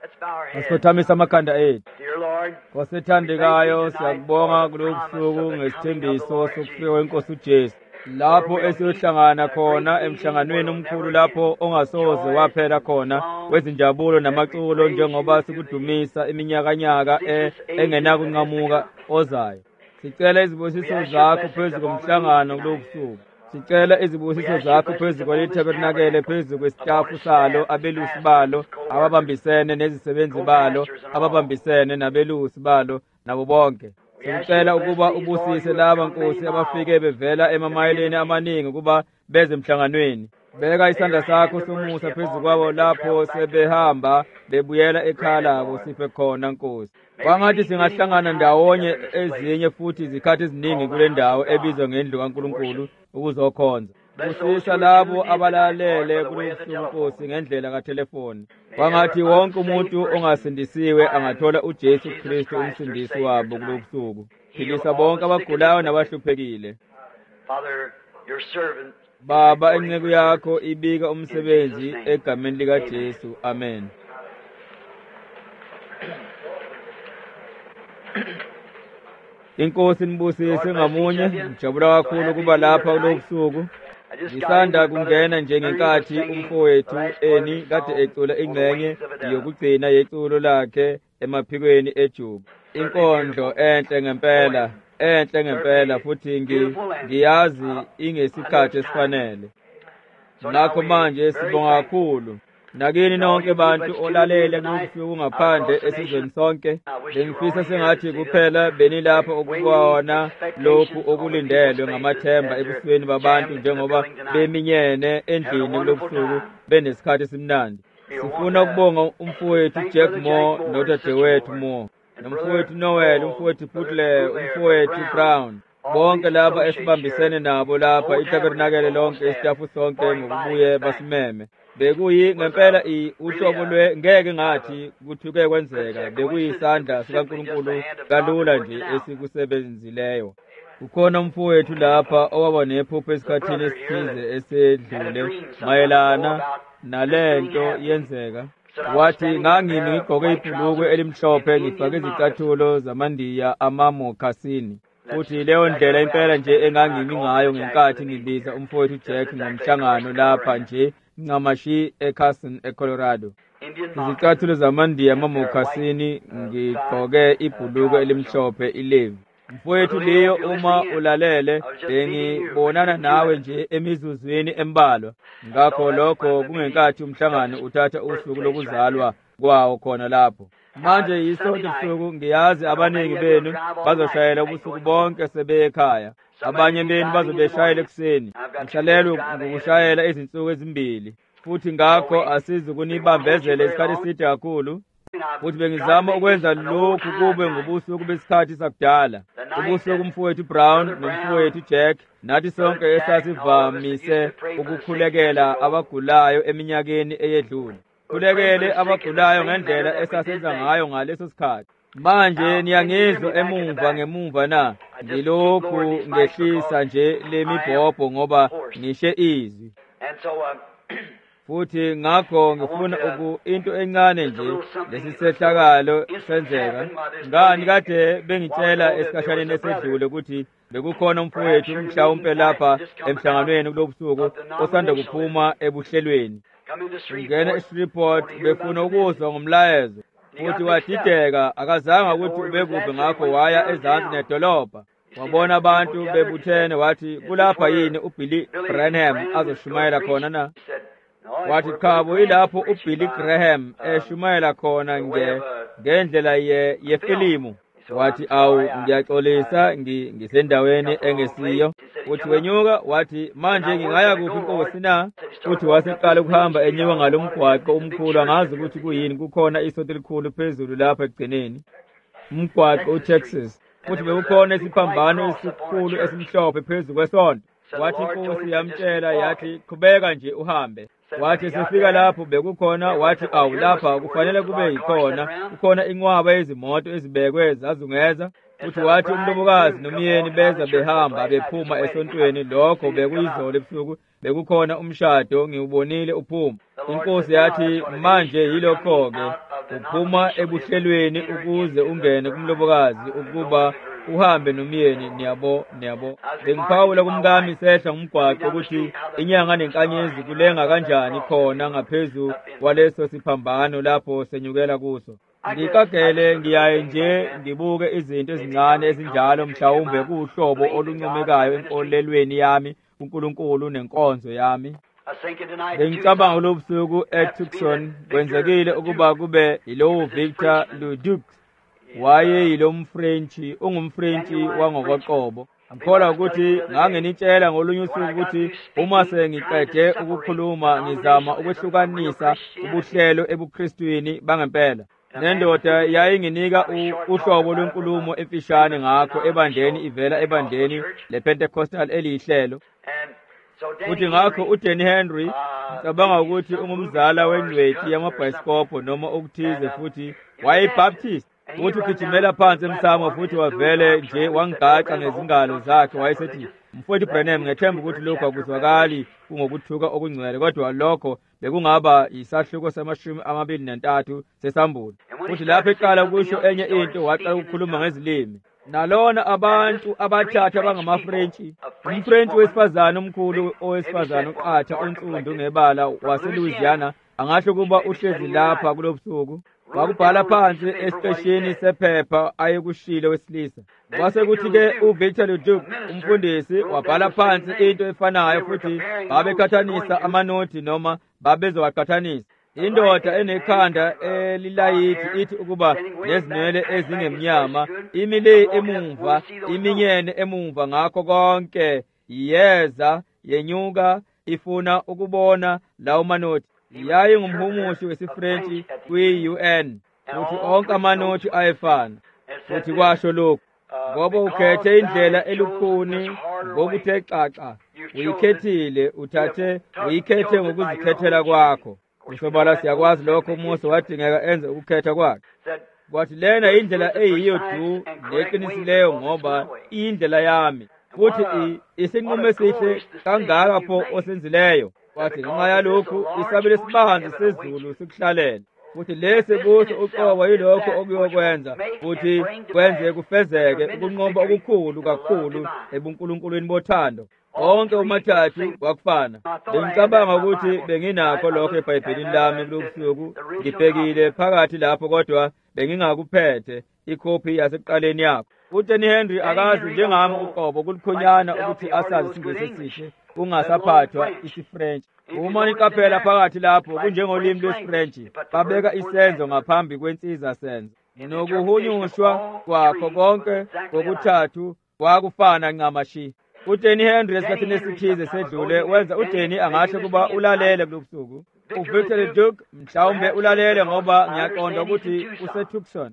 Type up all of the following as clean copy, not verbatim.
Let's bow our heads. Asikhothamise amakhanda ethu. Dear Lord, Wasethandekayo siyakubonga kulolu busuku ngesithembiso sokufika kwenkosi uJesu. Lapho esiyohlangana khona emhlanganweni omkhulu lapho ongasoze waphela khona wezinjabulo namaculo njengoba sikudumisa iminyakanyaka engenakunqamuka ozayo. Sicela izibusiso zakho phezu komhlangano kulolu busuku. Sicela izibusiso zakho phezu kwelithabernakele phezu kwesitafu salo abelusi balo ababambisene nezisebenzi balo ababambisene nabelusi balo nabo bonke. Sicela ukuba ubusise laba nkosi abafike bevela emamayeleni amaningi kuba beze emhlanganweni. Beka isandla sakho somusa phezu kwabo lapho sebehamba bebuyela ekhaya labo siphe khona nkosi. Kwangathi singahlangana ndawonye ezinye futhi izikhathi eziningi kule ndawo ebizwa ngendlu kaNkulunkulu ukuzokhonza. Busisa labo abalalele kulobusuku nkosi ngendlela kathelefoni. Kwangathi wonke umuntu ongasindisiwe angathola uJesu Kristu umsindisi wabo kulobusuku. Philisa bonke abagulayo nabahluphekile. Father, your servant, Baba, inceku yakho ibika umsebenzi egameni likaJesu. Amen. Inkosi nibusise ngamunye. Ngijabula kakhulu kuba lapha kulobusuku. Ngisanda kungena nje ngenkathi umfowethu Eni kade ecula ingxenye yokugcina yeculo lakhe emaphikweni eJuba. Inkondlo enhle ngempela futhi ngiyazi ingesikhathi esifanele. Ngakho manje sibonga kakhulu. Nakini nonke bantu olalele kubusuku ngaphandle esizweni sonke. Bengifisa sengathi kuphela benilapho ukubona lokhu okulindelwe ngamathemba ebusweni babantu njengoba beminyene endlini kulobusuku benesikhathi esimnandi. Sifuna ukubonga umfowethu Jack Moore nodadewethu Moore, nomfowethu Noel, umfowethu Butler, umfowethu Brown. Bonke laba esibambisene nabo lapha itabernakele lonke isitafu sonke ngokubuye basimeme. Bekuyi ngempela uhlobo ngeke ngathi kuthuke kwenzeka. Bekuyisandla sikaNkulunkulu kalula nje esikusebenzileyo. Kukhona umfowethu lapha owaba nephupho esikhathini esithize esedlule mayelana nalento yenzeka. Wathi ngangimi ngigqoke ibhulukwe elimhlophe ngifake izicathulo zamandiya amamokhasini. Futhi leyo ndlela impela nje engangimi ngayo ngenkathi ngibiza umfowethu Jack ngomhlangano lapha nje ncamashi eCarson eColorado. Izicathulo zamandiya amamokhasini ngigqoke ibhulukwe elimhlophe ilevi. Mfowethu Leo, uma ulalele bengibonana nawe nje emizuzwini embalwa. Ngakho lokho kungenkathi umhlangano uthatha usuku lokuzalwa kwawo khona lapho. Manje yisonto usuku ngiyazi abaningi benu bazoshayela ubusuku bonke sebeye ekhaya. Abanye benu bazobeshayela ekuseni. Ngihlalelwe ngokushayela izinsuku ezimbili. Futhi ngakho asizukunibambezela isikhathi eside kakhulu. Futhi bengizama ukwenza lokhu kube ngobusuku besikhathi sakudala. Ubusuku umfowethu Brown nomfowethu Jack nathi sonke esasivamise ukukhulekela abagulayo eminyakeni eyedlule. Khulekele abagulayo ngendlela esasenza ngayo ngaleso sikhathi. Manje niyangizwa ngemumva na ngilokhu ngehlisa nje lemibhobho ngoba ngishe izwi. Futhi ngakho ngifuna into encane nje lesisehlakalo senzeka. Ngani kade bengitshela esikhatshana esedlule ukuthi bekukhona umfowethu mhlawumbe lapha emhlanganweni kulobusuku osanda kuphuma ebuhlelweni. Ngena eShreveport befuna ukuzwa ngomlayezo. Futhi wadideka akazanga ukuthi ubekude ngakho waya ezansi nedolobha. Wabona abantu bebuthene wathi kulapha yini uBilly Graham azoshumayela khona na? Wathi khabo ilapho uBilly Graham eshumayela khona ngendlela yefilimu. Wathi awu ngiyaxolisa ngisendaweni engesiyo. Uthi wenyuka wathi manje ngingaya kuphi inkosi na? Uthi waseqala ukuhamba enyuka ngalomgwaqo omkhulu angazi ukuthi kuyini kukhona isonto elikhulu phezulu lapha ekugcineni. Umgwaqo uTexas. Futhi bekukhona isiphambano esikhulu esimhlophe phezulu kwesonto. Wathi inkosi yamtshela yathi qhubeka nje uhambe. Wathi sefika lapho bekukhona wathi awu lapha kufanele kube yikhona kukhona inqwaba yezimoto ezibekwe zazungeza. Futhi wathi umlobokazi nomyeni beza behamba bephuma esontweni lokho bekuyizolo ebusuku bekukhona umshado ngiwubonile uphuma. Inkosi yathi manje yilokho-ke uphuma ebuhlelweni ukuze ungene kumlobokazi ukuba uhambe nomyeni. Niyabo bengiphawula kumkami sehla ngumgwaqo ukuthi inyanga nenkanyezi kulenga kanjani khona ngaphezu kwaleso siphambano lapho senyukela kuso. Ngikagele ngiyaye nje ngibuke izinto ezincane ezinjalo, mhlawumbe kuhlobo oluncomekayo enkolelweni yami uNkulunkulu nenkonzo yami. Bengicabanga lobusuku eTucson kwenzekile ukuba kube yilowo Victor Leduc, wayeyilomfrentshi, ungumfrentshi wangokoqobo. Ngikholwa ukuthi nganginitshela ngolunye usuku ukuthi uma sengiqede ukukhuluma ngizama ukwehlukanisa ubuhlelo ebuKristwini bangempela. Nendoda yayinginika uhlobo lwenkulumo emfishane ngakho ebandleni ivela ebandleni lePentecostal elihlelo. Futhi ngakho uDanny Henry ngicabanga ukuthi ungumzala wengcwethi yamabhayisikobho noma okuthize, futhi wayebaptist. Futhi ugijimela phansi emsamo futhi wavele nje wangigaxa ngezingalo zakhe. Wayesethi, Mfowethu Branham, ngethemba ukuthi lokhu akuzwakali kungokuthuka okungcwele, kodwa lokho bekungaba yisahluko sama-23 sesambulo. Futhi lapho eqala ukusho enye into waqala ukukhuluma ngezilimi. Nalona abantu abathathu abangamafrentshi, umfrentshi wesifazane omkhulu owesifazane uqatha onsundu ngebala waseLouisiana, angasho ukuba uhlezi lapha kulobusuku, wakubhala phansi esiqeshini sephepha ayekushilo wesilisa. Kwase kuthi-ke uVictor Leduc umfundisi wabhala phansi into efanayo, futhi babeqhathanisa amanothi noma babezowaqhathanisa. Indoda enekhanda elilayithi ithi ukuba nezinwele ezingemnyama, imile emumva, iminyene emumva, ngakho konke iyeza yenyuka ifuna ukubona lawo manothi. Yayingumhumushi wesifrentshi kwi-UN, futhi onke amanothi ayefana. Futhi kwasho lokhu, ngoba ukhethe indlela elukhuni ngokuthe xaxa, uyikhethile, uyikhethe ngokuzikhethela kwakho. Usobala siyakwazi lokho uMose wadingeka enze ukukhetha kwakhe. Kwathi lena indlela eyiyo du neqinisileyo ngoba indlela yami, futhi isinqumo esihle kangaka pho osenzileyo. Kwathi ngenxa yalokhu isabelo esibanzi sezulu sikuhlalele, futhi lesi kuso uqobo yilokho okuyokwenza futhi kwenze kufezeke ukunqoba okukhulu kakhulu ebuNkulunkulweni bothando. Konke umathathu wakufana. Bengicabanga ukuthi benginakho lokho eBhayibhelini lami kulobusuku, ngibhekile phakathi lapho, kodwa bengingakuphethe ikhophi yasekuqaleni yakho. UDanny Henry akazi njengami uqobo kulikhonyana ukuthi asazi isingisi esihle kungasaphathwa isifrentshi. Uma niqaphela phakathi lapho kunjengolimi lwesifrentshi, babeka isenzo ngaphambi kwensiza senzo, nokuhunyushwa kwakho konke kokuthathu kwakufana ncamashi. uDanny Henry esikhathini esithize sedlule wenza uDanny angasho kuba ulalele kulobusuku. uVictor Leduc mhlawumbe ulalele ngoba ngiyaqonda ukuthi useTucson.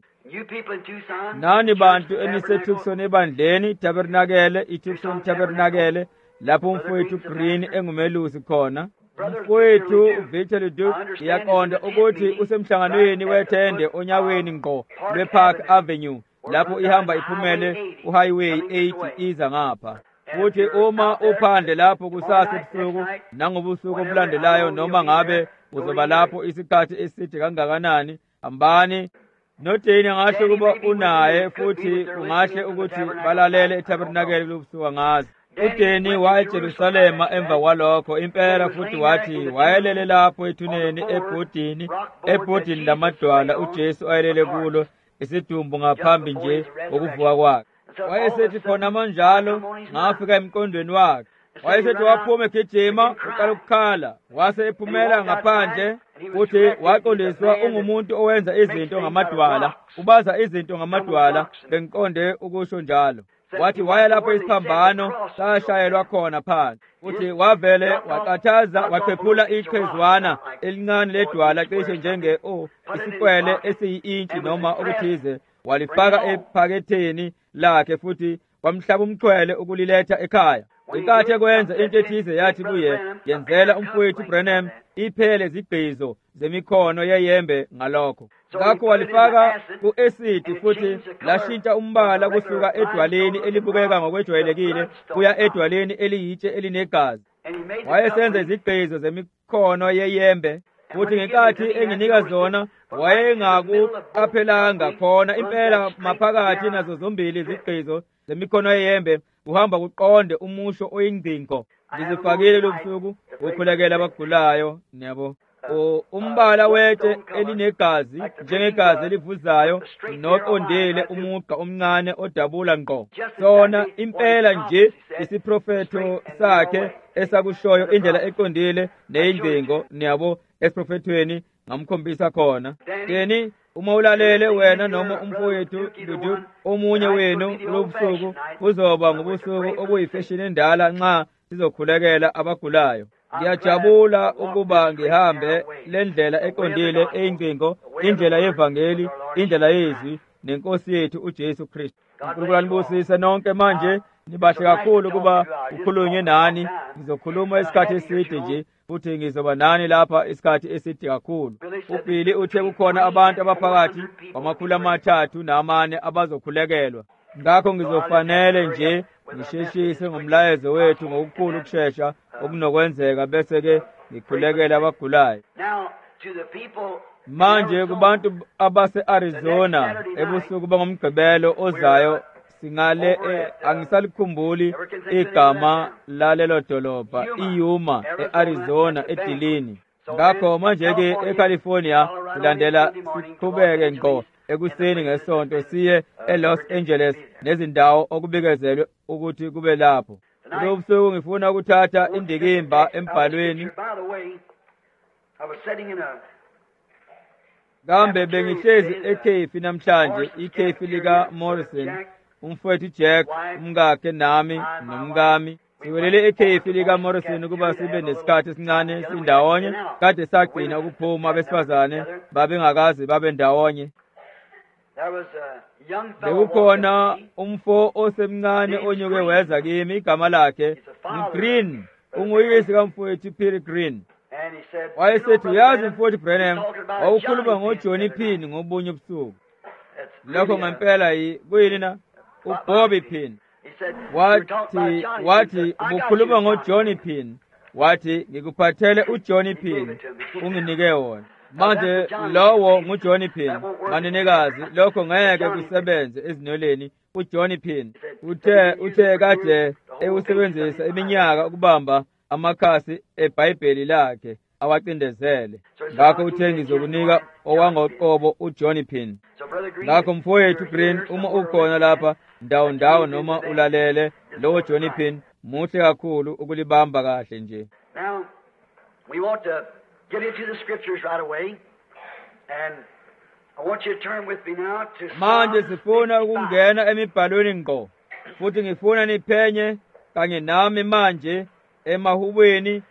Nani bantu eniseTucson ebandleni Tabernakele, iTucson Tabernakele, lapho umfowethu Green engumelusi khona. Umfowethu uVictor Leduc iyaqonda ukuthi usemhlanganweni wethende onyaweni ngqo lwePark Avenue, lapho ihamba iphumele uHighway 8 iza ngapha. Futhi uma uphandle lapho kusasa ebusuku nangobusuku obulandelayo, noma ngabe uzoba lapho isikhathi eside kangakanani, hambani noDanny angasho kuba unaye, futhi kungahle ukuthi balalele eTabernakele kulobusuku ngazi. uDanny waya eJerusalema emva kwalokho impela, futhi wathi wayelele lapho ethuneni ebhodini lamadwala uJesu ayelele kulo, isidumbu ngaphambi nje okuvuka kwakhe. Wayesethi khona manjalo ngafika emqondweni wakhe. Wayesethi waphuma egijima uqala ukukhala, wase ephumela ngaphandle, futhi waqondiswa ungumuntu owenza izinto ngamadwala, ubaza izinto ngamadwala. Bengiqonde ukusho njalo. Wathi waya lapho isiphambano sashayelwa khona phansi, futhi wavele waqathaza, waqephula iqhezwana elincane ledwala cishe isikwele esiyi-intshi noma okuthize, walifaka ephaketheni lakhe, futhi wamhlaba umchwele ukuliletha ekhaya. Inkathi ekwenza into ethize yathi kuye, yenzela umfowethu Branham iphele zigqizo zemikhono yeyembe ngalokho. Ngakho walifaka ku-esidi, futhi lashintsha umbala kusuka edwaleni elibukeka ngokwejwayelekile kuya edwaleni eliyitshe elinegazi. Wayesenza izigqizo zemikhono yeyembe. futhi ngenkathi enginika zona wayengakuqaphelanga khona impela maphakathi nazo zombili izigqizo zemikhono yeyembe kuhamba kuqonde umusho oyingcingo. Ngizifakile lobusuku ukukhulekela abagulayo niyabo. Umbala wetshe elinegazi njengegazi elivuzayo noqondile umugqa omncane odabula ngqo. Sona impela nje isiprofetho sakhe esakushoyo indlela eqondile neyingcingo niyabo esiprofethweni ngamkhombisa khona. Yeni uma ulalele wena noma umfowethu Dudu omunye wenu kulobusuku kuzoba ngobusuku obuyifashini endala nxa sizokhulekela abagulayo. Ngiyajabula ukuba ngihambe lendlela eqondile eyingcingo, indlela yevangeli, indlela yezwi nenkosi yethu uJesu Kristu. uNkulunkulu anibusise nonke manje. Nibahle kakhulu ukuba ukhulunywe nani. Ngizokhuluma isikhathi eside nje futhi ngizoba nani lapha isikhathi eside kakhulu. uBhili uthe kukhona abantu abaphakathi kwamakhulu 3 abazokhulekelwa. Ngakho ngizofanele nje ngisheshise ngomlayezo wethu ngokukhulu ukushesha okunokwenzeka bese-ke ngikhulekela abagulayo. Manje kubantu abase-Arizona ebusuku bangomgqibelo ozayo singale angisalikhumbuli igama lalelo dolobha iYuma e-Arizona edilini. Ngakho manje-ke eCalifornia silandela siqhubeke ngqo ekuseni ngesonto siye eLos Angeles nezindawo okubikezelwe ukuthi kube lapho. Kulo busuku ngifuna ukuthatha indikimba embhalweni. Kambe bengihlezi ekhefi namhlanje, ikhefi lika Morrison, umfowethu Jack, umkakhe nami nomkami. Siwelele ekhefi lika Morrison ukuba sibe nesikhathi esincane sindawonye. Kade sagcina ukuphuma abesifazane babengakazi babe ndawonye. Bekukhona umfo osemncane onyuke weza kimi, igama lakhe uGreen, unguyise kamfowethu Phil Green. Wayesethi uyazi mfowethu Branham wawukhuluma ngoJohnny Pin ngobunye ubusuku. Lokho ngempela kuyini na? uBobby Pin. Wathi ubukhuluma ngoJohnny Pin. Wathi ngikuphathele uJohnny Pin unginike wona. Manje lowo nguJohnny Pin, manenekazi, lokho ngeke kusebenze ezinoleni. uJohnny Pin uthe kade ewusebenzisa iminyaka ukubamba amakhasi eBhayibheli lakhe awacindezele. Ngakho uthe ngizokunika owangoqobo uJohnny Pin. Ngakho mfowethu Green, uma ukhona lapha ndawo noma ulalele, lowo Johnny Pin muhle kakhulu ukulibamba kahle nje. Now we want to get into the scriptures right away, and I want you to turn with me now to manje sifuna ukungena emibhalweni ngqo, futhi ngifuna niphenye kanye nami manje emahubweni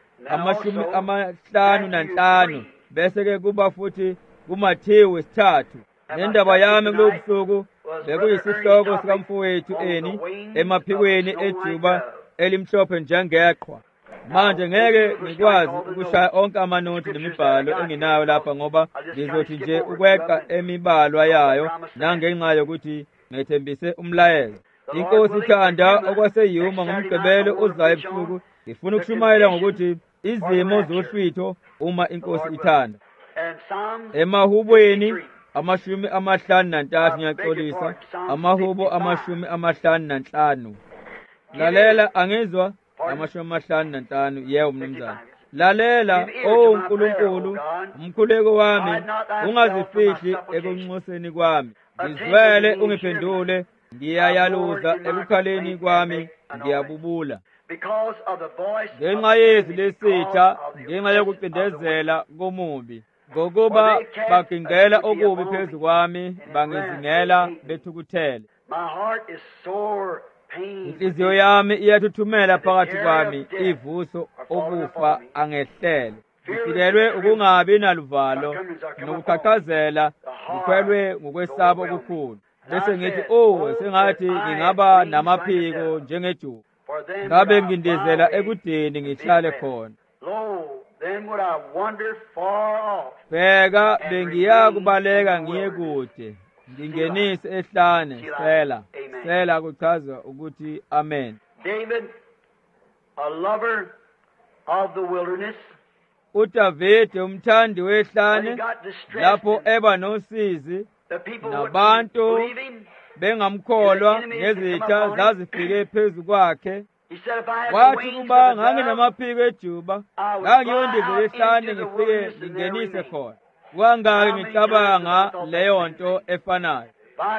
55 bese-ke kuba futhi kuMathewu 3. Nendaba yami kulo busuku bekuyisihloko sikamfowethu Eni emaphikweni ejuba elimhlophe njengeqhwa. Manje ngeke ngikwazi ukushaya onke amanothi nemibhalo enginayo lapha ngoba ngizothi nje ukweqa emibalwa yayo nangenxa yokuthi ngethembise umlayezo. Inkosi ithanda okwaseyuma ngomgqibelo ozayo ebusuku. Ngifuna ukushumayela ngokuthi izimo zohlwitho uma inkosi ithanda. Emahubweni 53 ngiyaxolisa, amahubo 55. Lalela, angizwa 55. Yebo mnumzane. Lalela, uNkulunkulu, umkhuleko wami ungazifihli ekunxuseni kwami. Ngizwele ungiphendule, ngiyayaluza ekukhaleni kwami, ngiyabubula. Ngenxa yezwi lesitha, ngenxa yokucindezela komubi, ngokuba bagingela okubi phezu kwami, bangizingela bethukuthele. Inhliziyo yami iyathuthumela phakathi kwami, ivuso okufa angehlele. Ngifilelwe ukungabi naluvalo nokukhathazela, ngikhwelwe ngokwesaba okukhulu. Bese ngithi sengathi ngingaba namaphiko njengejuba. Ngabe ngindizela ekudeni ngihlale khona. Bheka, bengiyakubaleka ngiye kude, ngingenise ehlane. Sela kuchaza ukuthi amen. David, a lover of the wilderness, uDavide umthandi wehlane lapho eba nosizi nabantu bengamkholwa nezitha zazifike phezu kwakhe. Wathi kuba nganginamaphiko ejuba ngangiyondizela ehlane ngifike ngingenise khona. Kwangake ngicabanga leyo nto efanayo.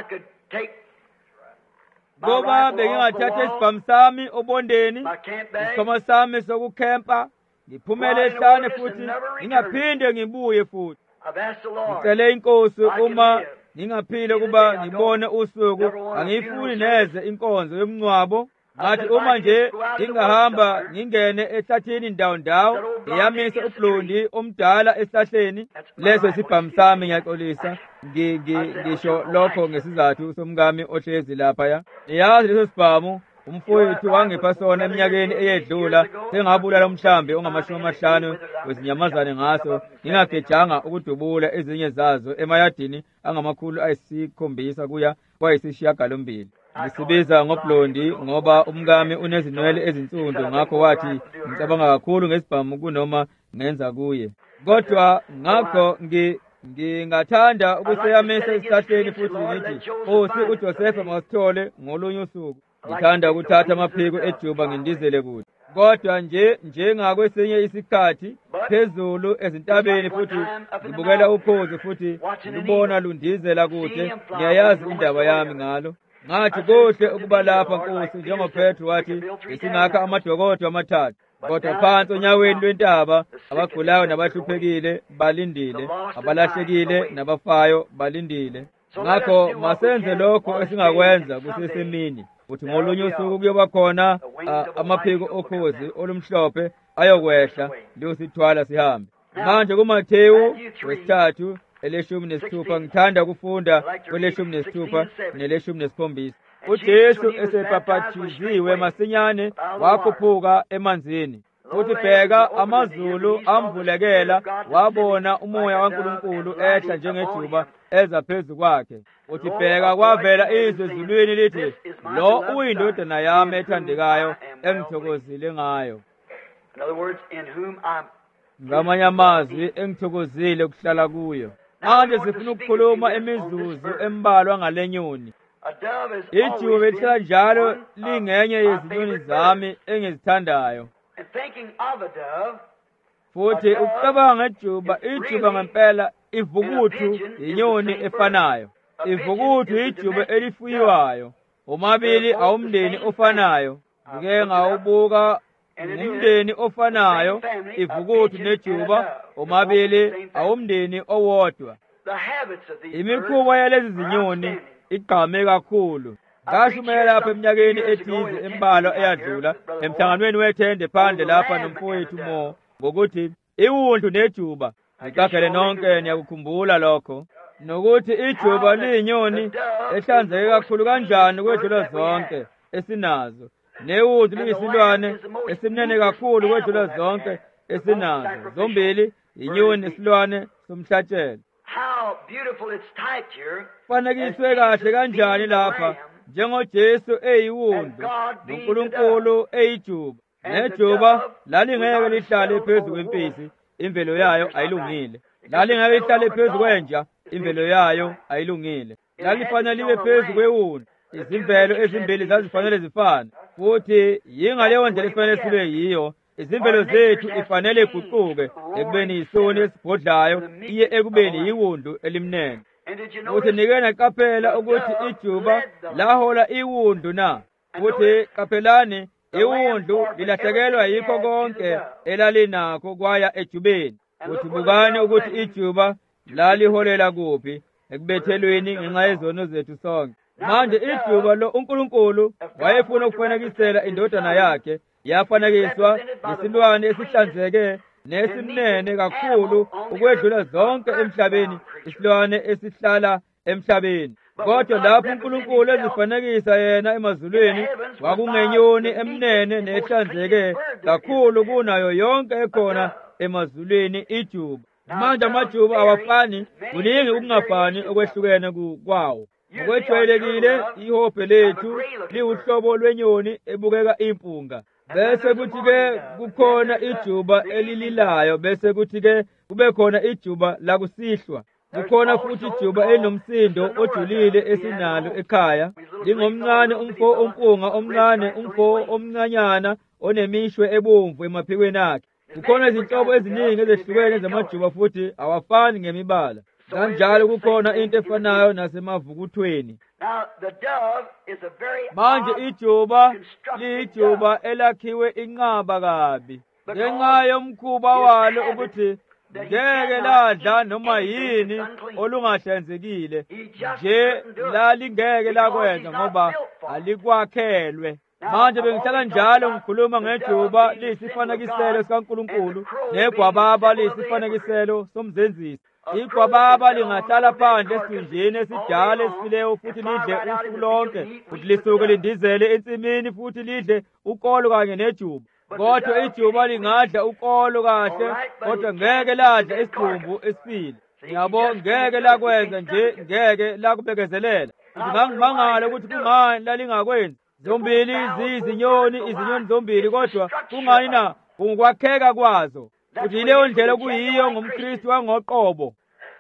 Ngoba bengingathatha isibhamu sami obondeni, isikhwama sami sokukhempa, ngiphumele ehlane futhi ngingaphinde ngibuye futhi. Ngicele inkosi uma ngingaphile kuba ngibone usuku, angiyifuni neze inkonzo yomncwabo. Ngathi uma nje ngingahamba ngingene ehlathini ndawo ngiyamise ublondi omdala esihlahleni, leso isibhamu sami ngiyaxolisa. Ngisho lokho ngesizathu somkami ohlezi laphaya. Niyazi leso sibhamu umfowethu wangipha sona eminyakeni eyedlula, sengabulala umhlambi ongama50 wezinyamazane ngaso, ngingagejanga ukudubula ezinye zazo emayadini angama7 kuya kwayisishiyagalombili. Ngisibiza ngoblondi ngoba umkami unezinwele ezinsundu, ngakho wathi ngicabanga kakhulu ngesibhamu kunoma ngenza kuye. Kodwa ngakho ngingathanda ukuseyamisa esihlahleni futhi ngithi uJosefa masithole ngolunye usuku. Ngithanda ukuthatha amaphiko ejuba ngindizele kude. Kodwa njengakwesinye isikhathi phezulu ezintabeni futhi ngibukela ukhozi futhi ngibona lundizela kude, ngiyayazi indaba yami ngalo. Ngathi kuhle ukuba lapha Nkosi, njengoPetru wathi esingakha amadokodo amathathu. Kodwa phansi onyaweni lwentaba abagulayo nabahluphekile balindile, abalahlekile nabafayo balindile. Ngakho masenze lokho esingakwenza kusesemini. Uthi ngolunye usuku kuyoba khona amaphiko okhozi olumhlophe ayokwehla liyosithwala sihambe. Manje kuMathewu 3:16 ngithanda ukufunda kwele-16 nele-17. uJesu esebhaphathiziwe masinyane wakhuphuka emanzini. Futhi bheka, amazulu amvulekela, wabona umoya kaNkulunkulu ehla njengejuba eza phezu kwakhe. Uthi bheka, kwavela izwi ezulwini lithi, lo uyindodana yami ethandekayo engithokozile ngayo. Ngamanye amazwi, engithokozile ukuhlala kuyo. Manje sifuna ukukhuluma imizuzu embalwa ngale nyoni. Ijuba belihlala njalo lingenye yezinyoni zami engizithandayo. Futhi ukucabanga ngejuba, ijuba ngempela ivukuthu inyoni efanayo. Ivukuthu ijuba elifuyiwayo. Omabili awumndeni ofanayo. Ngike ngawubuka ngumndeni ofanayo, ivukuthu nejuba, omabili awumndeni owodwa. Imikhuba yalezi zinyoni igqame kakhulu. Ngashumayela lapha eminyakeni ethize embalwa eyadlula emhlanganweni wethende phandle lapha nomfowethu Mo, ngokuthi iwundu nejuba, ngicagele nonke niyakukhumbula lokho, nokuthi ijuba liyinyoni ehlanzeke kakhulu kanjani kwedlula zonke esinazo, newundu liyisilwane esimnene kakhulu kwedlula zonke esinazo. Zombili inyoni nesilwane somhlatshelo. Fanekiswe kahle kanjani lapha, njengoJesu eyiwundu noNkulunkulu eyijuba. Nejuba lalingeke lihlale phezu kwempisi, imvelo yayo ayilungile. Lalingeke lihlale phezu kwenja, imvelo yayo ayilungile. Lalifanele libe phezu kwewundu. Izimvelo ezimbili zazifanele zifane, futhi yingaleyo ndlela ifanele sibe yiyo. Izimvelo zethu ifanele iguquke ekubeni yisoni esibhodlayo iye ekubeni yiwundu elimnene. Futhi nike naqaphela ukuthi ijuba lahola iwundu na. Futhi qaphelani, iwundu lilahlekelwa yikho konke elalinakho kwaya ejubeni. Futhi bukani ukuthi ijuba laliholela kuphi, ekubethelweni ngenxa yezono zethu sonke. Manje ijuba lo uNkulunkulu wayefuna ukufanekisela indodana yakhe, yafanekiswa ngesilwane esihlanzeke nesimnene kakhulu ukwedlula zonke emhlabeni, isilwane esihlala emhlabeni. Kodwa lapho uNkulunkulu ezifanekisa yena emazulwini, kwakungenyoni emnene nehlanzeke kakhulu kunayo yonke ekhona emazulwini, ijuba. Manje amajuba awafani, kuningi ukungafani okwehlukene kwawo. Ngokwejwayelekile ihobhe lethu liwuhlobo lwenyoni ebukeka impunga. bese kuthi-ke kukhona ijuba elililayo, bese kuthi-ke kube khona ijuba lakusihlwa. Kukhona futhi ijuba elinomsindo ojulile esinalo ekhaya, lingomncane umfo ompunga omncane, umfo omncanyana onemishwe ebomvu emaphikweni akhe. Kukhona izinhlobo eziningi ezehlukene zamajuba futhi awafani ngemibala. Kanjalo kukhona into efanayo nasemavukuthweni. Manje ijuba liyijuba elakhiwe inqaba kabi ngenxa yomkhuba walo ukuthi ngeke ladla noma yini olungahlanzekile, nje lalingeke lakwenza ngoba alikwakhelwe. Manje bengihlala njalo ngikhuluma ngejuba liyisifanekiselo sikaNkulunkulu, negwababa liyisifanekiselo somzenzisi. Igwababa lingahlala phandle esithunjini esidala esifileyo futhi lidle usuku lonke, futhi lisuke lindizele ensimini futhi lidle ukolo kanye nejuba. Kodwa ijuba lingadla ukolo kahle, kodwa ngeke ladla isidumbu esifile. Ngiyabona ngeke lakwenza nje, ngeke lakubekezelela. Ngangimangala ukuthi kungani lalingakwenzi. Zombili ziyizinyoni zombili, kodwa kungani na? Ukwakheka kwazo. Futhi yileyo ndlela kuyiyo ngumKristu wangoqobo.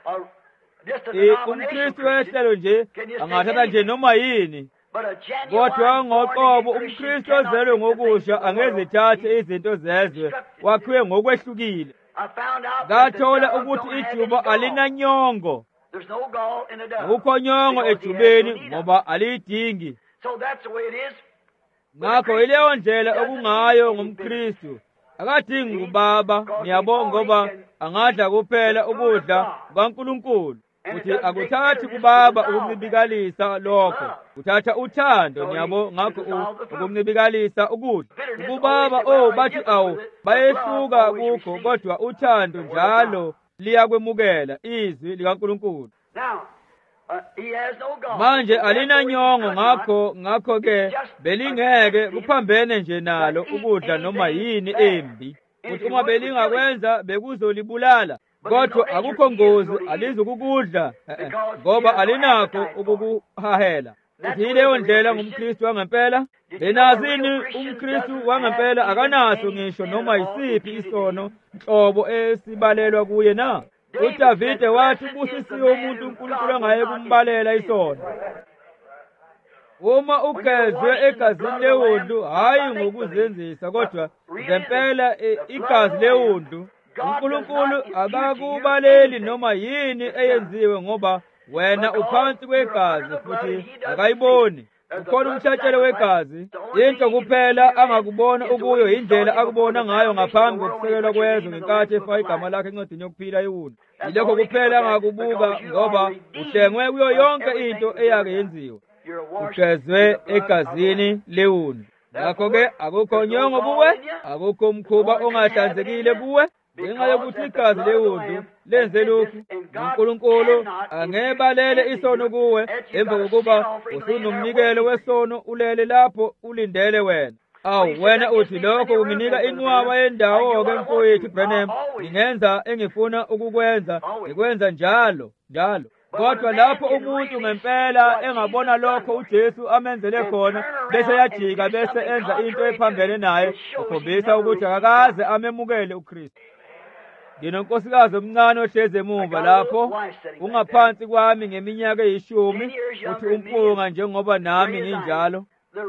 UmKristu wehlelo nje angathatha nje noma yini, kodwa ngoqobo umKristu ozelwe ngokusha angezithathe izinto zezwe, wakhiwe ngokwehlukile. Ngathola ukuthi ijuba alinanyongo. Akukho nyongo ejubeni ngoba aliyidingi. Ngakho yileyo ndlela okungayo ngumKristu. Akadingi kubaba, ngiyabonga, ngoba angadla kuphela ukudla kukaNkulunkulu. Futhi akuthathi kubaba ukumnibikalisa lokho, kuthatha uthando, ngiyabonga. Ngakho ukumnibikalisa ukudla kubaba bathi bayehluka kukho, kodwa uthando njalo liyakwemukela izwi likaNkulunkulu. Manje alinanyongo, ngakho-ke belingeke kuphambene nje nalo ukudla noma yini embi. Futhi uma belingakwenza bekuzolibulala, kodwa akukho ngozi alizukukudla ngoba alinakho ukukuhahela. Futhi yileyo ndlela ngumKristu wangempela. Benazini umKristu wangempela akanaso ngisho noma yisiphi isono nhlobo esibalelwa kuye na. uDavide wathi ubusisiwe umuntu uNkulunkulu angaye kumbalela isono. Uma ugezwe egazini lewundu, hayi ngokuzenzisa, kodwa ngempela igazi lewundu, uNkulunkulu akakubaleli noma yini eyenziwe, ngoba wena uphansi kwegazi futhi akayiboni. Ukhona umhlatshelo wegazi, into kuphela angakubona ukuyo indlela akubona ngayo ngaphambi kokusekelwa kwezwe ngenkathi efaka igama lakhe encwadini yokuphila iwundu. Yilokho kuphela angakubuka, ngoba uhlengwe kuyo yonke into eyake yenziwa. Ugezwe egazini lewundu. Ngakho-ke akukho nyongo kuwe, akukho mkhuba ongahlanzekile kuwe, ngenxa yokuthi igazi lewundu lenze lokhu. uNkulunkulu angebalele isono kuwe emva kokuba usunomnikelo wesono ulele lapho ulindele wena. Wena uthi lokho kunginika inqwaba yendawo-ke mfowethu Branham, ngingenza engifuna ukukwenza, ngikwenza njalo. Kodwa lapho umuntu ngempela engabona lokho uJesu amenzele khona, bese yajika bese enza into ephambene naye, ukhombisa ukuthi akakaze amemukele uKristu. Nginonkosikazi omncane ohlezi emuva lapho, ungaphansi kwami ngeminyaka 10, uthi umpunga njengoba nami nginjalo.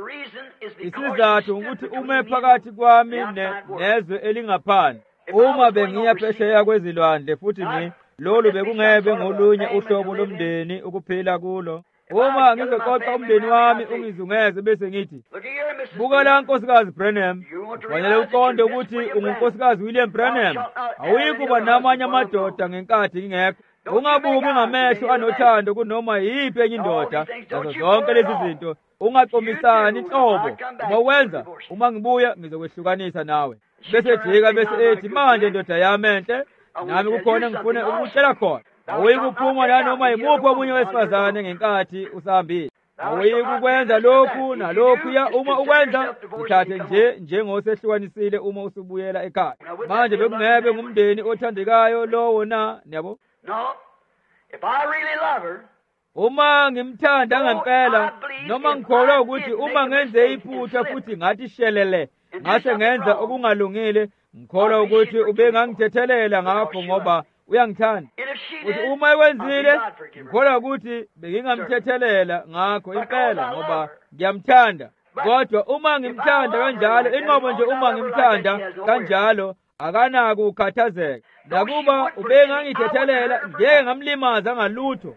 Isizathu ukuthi ume phakathi kwami nezwe elingaphandle. Uma bengiya phesheya kwezilwandle futhi lolu bekungebe ngolunye uhlobo lomndeni ukuphila kulo. Uma ngizoxoxa umndeni wami ungizungeze bese ngithi, buka la nkosikazi Branham, kufanele uqonde ukuthi ungunkosikazi William Branham, awuyikuba namanye amadoda ngenkathi ngingekho. Ungabuki ngamehlo anothando kunoma yiphi enye indoda. Nazo zonke lezi zinto ungaqomisani inhlobo. Uma wenza, uma ngibuya ngizokwehlukanisa nawe. Bese jika bese ethi, manje ndoda yami enhle, nami kukhona ngifuna ukutshela khona. Awuyikuphuma nanoma yimuphi omunye wesifazane ngenkathi usahambile. Awuyikukwenza lokhu nalokhuya. Uma ukwenza, uthathe njengosehlukanisile uma usubuyela ekhaya. Manje bekungebe ngumndeni othandekayo lowo na, yabo? Uma ngimthanda ngempela, noma ngikholwa ukuthi uma ngenze iphutha futhi ngathi shelele, ngase ngenza okungalungile, ngikholwa ukuthi ubengangithethelela ngakho ngoba uyangithanda. Uthi uma ekwenzile, ngikholwa ukuthi bengingamthethelela ngakho impela ngoba ngiyamthanda. Kodwa uma ngimthanda kanjalo, inqobo nje uma ngimthanda kanjalo, akanako ukukhathazeka. Nakuba ubengangithethelela, ngeke ngamlimaza ngalutho.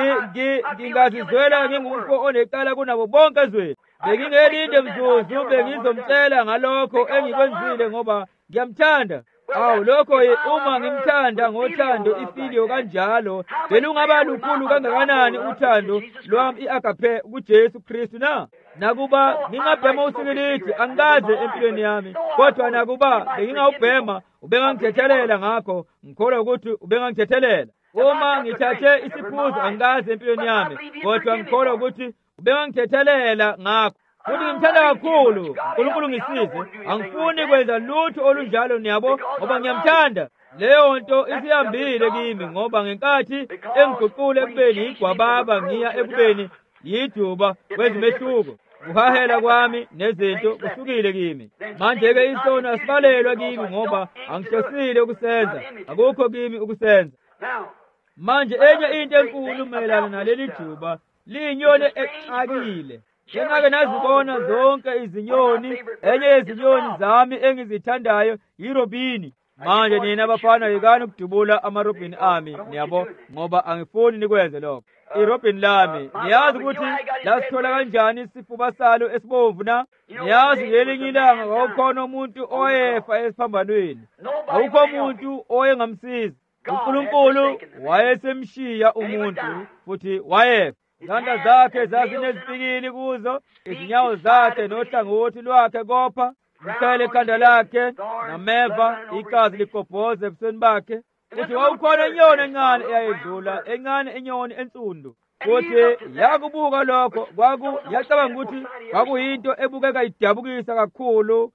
Ngingazizwela ngingumfo onecala kunabo bonke ezweni. Bengingelinde mzuzu bengizomtshela ngalokho engikwenzile ngoba ngiyamthanda. Awu lokho uma ngimthanda ngothando ifidiyo kanjalo, belungaba lukhulu kangakanani uthando lwami i-agape kuJesu Kristu na? Nakuba ngingabhema usikilithi angikaze empilweni yami, kodwa nakuba bengingawubhema ubengangithethelela ngakho, ngikholwa ukuthi ubengangithethelela. Uma ngithathe isiphuzo angikaze empilweni yami, kodwa ngikholwa ukuthi ubengangithethelela ngakho. Futhi ngimthanda kakhulu, uNkulunkulu ngisize, angifuni kwenza lutho olunjalo niyabo ngoba ngiyamthanda. Leyo nto isihambile kimi ngoba ngenkathi engiguqule ekubeni igwababa ngiya ekubeni yiduba kwezimehluko, ukuhahela kwami nezinto kusukile kimi. Manje-ke isono asibalelwa kimi ngoba angihlosile ukusenza, akukho kimi ukusenza. Manje enye into enkulu mayelana naleli juba, liyinyoni exakile. Ngeke nazibona zonke izinyoni, enye yezinyoni zami engizithandayo yirobini. Manje nina abafana yekani ukudubula amarobini ami, niyabo, ngoba angifuni nikwenze lokho. Irobini lami, niyazi ukuthi lasithola kanjani isifuba salo esibomvu na? Niyazi ngelinye ilanga kwawukhona umuntu oyefa esiphambanweni, awukho umuntu oyengamsiza. uNkulunkulu wayesemshiya umuntu futhi wayefa. Izandla zakhe zazinezipikili kuzo, izinyawo zakhe nohlangothi lwakhe kopha, umqhele ekhanda lakhe nameva, igazi likobhoza ebusweni bakhe. Futhi wawukhona inyoni encane eyayedlula, encane inyoni ensundu. Futhi yakubuka lokho, yacabanga ukuthi kwakuyinto ebukeka idabukisa kakhulu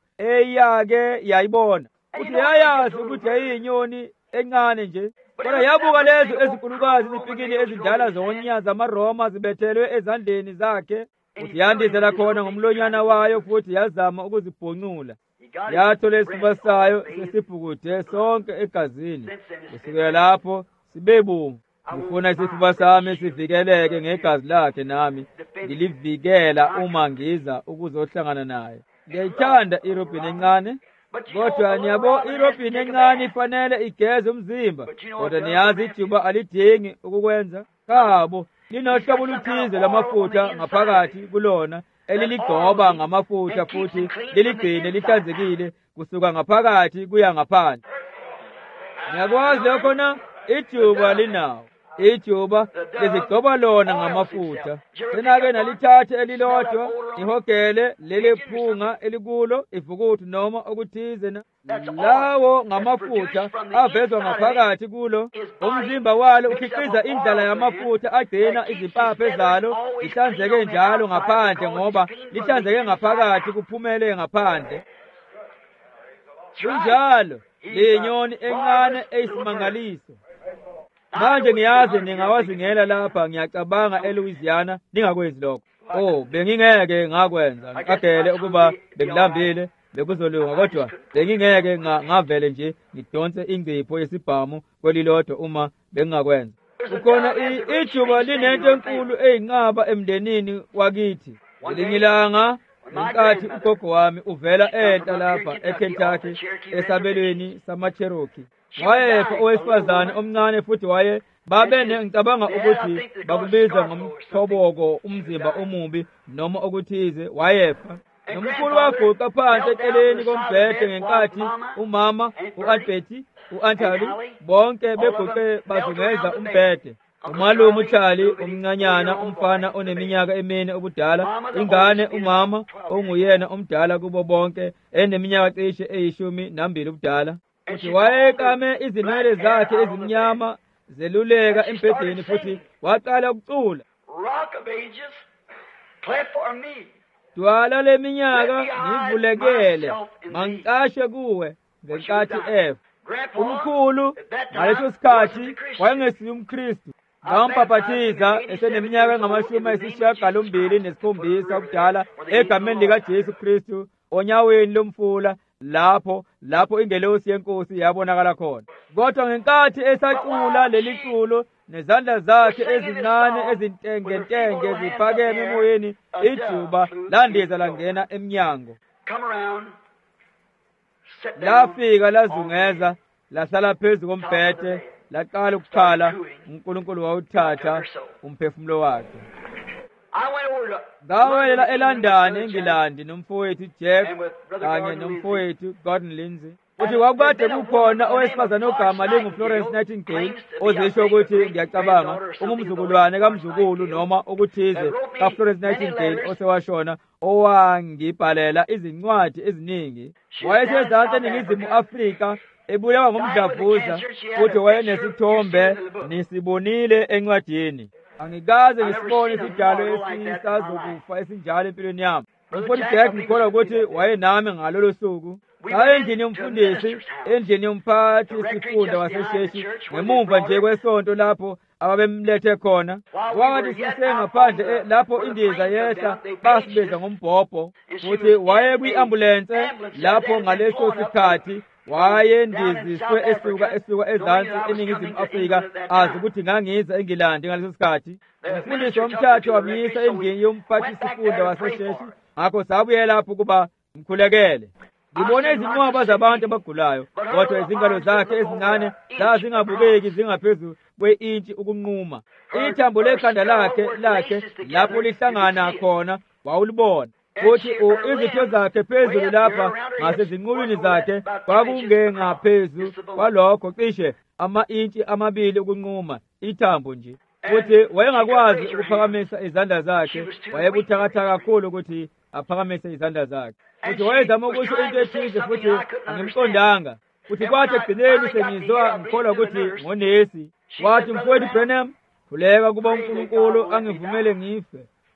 eyake yayibona. Futhi yayazi ukuthi yayiyinyoni encane nje. Kodwa yabuka lezo ezinkulukazi izipikili ezindala zonyaza amaRoma zibethelwe ezandleni zakhe. Futhi yandizela khona ngomlonyana wayo futhi yazama ukuzibhonqula. Yathola isifuba sayo sesibhukude sonke egazini. Kusukela lapho sibebomvu. Ngifuna isifuba sami sivikeleke ngegazi lakhe nami ngilivikela uma ngiza ukuzohlangana naye. Ngiyayithanda irobhini encane. Kodwa niyabo irobhini encane ifanele igeze umzimba, kodwa niyazi ijuba alidingi ukukwenza. Khabo linohlobo oluthize lamafutha ngaphakathi kulona eliligoba ngamafutha futhi liligcine lihlanzekile kusuka ngaphakathi kuya ngaphandle. Niyakwazi lokho na? Ijuba linawo. Ijuba lizigcoba lona ngamafutha. Senake nalithathe elilodwa, ihogele lelephunga elikulo, ivukuthu noma okuthize na. Lawo ngamafutha avezwa ngaphakathi kulo. Umzimba walo ukhiqiza indlala yamafutha agcina izimpaphe zalo ihlanzeke njalo ngaphandle ngoba lihlanzeke ngaphakathi kuphumele ngaphandle. Kunjalo lenyoni encane eyisimangaliso. Manje ngiyazi ningawazingela lapha, ngiyacabanga eLouisiana ningakwenzi lokho. Bengingeke ngakwenza, ngicagele ukuba bengilambile bekuzolunga, kodwa bengingeke ngavele nje ngidonse ingcipho yesibhamu kwelilodwa uma bengingakwenza. Kukhona ijuba linento enkulu eyinqaba emndenini wakithi. Ngelinye ilanga ngenkathi ugogo wami uvela enta lapha eKentucky esabelweni samaCherokee. Wayefa owesifazane omncane futhi ngicabanga ukuthi bakubiza ngomthoboko, umzimba omubi noma okuthize. Wayefa nomkhulu waguqa phansi eceleni kombhede ngenkathi umama, u-Alberti, u-Antali bonke beguqe bazungeza umbhede. Umalume uCharlie umncanyana, umfana oneminyaka 4 obudala, ingane umama onguyena omdala kubo bonke eneminyaka cishe 12 ubudala. Futhi wayekame izinwele zakhe ezimnyama zeluleka embhedeni futhi waqala ukucula. Rock of Ages, clap for me. Dwala leminyaka ngivulekele, mangiqashe kuwe ngenkathi efa. Umkhulu ngaleso sikhathi wayengesiye umKristu. Ngampaphathiza eseneminyaka 87 ubudala egameni likaJesu Kristu onyaweni lomfula lapho ingelosi yenkosi yabonakala khona. Kodwa ngenkathi esacula leli culo nezandla zakhe ezincane ezintengentenge ziphakeme emoyeni, ijuba landiza langena emnyango, lafika lazungeza, lahlala phezu kombhede, laqala ukukhala. uNkulunkulu wawuthatha umphefumulo wakhe. Ngawela eLondon, eNgilandi, nomfowethu Jack kanye nomfowethu Gordon Lindsay. Uthi kwakade kukhona owesifazane ogama linguFlorence Nightingale ozisho ukuthi ngiyacabanga umzukuluwane kamzukulu noma ukuthize kaFlorence Nightingale osewashona, owangibhalela izincwadi eziningi. Wayesezansi eNingizimu Afrika, ebulawa ngomdlavuza, futhi wayenesithombe nisibonile encwadini. Angikaze ngisibone isijalo esisazokufa esinjalo empilweni yami. Umfundisi Jack ngikholwa ukuthi wayenami ngalolo suku. Endlini yomfundisi, endlini yomphathi isifunda wasesheshi, ngemuva nje kwesonto lapho ababemlethe khona. Wathi sisengaphandle lapho indiza yehla, basibiza ngombhobho, futhi waye kwi-ambulense lapho ngaleso sikhathi wayendiziswe esuka ezansi eNingizimu Afrika, azi ukuthi ngangiza eNgilandi ngaleso sikhathi. Umfundisi womthathu wamyisa endlini yomphathi isifunda wasesheshi, ngakho sabuye lapho kuba mkhulekele. Ngibone izinqwaba zabantu abagulayo, kodwa izingalo zakhe ezincane zazingabukeki zingaphezu kwe-intshi ukunquma. Ithambo lekhanda lakhe lapho lihlangana khona wawulibona, futhi izitho zakhe phezulu lapha ngasezinqulwini zakhe kwakungengaphezu kwalokho cishe ama-intshi 2 ukunquma, ithambo nje. Futhi wayengakwazi ukuphakamisa izandla zakhe, wayebuthakathaka kakhulu ukuthi aphakamise izandla zakhe. Futhi wayezama ukusho into ethize, futhi angimqondanga. Futhi kwathi ekugcineni sengizwa ngikholwa ukuthi ngonesi. Wathi, mfowethu Branham, khuleka kuba uNkulunkulu angivumele ngife.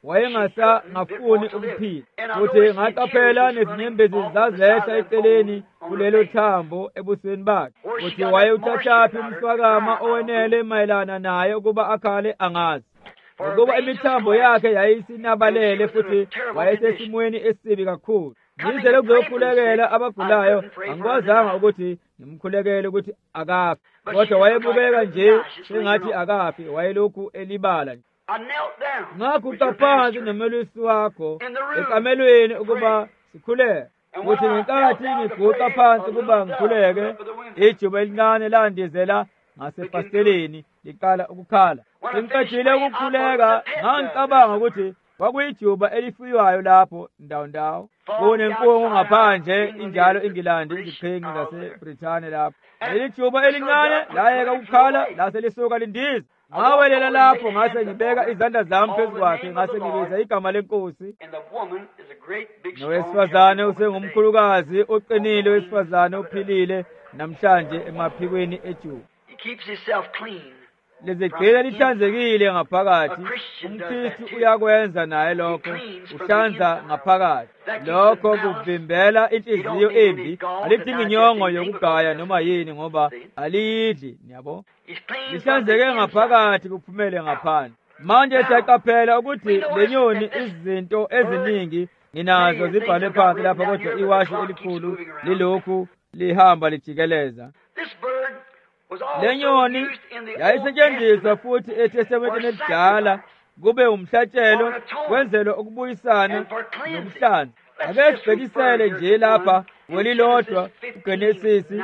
Ngafuni ukuphila. Futhi ngaqaphela nezinyembezi zazehla eceleni kulelo thambo ebusweni bakhe. Futhi wayewuthathaphi umswakama owenele mayelana naye ukuba akhale angazi. Ngoba imithambo yakhe yayisinabalele, futhi wayesesimweni esibi kakhulu. Ngizele ukuzokhulekela abagulayo, angikwazanga ukuthi ngimkhulekele ukuthi akafi, kodwa wayebukeka nje sengathi akafi, wayelokhu elibala nje. Ngaguqa phansi nomelusi wakho ekamelweni ukuba sikhuleke. Futhi ngenkathi ngiguqa phansi ukuba ngikhuleke, ijuba elincane landizela ngasefasteleni liqala ukukhala. Sengiqedile ukukhuleka, ngangicabanga ukuthi kwakuyijuba elifuywayo lapho ndawo. Kunempungu ngaphandle injalo eNgilandi, iziqhingi zaseBrithani lapho. Leli juba elincane layeka ukukhala, lase lisuka lindiza. Ngawelela lapho, ngase ngibeka izandla zami phezu kwakhe, ngase ngibiza igama lenkosi. Nowesifazane usengumkhulukazi oqinile, wesifazane ophilile namhlanje emaphikweni ejuba. Lizigcina lihlanzekile ngaphakathi. UmKristu uyakwenza naye lokho, uhlanza ngaphakathi. Lokho kuvimbela inhliziyo embi, alidingi inyongo yokugaya noma yini ngoba aliyidli, niyabo. Lihlanzeke ngaphakathi kuphumele ngaphandle. Manje siyaqaphela ukuthi lenyoni izinto eziningi nginazo zibhalwe phansi lapha, kodwa iwashi elikhulu lilokhu lihamba lijikeleza. Lenyoni yayisetshenziswa futhi eTestamenteni elidala kube umhlatshelo, kwenzelwa ukubuyisana nokuhlanza. Ake sibhekisele nje lapha welilodwa uGenesisi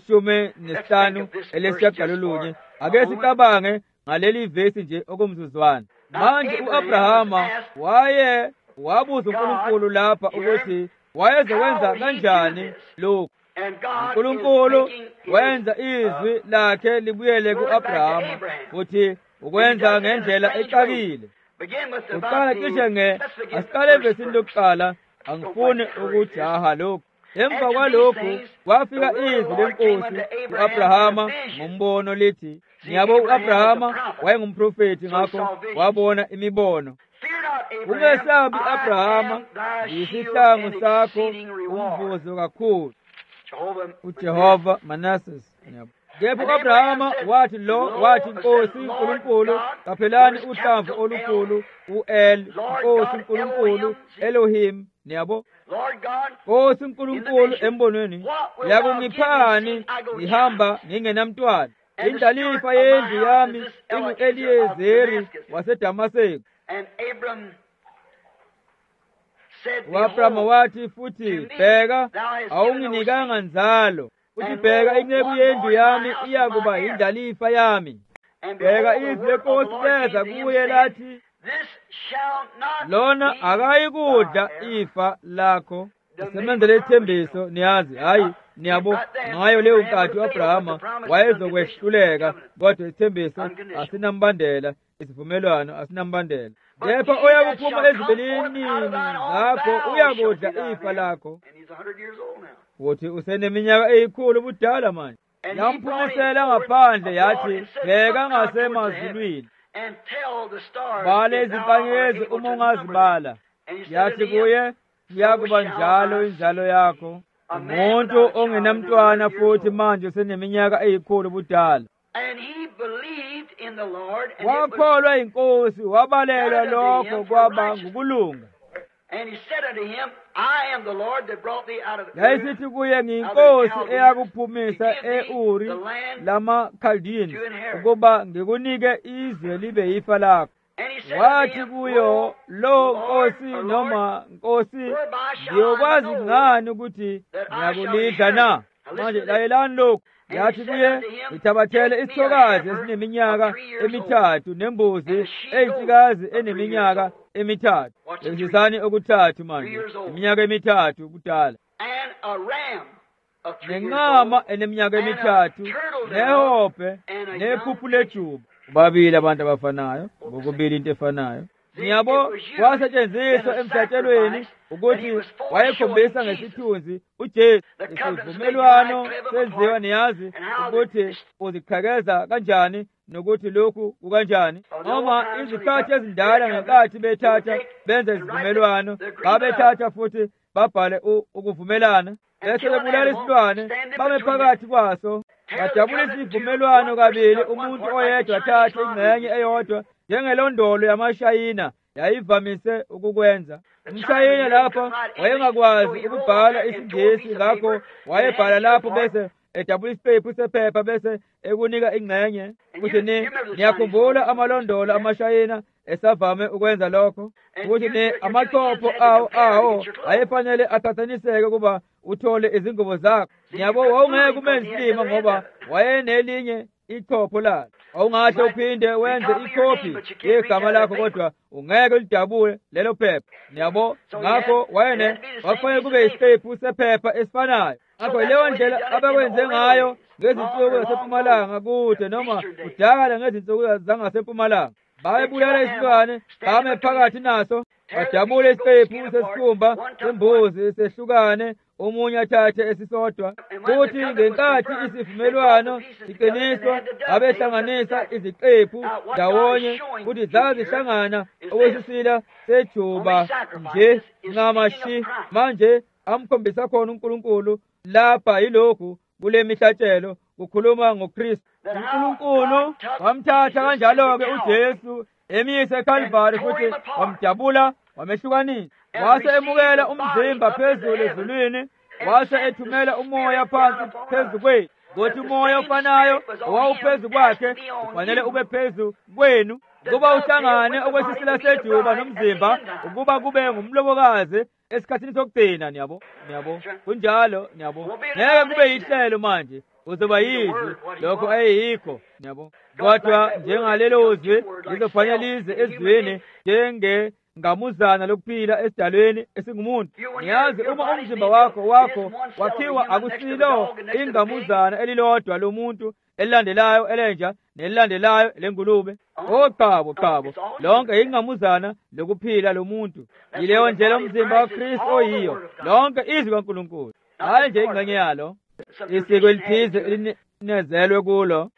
15:9. Ake sicabange ngaleli vesi nje okumzuzwana. Manje u-Abrahama wabuza uNkulunkulu lapha ukuthi wayezokwenza kanjani lokhu. uNkulunkulu wenza izwi lakhe libuyele ku-Abrahama, futhi ukwenza ngendlela exakile. Uqala cishe asiqale evesini lokuqala, angifuni ukujaha lokhu. Emva kwalokhu kwafika izwi lenkosi ku-Abrahama ngombono lithi, ngiyabo u-Abrahama wayengumprofeti, ngakho wabona imibono. Ungesabi Abrahama, yisihlangu sakho umvuzo kakhulu. uJehova Manassas. Kepha u-Abrahama wathi Nkosi uNkulunkulu, qaphelani uhlamvu olukhulu, u-El, Nkosi uNkulunkulu, Elohim, niyabo. Lord God, Nkosi uNkulunkulu embonweni yakungiphani ngihamba ngingenamntwana. Indlalifa yendlu yami ingu-Eliyezeri waseDamaseko. and Abram said, U-Abrama wathi futhi, bheka, awunginikanga nzalo. Uthi bheka, inceku yendlu yami iyakuba indlalifa yami. Bheka, izwi lenkosi leza kuye lathi, this shall not lona be akayikudla ifa lakho. Isemenzele ithembiso niyazi, hayi niyabo, ngayo leyo nkathi u-Abrahama wayezokwehluleka, kodwa isithembiso asinambandela, isivumelwano asinambandela. Kepha uyakuphuma ezibelinini zakho uyakudla ifa lakho. And he's 100 years old now. Uthi useneminyaka eyikhulu budala manje. Yamphumisela ngaphandle yathi, bheka ngasemazulwini, And tell the stars bala that thou art izinkanyezi able to uma number them. ungazibala. And he said Yathi unto him, kuye, kuyakuba njalo inzalo yakho. Umuntu ongenamntwana futhi manje useneminyaka eyikhulu budala. And he believed in the Lord, and, Wakholwa inkosi, wabalelwa lokho kwaba ngukulunga. and he said unto him, I am the Lord that brought thee out of the Yayisithi kuye, ngiyinkosi eyakuphumisa e-Uri lamaKhaldini ukuba ngikunike izwe libe yifa lakho. And he said Wathi unto him, kuyo, lo nkosi Lord, noma nkosi, whereby shall I ngiyokwazi know ngani ukuthi ngiyakulidla na? Manje layelani lokhu. Yathi kuye, ngithabathele isithokazi esineminyaka emithathu nembuzi eyisikazi eneminyaka emithathu. Lelisani okuthathu manje, iminyaka emithathu kudala. and a ram of 3 years Nenqama old, eneminyaka and a emithathu, turtle thereof, nehophe, and a nephuphu young lejuba. Babili abantu abafanayo, ngokubili into efanayo. Niyabo, kwasetshenziswa emhlatshelweni ukuthi wayekhombisa ngesithunzi uJesu. Isivumelwano senziwa niyazi ukuthi uziqhakeza kanjani nokuthi lokhu kukanjani. Noma izikhathi ezindala ngenkathi bethatha benza isivumelwano, babethatha futhi babhale ukuvumelana. Bese bebulala isilwane, bame phakathi kwaso, badabula isivumelwano kabili, umuntu oyedwa athathe ingxenye eyodwa, njengelondolo yamaShayina yayivamise ukukwenza. UmShayina lapha wayengakwazi ukubhala isiNgisi, ngakho wayebhala lapho bese edabula isiphephu sephepha bese ekunika ingxenye. Ukuthi niyakhumbula amalondolo amaShayina esavame ukwenza lokho, ukuthi amachopho awo ayefanele aqhathaniseke kuba uthole izingubo zakho. Niyabo, wawungeke umenze isilima ngoba wayenelinye ichopho lakhe. Awungahle uphinde wenze ikopi yegama lakho, kodwa ungeke ulidabule lelo phepha. Niyabo, ngakho wafanele kube isiphephu sephepha esifanayo. Ngakho leyo ndlela abekwenze ngayo ngezinsuku zasempumalanga kude noma kudala ngezinsuku zangasempumalanga. Bayebulala isilwane, bame phakathi naso, badabule isiphephu sesikhumba sembuzi sehlukane, omunye athathe esisodwa. Futhi ngenkathi isivumelwano siqiniswa, abehlanganisa iziqephu ndawonye, futhi zazihlangana okwesisila sejuba nje ngamashi. Manje amkhombisa khona uNkulunkulu lapha yilokhu kule mihlatshelo kukhuluma ngoKristu. uNkulunkulu wamthatha kanjalo-ke uJesu emiyise eKhalvari futhi wamdabula wamehlukanisa. Wase emukela umzimba phezulu ezulwini, wase ethumela umoya phansi phezu kwethu. Kuthi umoya ofanayo owawuphezu kwakhe ufanele ube phezu kwenu, ukuba uhlangane okwesisila sejuba nomzimba, ukuba kube ngumlobokazi esikhathini sokugcina. Niyabo, kunjalo. Niyabo, ngeke kube yihlelo manje, uzoba yizwi lokho ayikho. Niyabo, kodwa njengalelo zwi lizofanele lize ezweni njengengamuzana lokuphila esidalweni esingumuntu. Niyazi, uma umzimba wakho wakhiwa akusilo ingamuzana elilodwa lomuntu elilandelayo elenja nelilandelayo lengulube. Qabo, lonke ingamuzana lokuphila lomuntu. Yileyo ndlela umzimba waKristu oyiyo, lonke izwi kaNkulunkulu, hayi nje ingxenye yalo, isiko elithize elinezelwe kulo.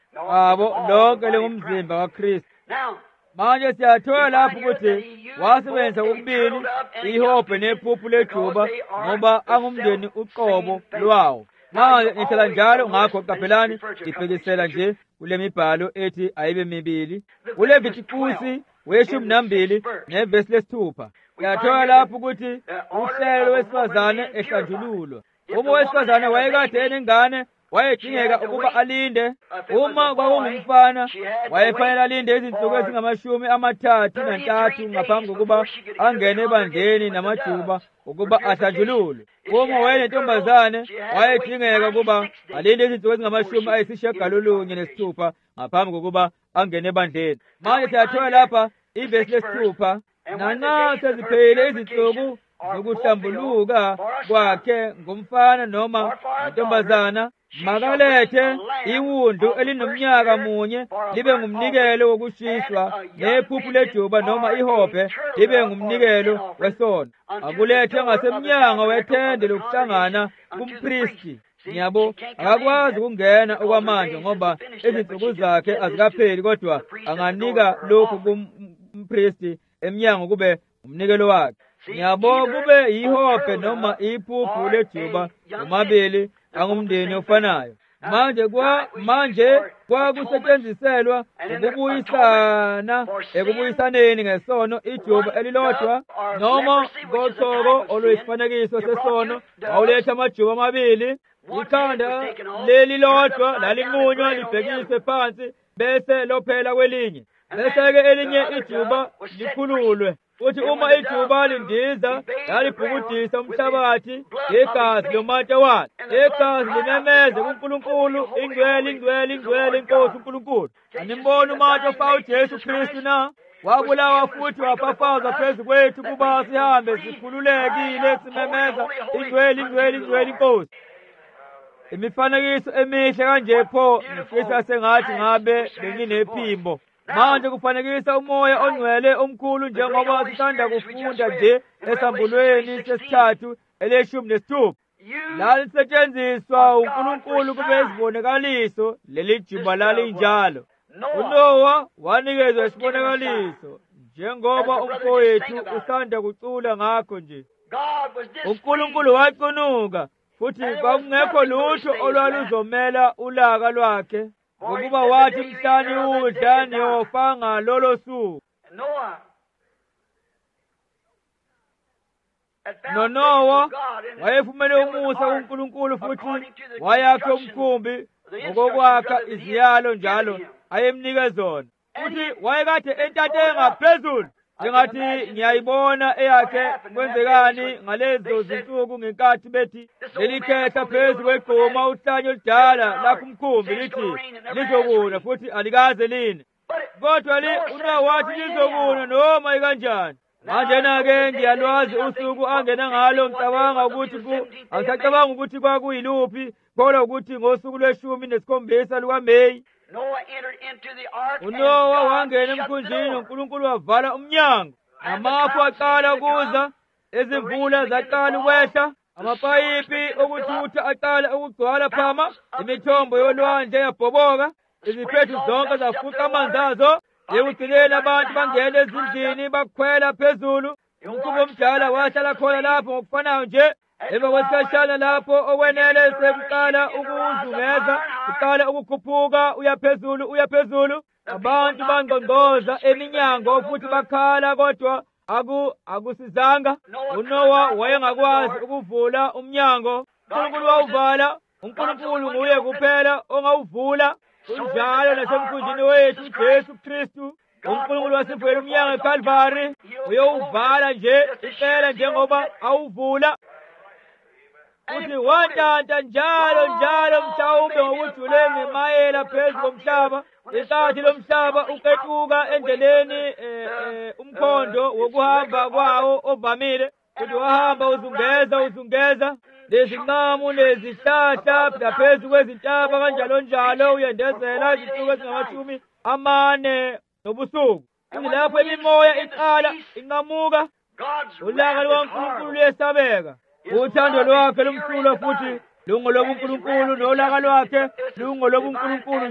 Lonke lingumzimba kaKristu. Manje siyathola lapho ukuthi wasebenzisa kokubili ihophe nephuphu lejuba ngoba angumndeni uqobo lwawo. Manje ngihlala njalo, ngakho qaphelani, ngibhekisela nje kule mibhalo ethi ayibe mibili. uLevitikusi 12 nevesi 6, Yathola lapho ukuthi uhlelo wesifazane ehlanjululwa. Uma owesifazane wayekade enengane wayedingeka ukuba alinde. Uma kwakungumfana wayefanele alinde izinsuku ezingama-33 ngaphambi kokuba angene ebandleni namajuba ukuba ahlanjululwe. Uma wayenentombazane wayedingeka ukuba alinde izinsuku ezingama-96 ngaphambi kokuba angene ebandleni. Manje siyathola lapha ivesi lesithupha, nanxa seziphelile izinsuku zokuhlambuluka kwakhe ngumfana noma intombazana, makalethe iwundu elinomnyaka munye libe ngumnikelo wokushiswa, nephuphu lejuba noma ihophe libe ngumnikelo wesono. Akulethe ngasemnyango wethende lokuhlangana kumpristi. Nyabo akakwazi ukungena okwamanje ngoba izinsuku zakhe azikapheli, kodwa anganika lokhu kumpristi emnyango kube umnikelo wakhe. Nyabo kube yihophe noma iphuphu lejuba omabili angumndeni ofanayo. Manje kwakusetshenziselwa ekubuyisaneni ngesono ijuba elilodwa, noma ngothoko oluyisifanekiso sesono wawuletha amajuba amabili. Ikhanda leli lodwa lalinqunywa libhekiswe phansi bese lophela kwelinye, bese-ke elinye ijuba likhululwe. Uthi uma ijuba lindiza lalibhukudisa umhlabathi ngegazi lomata walo. Igazi limemeze kuNkulunkulu, ingcwele, ingcwele, ingcwele inkosi uNkulunkulu. Animbona umata ofa uJesu Kristu na? Wabulawa futhi wafafaza phezu kwethu kuba sihambe sikhululekile simemeza ingcwele, ingcwele, ingcwele inkosi. Imifanekiso emihle kanje pho ngifisa sengathi ngabe benginephimbo. Manje kufanekisa umoya ongcwele omkhulu njengoba sisanda kufunda nje esambulweni sesithathu ele-16. Lalisetshenziswa uNkulunkulu kube isibonakaliso, leli juba lalinjalo. uNowa wanikezwa isibonakaliso njengoba umfowethu usanda kucula ngakho nje. uNkulunkulu wacunuka futhi kwakungekho lutho olwaluzomela ulaka lwakhe, ngokuba wathi mhlani udla niyofa ngalolo suku. noNowa wayefumene umusa kuNkulunkulu futhi wayakha umkhumbi ngokokwakha iziyalo njalo ayemnike zona. Futhi wayekade entate ngaphezulu, njengathi ngiyayibona eyakhe kwenzekani ngalezo zinsuku ngenkathi bethi lelikhehla phezu kwegquma uhlanya oludala lakho umkhumbi lithi lizokuna futhi alikaze line. Kodwa uNowa wathi lizokuna noma ikanjani. Manje-ke ngiyalwazi usuku angena ngalo, angisacabanga ukuthi kwakuyiluphi, kholwa ukuthi ngosuku lwe-17 lukaMeyi. uNowa wangena emkhunjini, uNkulunkulu wavala umnyango, amafu aqala ukuza, izimvula zaqala ukwehla, amapayipi okuthutha aqala ukugcwala phama, imithombo yolwandle yabhoboka, iziphethu zonke zafuqa amanzi azo. Ekugcineni abantu bangena ezindlini bakhwela phezulu. Umkhuba omdala wahlala khona lapho ngokufanayo nje. Emva kwesikhashana lapho okwenele sekuqala ukuzungeza, uqala ukukhuphuka uya phezulu. Abantu bangqongqoza eminyango futhi bakhala, kodwa akusizanga. uNowa wayengakwazi ukuvula umnyango. uNkulunkulu wawuvala. uNkulunkulu nguye kuphela ongawuvula. Kunjalo nasemkhunjini wethu uJesu Kristu. uNkulunkulu wasivula umnyango eCalvary, uyowuvala nje impela njengoba awuvula. Uthi wantanta njalo mhlawumbe ngokujule ngemayela phezu komhlaba, ngenkathi lo mhlaba uqetuka endleleni umkhondo wokuhamba kwawo ovamile. Uthi wahamba uzungeza lezinqamu lezihlahla phezu kwezintaba kanjalo uyendezela izinsuku ezingama-40 nobusuku. Kuthi lapho imimoya iqala inqamuka, ulaka lukaNkulunkulu luyesabeka. Uthando lwakhe lumsulwa futhi lungolobuNkulunkulu, nolaka lwakhe lungolobuNkulunkulu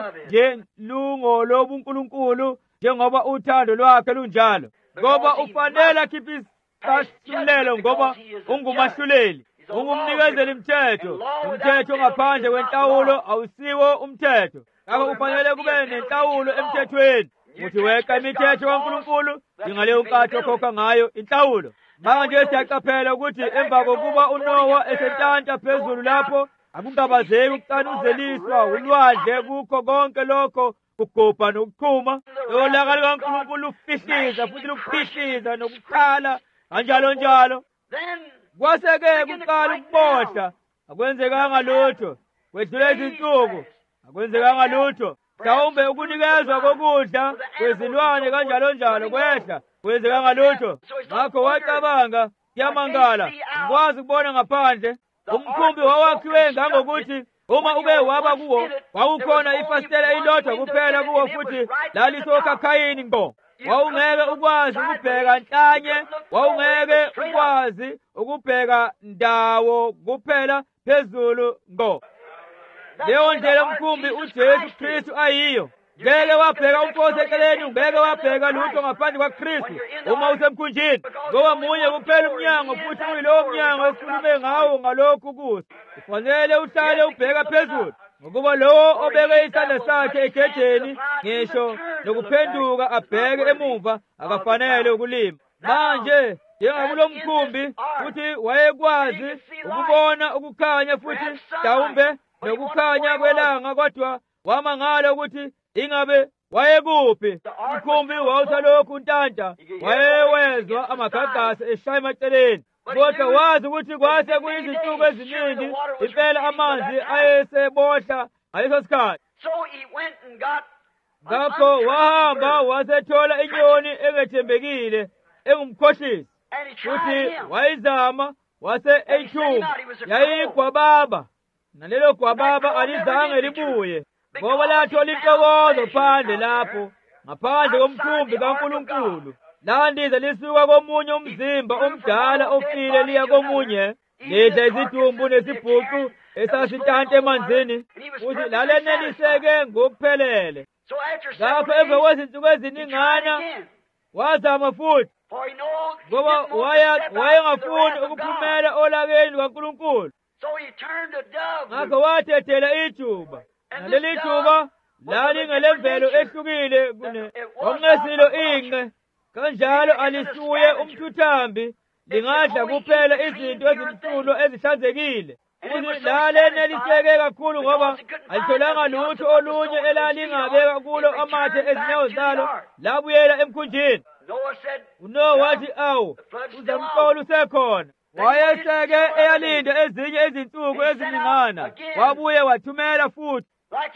lungolobuNkulunkulu njengoba uthando lwakhe lunjalo. Ngoba ufanele akhiphe isahlulelo ngoba ungumahluleli. Ungumnikezeli mthetho. Umthetho ngaphandle kwenhlawulo awusiwo umthetho. Ngakho kufanele kube nenhlawulo emthethweni. ukuthi weqa imithetho kaNkulunkulu ingaleyo nkathi okhokha ngayo inhlawulo. Manje siyaqaphela ukuthi emva kokuba uNowa esentanta phezulu lapho akungabazeki ukucanuzeliswa ulwandle kukho konke lokho kugubha nokuqhuma. Olaka likaNkulunkulu lufihliza futhi luphihliza nokukhala kanjalo njalo. Kwaseke kuqala ukubohla, akwenzekanga lutho. Kwedlula izinsuku, akwenzekanga lutho. Mhlawumbe ukunikezwa kokudla kwezilwane kanjalo njalo kwehla, kwenzekanga lutho. Ngakho wacabanga, kuyamangala, ngikwazi ukubona ngaphandle. Umkhumbi wawakhiwe ngangokuthi uma uke waba kuwo wawukhona ifasitela elilodwa kuphela kuwo futhi lalisokhakhayini ngqo. Wawungeke ukwazi ukubheka nhlanye, wawungeke ukwazi ukubheka ndawo kuphela phezulu ngqo. Leyo ndlela umkhumbi uJesu Kristu ayiyo. Ngeke wabheka umfosi eceleni, ungeke wabheka lutho ngaphandle kwaKristu uma usemkhunjini. Ngoba munye kuphela umnyango futhi uyilowo mnyango esikhulume ngawo ngalokhu kuthi kufanele uhlale ubheka phezulu. Ngokuba lowo obeke isandla sakhe egedeni ngisho nokuphenduka abheke emuva akafanele ukulima. Manje njengakulo mkhumbi futhi wayekwazi ukubona ukukhanya futhi mhlawumbe nokukhanya kwelanga, kodwa wamangala ukuthi ingabe wayekuphi. Umkhumbi wawusalokhu ntanta, wayewezwa amagagasi eshaya emaceleni, kodwa wazi ukuthi kwase kuyizinsuku eziningi impela amanzi ayesebohla ngaleso sikhathi. Ngakho wahamba wasethola inyoni engethembekile engumkhohlisi, futhi wayizama wase eyithuma. Yayigwababa, nalelo gwababa alizange libuye, ngoba lathola intokozo phandle lapho ngaphandle komkhumbi kaNkulunkulu. Landiza lisuka komunye umzimba omdala ofile liya komunye, lidla izidumbu nesibhuqu esasintanta emanzini, futhi laneneliseke ngokuphelele. Ngakho emva kwezinsuku eziningana wazama futhi, ngoba wayengafuni ukuphumela olakeni kaNkulunkulu. Ngakho wathethela ithuba, naleli thuba lalingelemvelo ehlukile okungesilo ingqe. Kanjalo alisuye umthuthambi, lingadla kuphela izinto ezimsulwa ezihlanzekile. Futhi laneneliseke kakhulu ngoba alitholanga lutho olunye elalingabeka kulo amathe ezinyawo zalo labuyela emkhunjini. uNowa wathi, awu, uzamqola usekhona. Wayeseke eyalinda ezinye izinsuku eziningana, wabuye wathumela futhi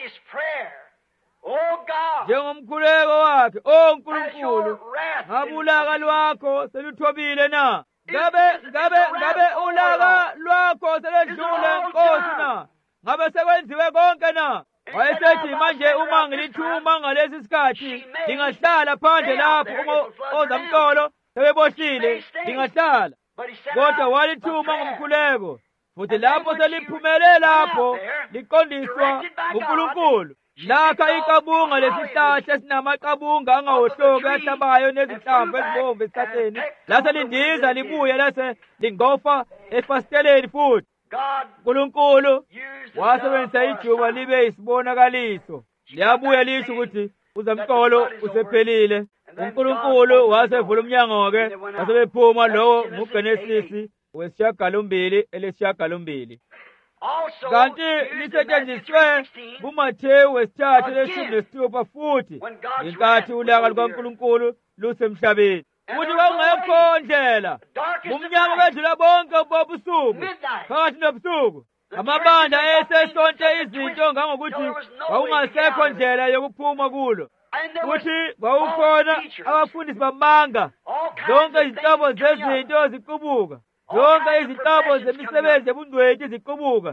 njengomkhuleko wakhe, "O Nkulunkulu, ngabe ulaka lwakho seluthobile na? Ngabe ulaka lwakho seledlule Nkosi na? Ngabe sekwenziwe konke na?" Wayesethi, manje uma ngilithuma ngalesi sikhathi lingahlala phandle lapho ozamqolo sebebohlile, lingahlala. Kodwa walithuma ngomkhuleko, futhi lapho seliphumele lapho liqondiswa uNkulunkulu. Lakha iqabunga lesihlahla esinamaqabunga angawohloki ahlabayo nezinhlamvu ezibomvu esihlahleni, lase lindiza libuye lase lingofa efasiteleni futhi. uNkulunkulu wasebenzisa ijuba libe yisibonakaliso, liyabuya lisho ukuthi uzamqolo usephelile. uNkulunkulu wasevula umnyango-ke, wasebephuma lowo nguGenesisi wesishiyagalombili elesishiyagalombili. Kanti lisetshenziswe kuMathewu wesithathu leshumi nesithupha futhi ngenkathi ulaka lukaNkulunkulu lusemhlabeni. Futhi kwakungekho ndlela, umnyama bedlula bonke bobusuku, phakathi nobusuku. Amabandla ayesesonte izinto ngangokuthi kwakungasekho ndlela yokuphuma kulo. Futhi kwawukhona abafundisi bamanga, zonke izinhlobo zezinto ziqubuka, zonke izinhlobo zemisebenzi yobungcweti ziqubuka.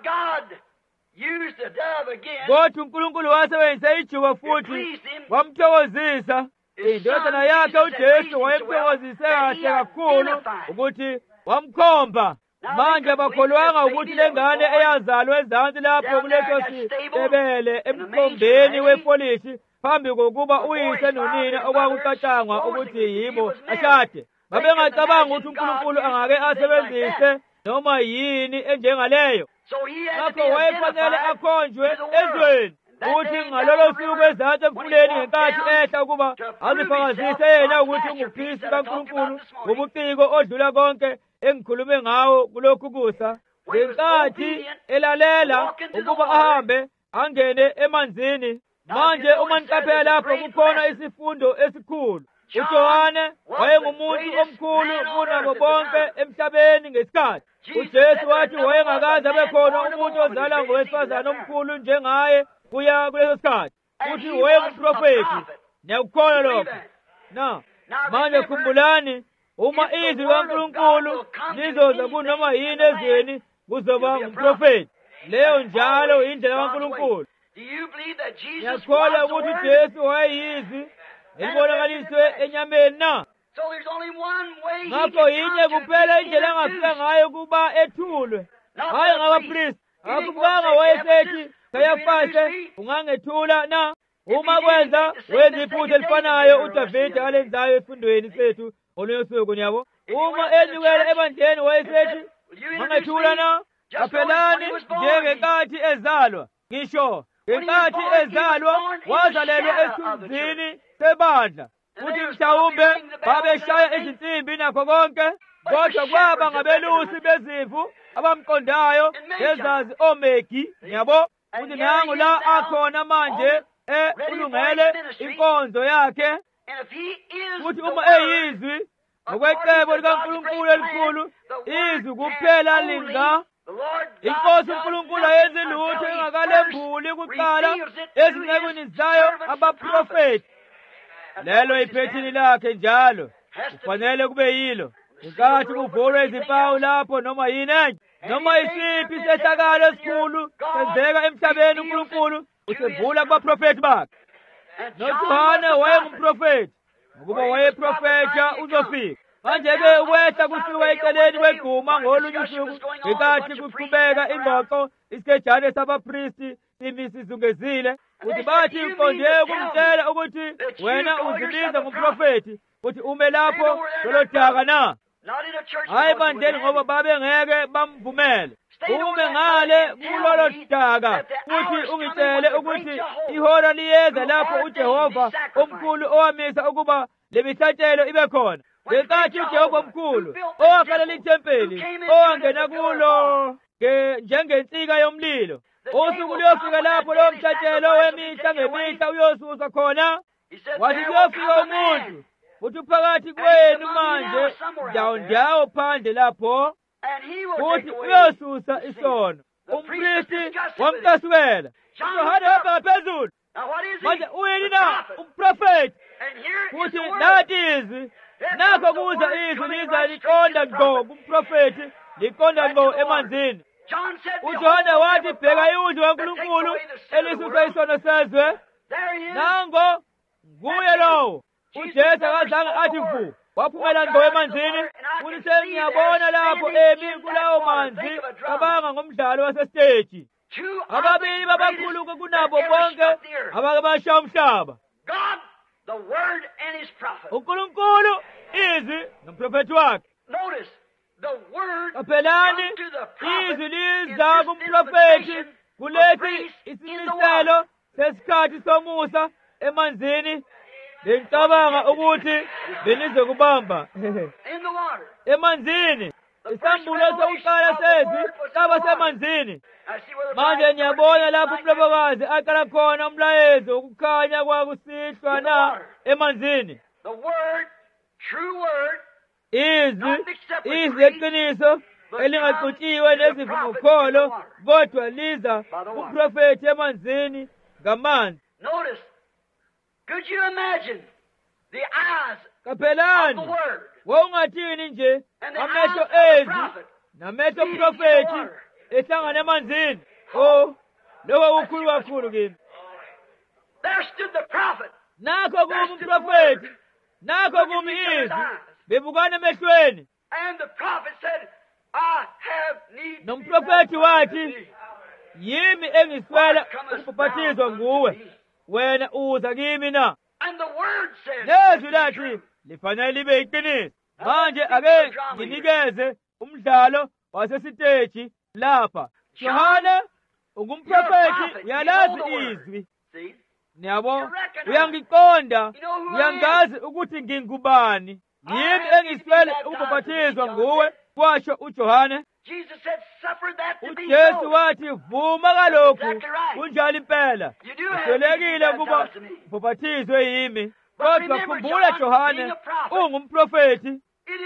Kodwa uNkulunkulu wasebenzisa ijuba futhi wamthokozisa. Indodana yakhe uJesu wayemthokozise kahle kakhulu ukuthi wamkhomba. Manje abakholwanga ukuthi lengane eyazalwa ezansi lapho kuleso sibebele emkhombeni wepolishi phambi kokuba uyise nonina okwakucatshangwa ukuthi yibo ashade. Babengacabanga ukuthi uNkulunkulu angake asebenzise noma yini enjengaleyo. Ngakho wayefanele akhonjwe ezweni. uthi ngalolo suku ezathi emfuleni ngenkathi ehla ukuba azifakazise yena ukuthi ungumphristi kaNkulunkulu ngobuciko odlula konke engikhulume ngawo kulokhu kusa, ngenkathi elalela ukuba ahambe angene emanzini. Manje uma niqaphela lapho kukhona isifundo esikhulu. uJohane wayengumuntu omkhulu kunabo bonke emhlabeni ngesikhathi. uJesu wathi wayengakaze abekhona umuntu ozala ngowesifazane omkhulu njengaye kuya kuleso sikhathi. Uthi wayengumprofeti. Niyakukholwa lokho? Na manje khumbulani, uma izwi likaNkulunkulu lizoza kunoma yini ezweni kuzoba ngumprofeti. Leyo njalo indlela kaNkulunkulu. Niyakholwa ukuthi uJesu wayeyizwi elibonakaliswe enyameni na? Ngakho yinye kuphela indlela angafika ngayo kuba ethulwe, hayi ngabapristi. Akubanga wayesethi Kayafase ungangethula na? Uma wenza iphutha elifanayo uDavide alenzayo esifundweni sethu olunye usuku, yabo. Uma enyukela ebandleni wayesethi ungangethula na? Kaphelani njengenkathi ezalwa, ngisho ngenkathi ezalwa wazalelwa esithunzini sebandla, futhi mhlawumbe babeshaya izinsimbi nakho konke, kodwa kwaba ngabelusi bezimvu abamqondayo ezazi omegi, yabo. Futhi nangu la akhona manje ulungele inkonzo yakhe. Futhi uma eyizwi ngokwecebo likaNkulunkulu elikhulu, izwi kuphela linga. Inkosi uNkulunkulu ayenzi lutho engakalembuli kuqala ezincekwini zayo abaprofeti. Lelo iphethini lakhe njalo kufanele kube yilo. Ngenkathi kuvulwa izimpawu lapho noma yini enye, noma isiphi isehlakalo esikhulu senzeka emhlabeni, uNkulunkulu usevula kubaprofeti bakhe. noJohane wayengumprofeti, ngoba wayeprofetha uzofika. Manje-ke ukwehla kusuka eceleni kweguma ngolunye usuku, ngenkathi kuqhubeka ingxoxo, isikejane sabapristi simi sizungezile, futhi bathi uqonde ukumtshela ukuthi wena uzibiza ngumprofeti, futhi ume lapho lolo daka na? Hayi bandeni, ngoba babengeke bamvumele. Ume ngale kulolo daka, futhi ungitshele ukuthi ihora liyeza lapho uJehova omkhulu owamisa ukuba lemihlatshelo ibe khona. Ngenkathi uJehova omkhulu owakhalela ithempeli, owangena kulo njengensika yomlilo, usuku luyofika lapho lowo mhlatshelo wemihla ngemihla uyosuswa khona. Wathi kuyofika umuntu futhi phakathi kwenu manje ndawo phandle lapho, futhi uyosusa isono. Umpristi wamcasukela uJohane wabheka phezulu. Manje uyini na? Umprofeti. Futhi nathi izwi, nakho kuza izwi liza liqonda ngqo kumprofeti, liqonda ngqo emanzini. uJohane wathi bheka izwi kaNkulunkulu elisusa isono sezwe. Nango nguye lowo. uJesu akazange athi vu, waphumela ngqo emanzini. Futhi sengiyabona lapho emi kulawo manzi cabanga ngomdlalo wasesteji. Ababili babakhulu kunabo bonke abakabasha umhlaba, The Word and His prophet. uNkulunkulu, izwi nomprofeti wakhe. Notice, the Word Kaphelani, comes to the prophet izwi in liza this kumprofeti dispensation of kulethi grace in the isimiselo water. sesikhathi somusa emanzini. Bengicabanga ukuthi benizokubamba In the water. emanzini. Isambulo sokuqala sezwi saba semanzini. I see where the Manje bright ngiyabona word lapho is umlobokazi aqala khona umlayezo wokukhanya kwakusihlwa na emanzini. the Word, true Word, Izwi leqiniso elingaxutshiwe nezivumokholo, kodwa liza kumprofeti emanzini ngamanzi. Notice, could you imagine the eyes of Kaphelani, the Word wawungathini nje and the amehlo eyes of the ezwi prophet? namehlo omprofeti ehlangana emanzini? Oh, lokho kukhulu kakhulu kimi. There stood the prophet. Nakho kumi umprofeti, nakho kumi izwi, bebukana emehlweni. And the prophet said, I have need. Nomprofeti wathi, yimi engiswela ukubhathizwa nguwe, wena uza kimi na? And the Word said, Nezwi lathi lifanele libe iqiniso. Manje ake nginikeze umdlalo wasesiteji lapha. Yohane ungumprofethi, uyalazi izwi. Niyabo, uyangiqonda, uyangazi ukuthi ngingubani. Yimi engiswele ukubhathizwa nguwe, kwasho uJohane. uJesu wathi vuma kalokhu kunjalo impela. Uswelekile ukuba ubhathizwe yimi. Kodwa khumbula Johane ungumprofethi.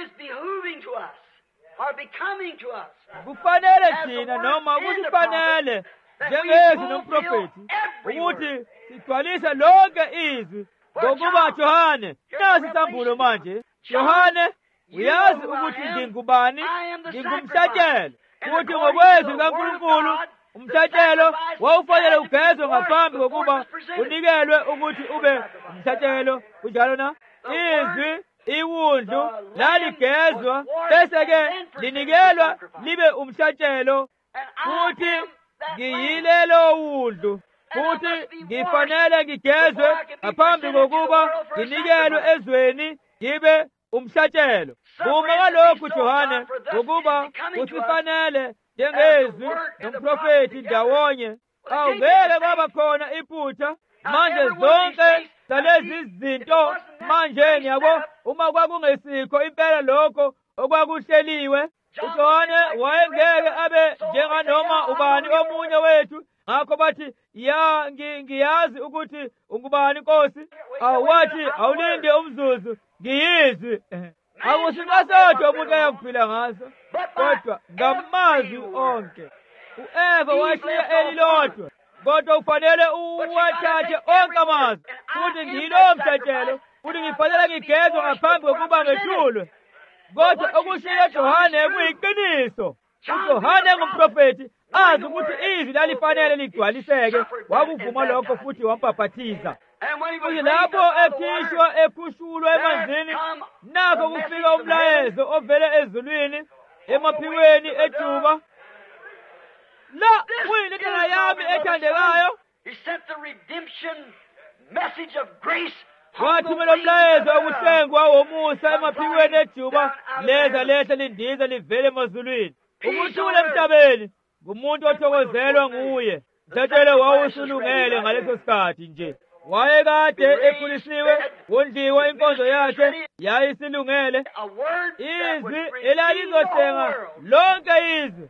Kufanele thina noma kusifanele njengezwi nomprofethi ukuthi sigcwalise lonke izwi ngokuba Johane nasi isambulo manje. Johane, uyazi ukuthi ngingubani? Ngingumhlatshelo. Futhi ngokwezwi kaNkulunkulu umhlatshelo wawufanele ugezwe ngaphambi kokuba unikelwe ukuthi ube umhlatshelo. Kunjalo na? Izwi iwundlu laligezwa bese-ke linikelwa libe umhlatshelo. Futhi ngiyilelo wundlu. Futhi ngifanele ngigezwe ngaphambi kokuba nginikelwe ezweni ngibe umhlatshelo. Vuma kalokhu Johane ukuba usifanele njengezwi nomprofethi ndawonye. Awungeke kwaba khona iphutha. Manje zonke zalezi zinto manje niyabo uma kwakungesikho impela lokho okwakuhleliwe, uJohane wayengeke abe njenganoma ubani omunye wethu. Ngakho bathi ya ngiyazi ukuthi ungubani Nkosi. Awathi awulinde umzuzu ngiyizwi. Akusingasodwa umuntu ayakuphila ngaso, kodwa ngamazwi onke. U-Eva washiya elilodwa, kodwa ufanele uwathathe onke amazwi. Futhi ngilo mhlatshelo, futhi ngifanele ngigezwe ngaphambi kokuba ngethulwe. Kodwa okushiya Johane kuyiqiniso. uJohane engumprofethi azi ukuthi izwi lalifanele ligcwaliseke, wakuvuma lokho futhi wambhaphathiza. Kuthi lapho ekhishwa ekhushulwa emanzini, nakho kufika umlayezo ovele ezulwini emaphikweni ejuba. La kuyindodana yami ethandekayo. Wathumela umlayezo wokuhlengwa womusa emaphikweni ejuba. Leza lehle lindiza livele emazulwini. Ukuthula emhlabeni ngumuntu othokozelwa nguye. Mhlatshelo wawusulungele ngaleso sikhathi nje. Wayekade ekhulisiwe, wondliwa inkonzo yakhe yayisilungele. Izwi elalizothenga lonke izwi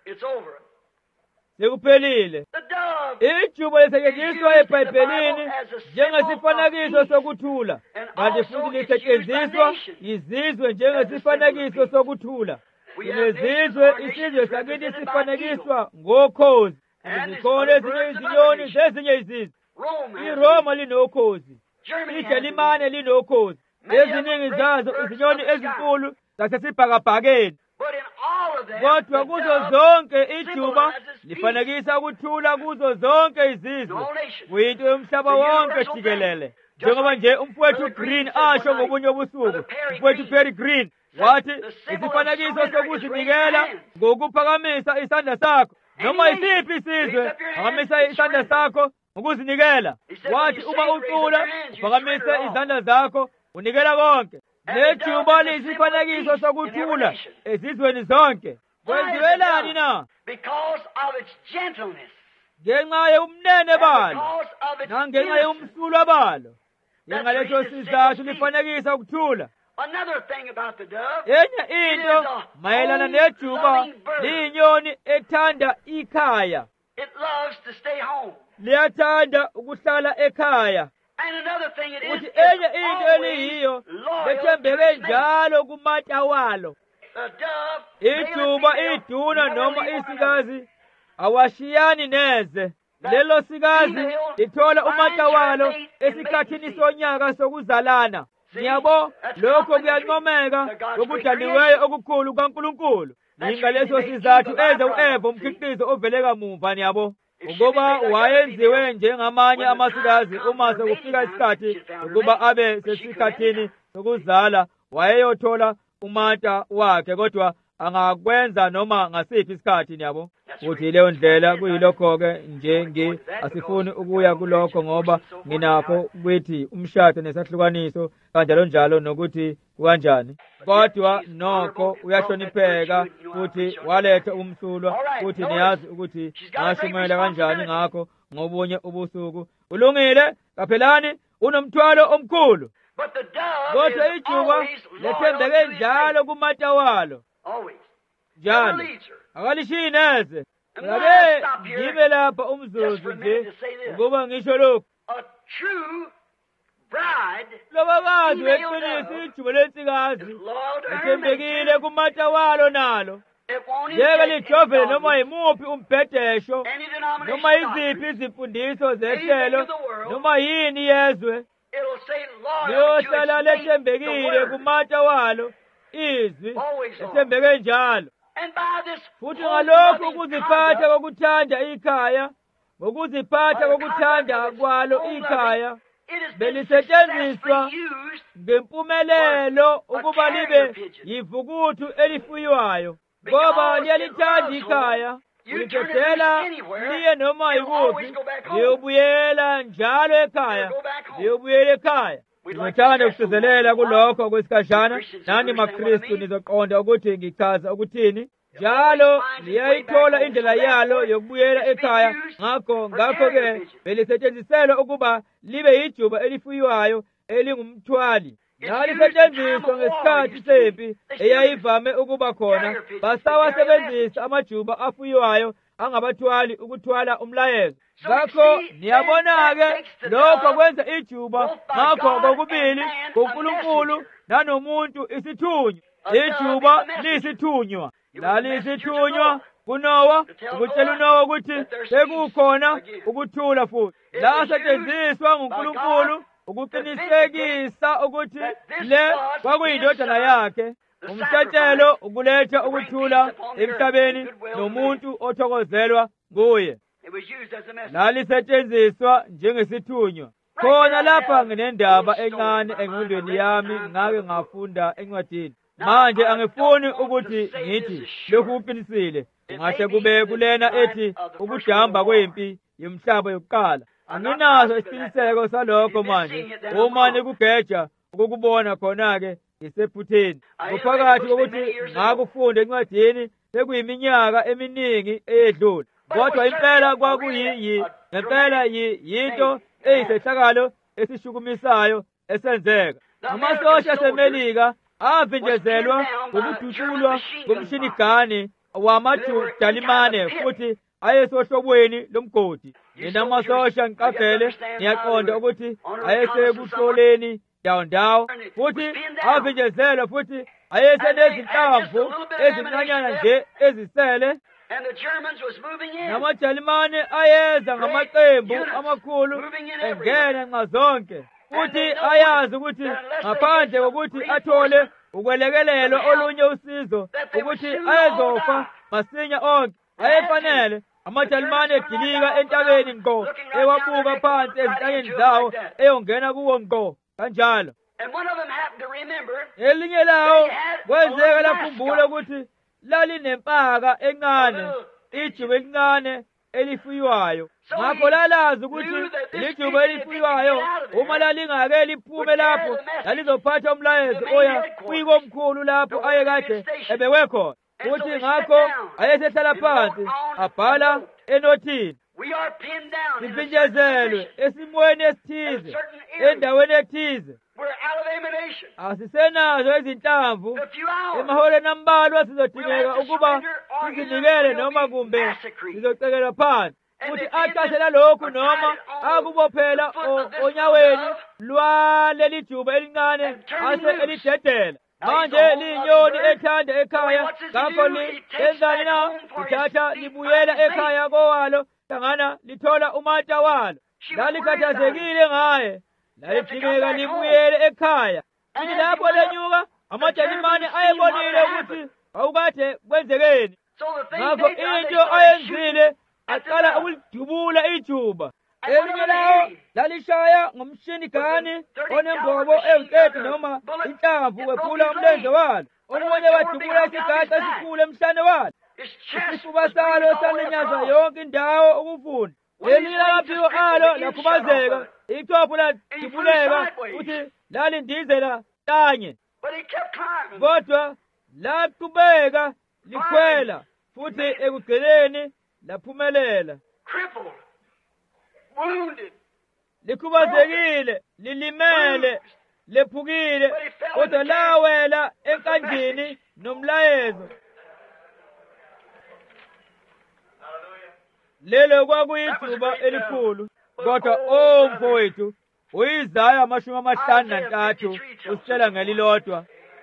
sekuphelile. Ijuba lisetshenziswa eBhayibhelini njengesifanekiso sokuthula, kanti futhi lisetshenziswa izizwe njengesifanekiso sokuthula. Kunezizwe isizwe sakithi sifanekiswa ngokhozi. Zikhona ezinye izinyoni zezinye izizwe. IRoma linokhozi, iJalimane linokhozi, eziningi zazo izinyoni ezinkulu zasesibhakabhakeni. Kodwa kuzo zonke ijuba lifanekisa ukuthula kuzo zonke izizwe, kuyinto yomhlaba wonke jikelele. Njengoba nje umfowethu Green asho ngobunye ubusuku, umfowethu Perry Green wathi isifanekiso sokuzinikela ngokuphakamisa isandla sakho. Noma isiphi isizwe phakamisa isandla sakho ukuzinikela. Wathi uma ucula uphakamisa izandla zakho unikela konke. Nejuba liyisifanekiso sokuthula ezizweni zonke. Kwenziwelani na? Ngenxa yobumnene balo nangenxa yomsulwa balo. Ngaleso sizathu lifanekisa ukuthula. Enye into mayelana nejuba liyinyoni ethanda ikhaya. Liyathanda ukuhlala ekhaya. Uthi enye into eliyiyo lethembeke njalo kumata walo. Ijuba iduna noma isikazi awashiyani neze. Lelo sikazi lithola umata walo esikhathini sonyaka sokuzalana. Niyabo, lokho kuyancomeka okudaliweyo okukhulu kaNkulunkulu. Ngaleso sizathu enze u-Eva umkhiqizo ovele kamuva niyabo. Ukuba wayenziwe njengamanye amasikazi uma sekufika isikhathi ukuba abe sesikhathini sokuzala wayeyothola umata wakhe, kodwa angakwenza noma ngasiphi isikhathi niyabo. futhi leyo ndlela kuyilokho-ke nje asifuni ukuya kulokho ngoba nginakho kwithi umshado nesahlukaniso kanjalo njalo nokuthi kanjani, kodwa nokho uyahlonipheka futhi waletha umsulwa futhi niyazi ukuthi ngashumayela kanjani ngakho ngobunye ubusuku. Ulungile kaphelani, unomthwalo omkhulu, kodwa ijuba lethembeke njalo kumatawalo njalo akalishiyi neze. Ngabe ngibe lapha umzuzu nje ukuba ngisho lokhu, lobakazi weqiniso ijuba lensikazi lethembekile kumatawalo nalo njeke lijovele noma yimuphi umbhedesho noma yiziphi izimfundiso zehlelo noma yini yezwe, liyohlala lethembekile kumatawalo, izwi lethembeke njalo. Futhi ngalokhu ukuziphatha kokuthanda ikhaya, ngokuziphatha kokuthanda kwalo ikhaya, belisetshenziswa ngempumelelo ukuba libe yivukuthu elifuywayo, ngoba liyalithanda ikhaya, ulithethela liye noma yikuphi, liyobuyela njalo ekhaya, liyobuyela ekhaya. Ngizothanda ukugcizelela kulokho kwesikhashana, nani maKristu nizoqonda ukuthi ngichaza ukuthini. Njalo liyayithola indlela yalo yokubuyela ekhaya, ngakho-ke belisetshenziselwa ukuba libe yijuba elifuywayo elingumthwali. Lalisetshenziswa ngesikhathi sempi eyayivame ukuba khona, basawasebenzisa amajuba afuywayo angabathwali ukuthwala umlayezo. Ngakho niyabona-ke lokho kwenza ijuba ngakho kokubili kuNkulunkulu nanomuntu isithunywa. Ijuba liyisithunywa, lalisithunywa kuNowa ukutshela uNowa ukuthi sekukhona ukuthula futhi. Lasetshenziswa nguNkulunkulu ukuqinisekisa ukuthi le kwakuyindodana yakhe. Umhlatshelo ukuletha ukuthula emhlabeni nomuntu othokozelwa nguye. Lalisetshenziswa njengesithunywa. Khona lapha nginendaba encane engqondweni yami ngake ngafunda encwadini. Manje angifuni ukuthi ngithi lokhu kuqinisile. Kungahle kube kulena ethi ukudamba kwempi yomhlaba yokuqala. Anginaso isiqiniseko salokho manje. Uma nikugeja ukukubona khona-ke ngisephutheni. Kuphakathi kokuthi ngakufunda encwadini sekuyiminyaka eminingi eyedlule. Kodwa impela ngempela yinto eyisehlakalo esishukumisayo esenzeka. Amasosha aseMelika avinjezelwa ngokudutshulwa ngomshinigane wamaJalimane futhi ayesohlobweni lomgodi. Ninamasosha ngiqaphele ngiyaqonda ukuthi ayesekuhloleni ndawo futhi avinjezelwa futhi ayesenezinhlamvu ezincanyana nje ezisele. NamaJalimane ayeza ngamaqembu amakhulu engena nxazonke futhi ayazi ukuthi ngaphandle kokuthi athole ukwelekelelwa olunye usizo ukuthi ayezofa masinya onke ayefanele amaJalimane egilika entabeni ngqo ewabuka phansi ezintanyeni zawo eyongena kuwo ngqo kanjalo. Elinye lawo kwenzeka lakhumbula ukuthi lalinempaka encane, ijuba elincane elifuywayo. Ngakho lalazi ukuthi lijuba elifuywayo uma lalingake liphume lapho lalizophatha umlayezo oya kuyikomkhulu lapho ayekade ebekwe khona. Futhi ngakho ayesehlala phansi abhala enothini. Siphinjezelwe esimweni esithize endaweni ethize. Asisenazo izinhlamvu emaholeni ambalwa sizodingeka ukuba sizinikele noma kumbe sizocekelwa phansi. Futhi aqashela lokhu noma akubophela onyaweni lwaleli juba elincane ase elidedela. Manje liyinyoni ethanda ekhaya, ngakho lenzani na? Lithatha libuyela ekhaya kowalo, hlangana lithola umata walo. Lalikhathazekile ngaye, lalidingeka libuyele ekhaya. Futhi lapho lenyuka amaJalimane ayebonile ukuthi awukade kwenzekeni. Ngakho into ayenzile aqala ukulidubula ijuba. Elinye lawo lalishaya ngomshinigane onembobo ewu-30 noma inhlamvu wephula umlenze walo. Omunye wadubula isigaxa esikhulu emhlane walo. isifuba salo salinyazwa yonke indawo ukufunda. Elinye lamaphiwo alo lakhubazeka, ichopho ladibuleka, futhi lalindizela kanye. Kodwa laqhubeka likhwela, futhi ekugcineni laphumelela. Likhubazekile, lilimele, lephukile, kodwa lawela enkandlini nomlayezo. Lelo kwakuyithuba elikhulu, kodwa mfowethu uIsaya 53 usitshela ngelilodwa.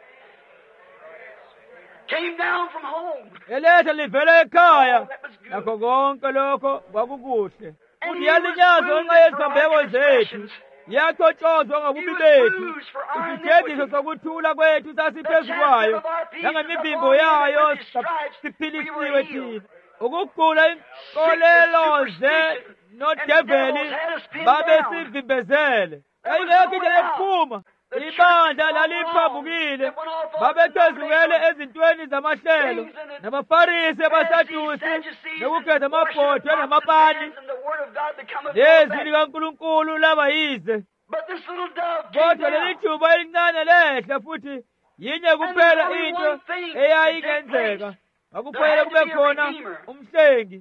Eletha livela ekhaya, nakho konke lokho kwakukuhle. Futhi yalinyazwa ngenxa yezithambeko zethu, yachotshozwa ngobubi bethu. Isithembiso sokuthula kwethu sasiphezu kwayo, nangemivimbo yayo siphilisiwe thina. Ukugula inkolelo nodeveli babesivimbezele. Ayingekho indlela yokuphuma. Ibandla laliphambukile, babechezukele ezintweni zamahlelo, nabaFarisi abaSadusi, nokugeza amabhodwe namapani, nezwi likaNkulunkulu laba yize. Kodwa leli thuba elincane lehla, futhi yinye kuphela into eyayingenzeka. Akufanele kube khona umhlengi.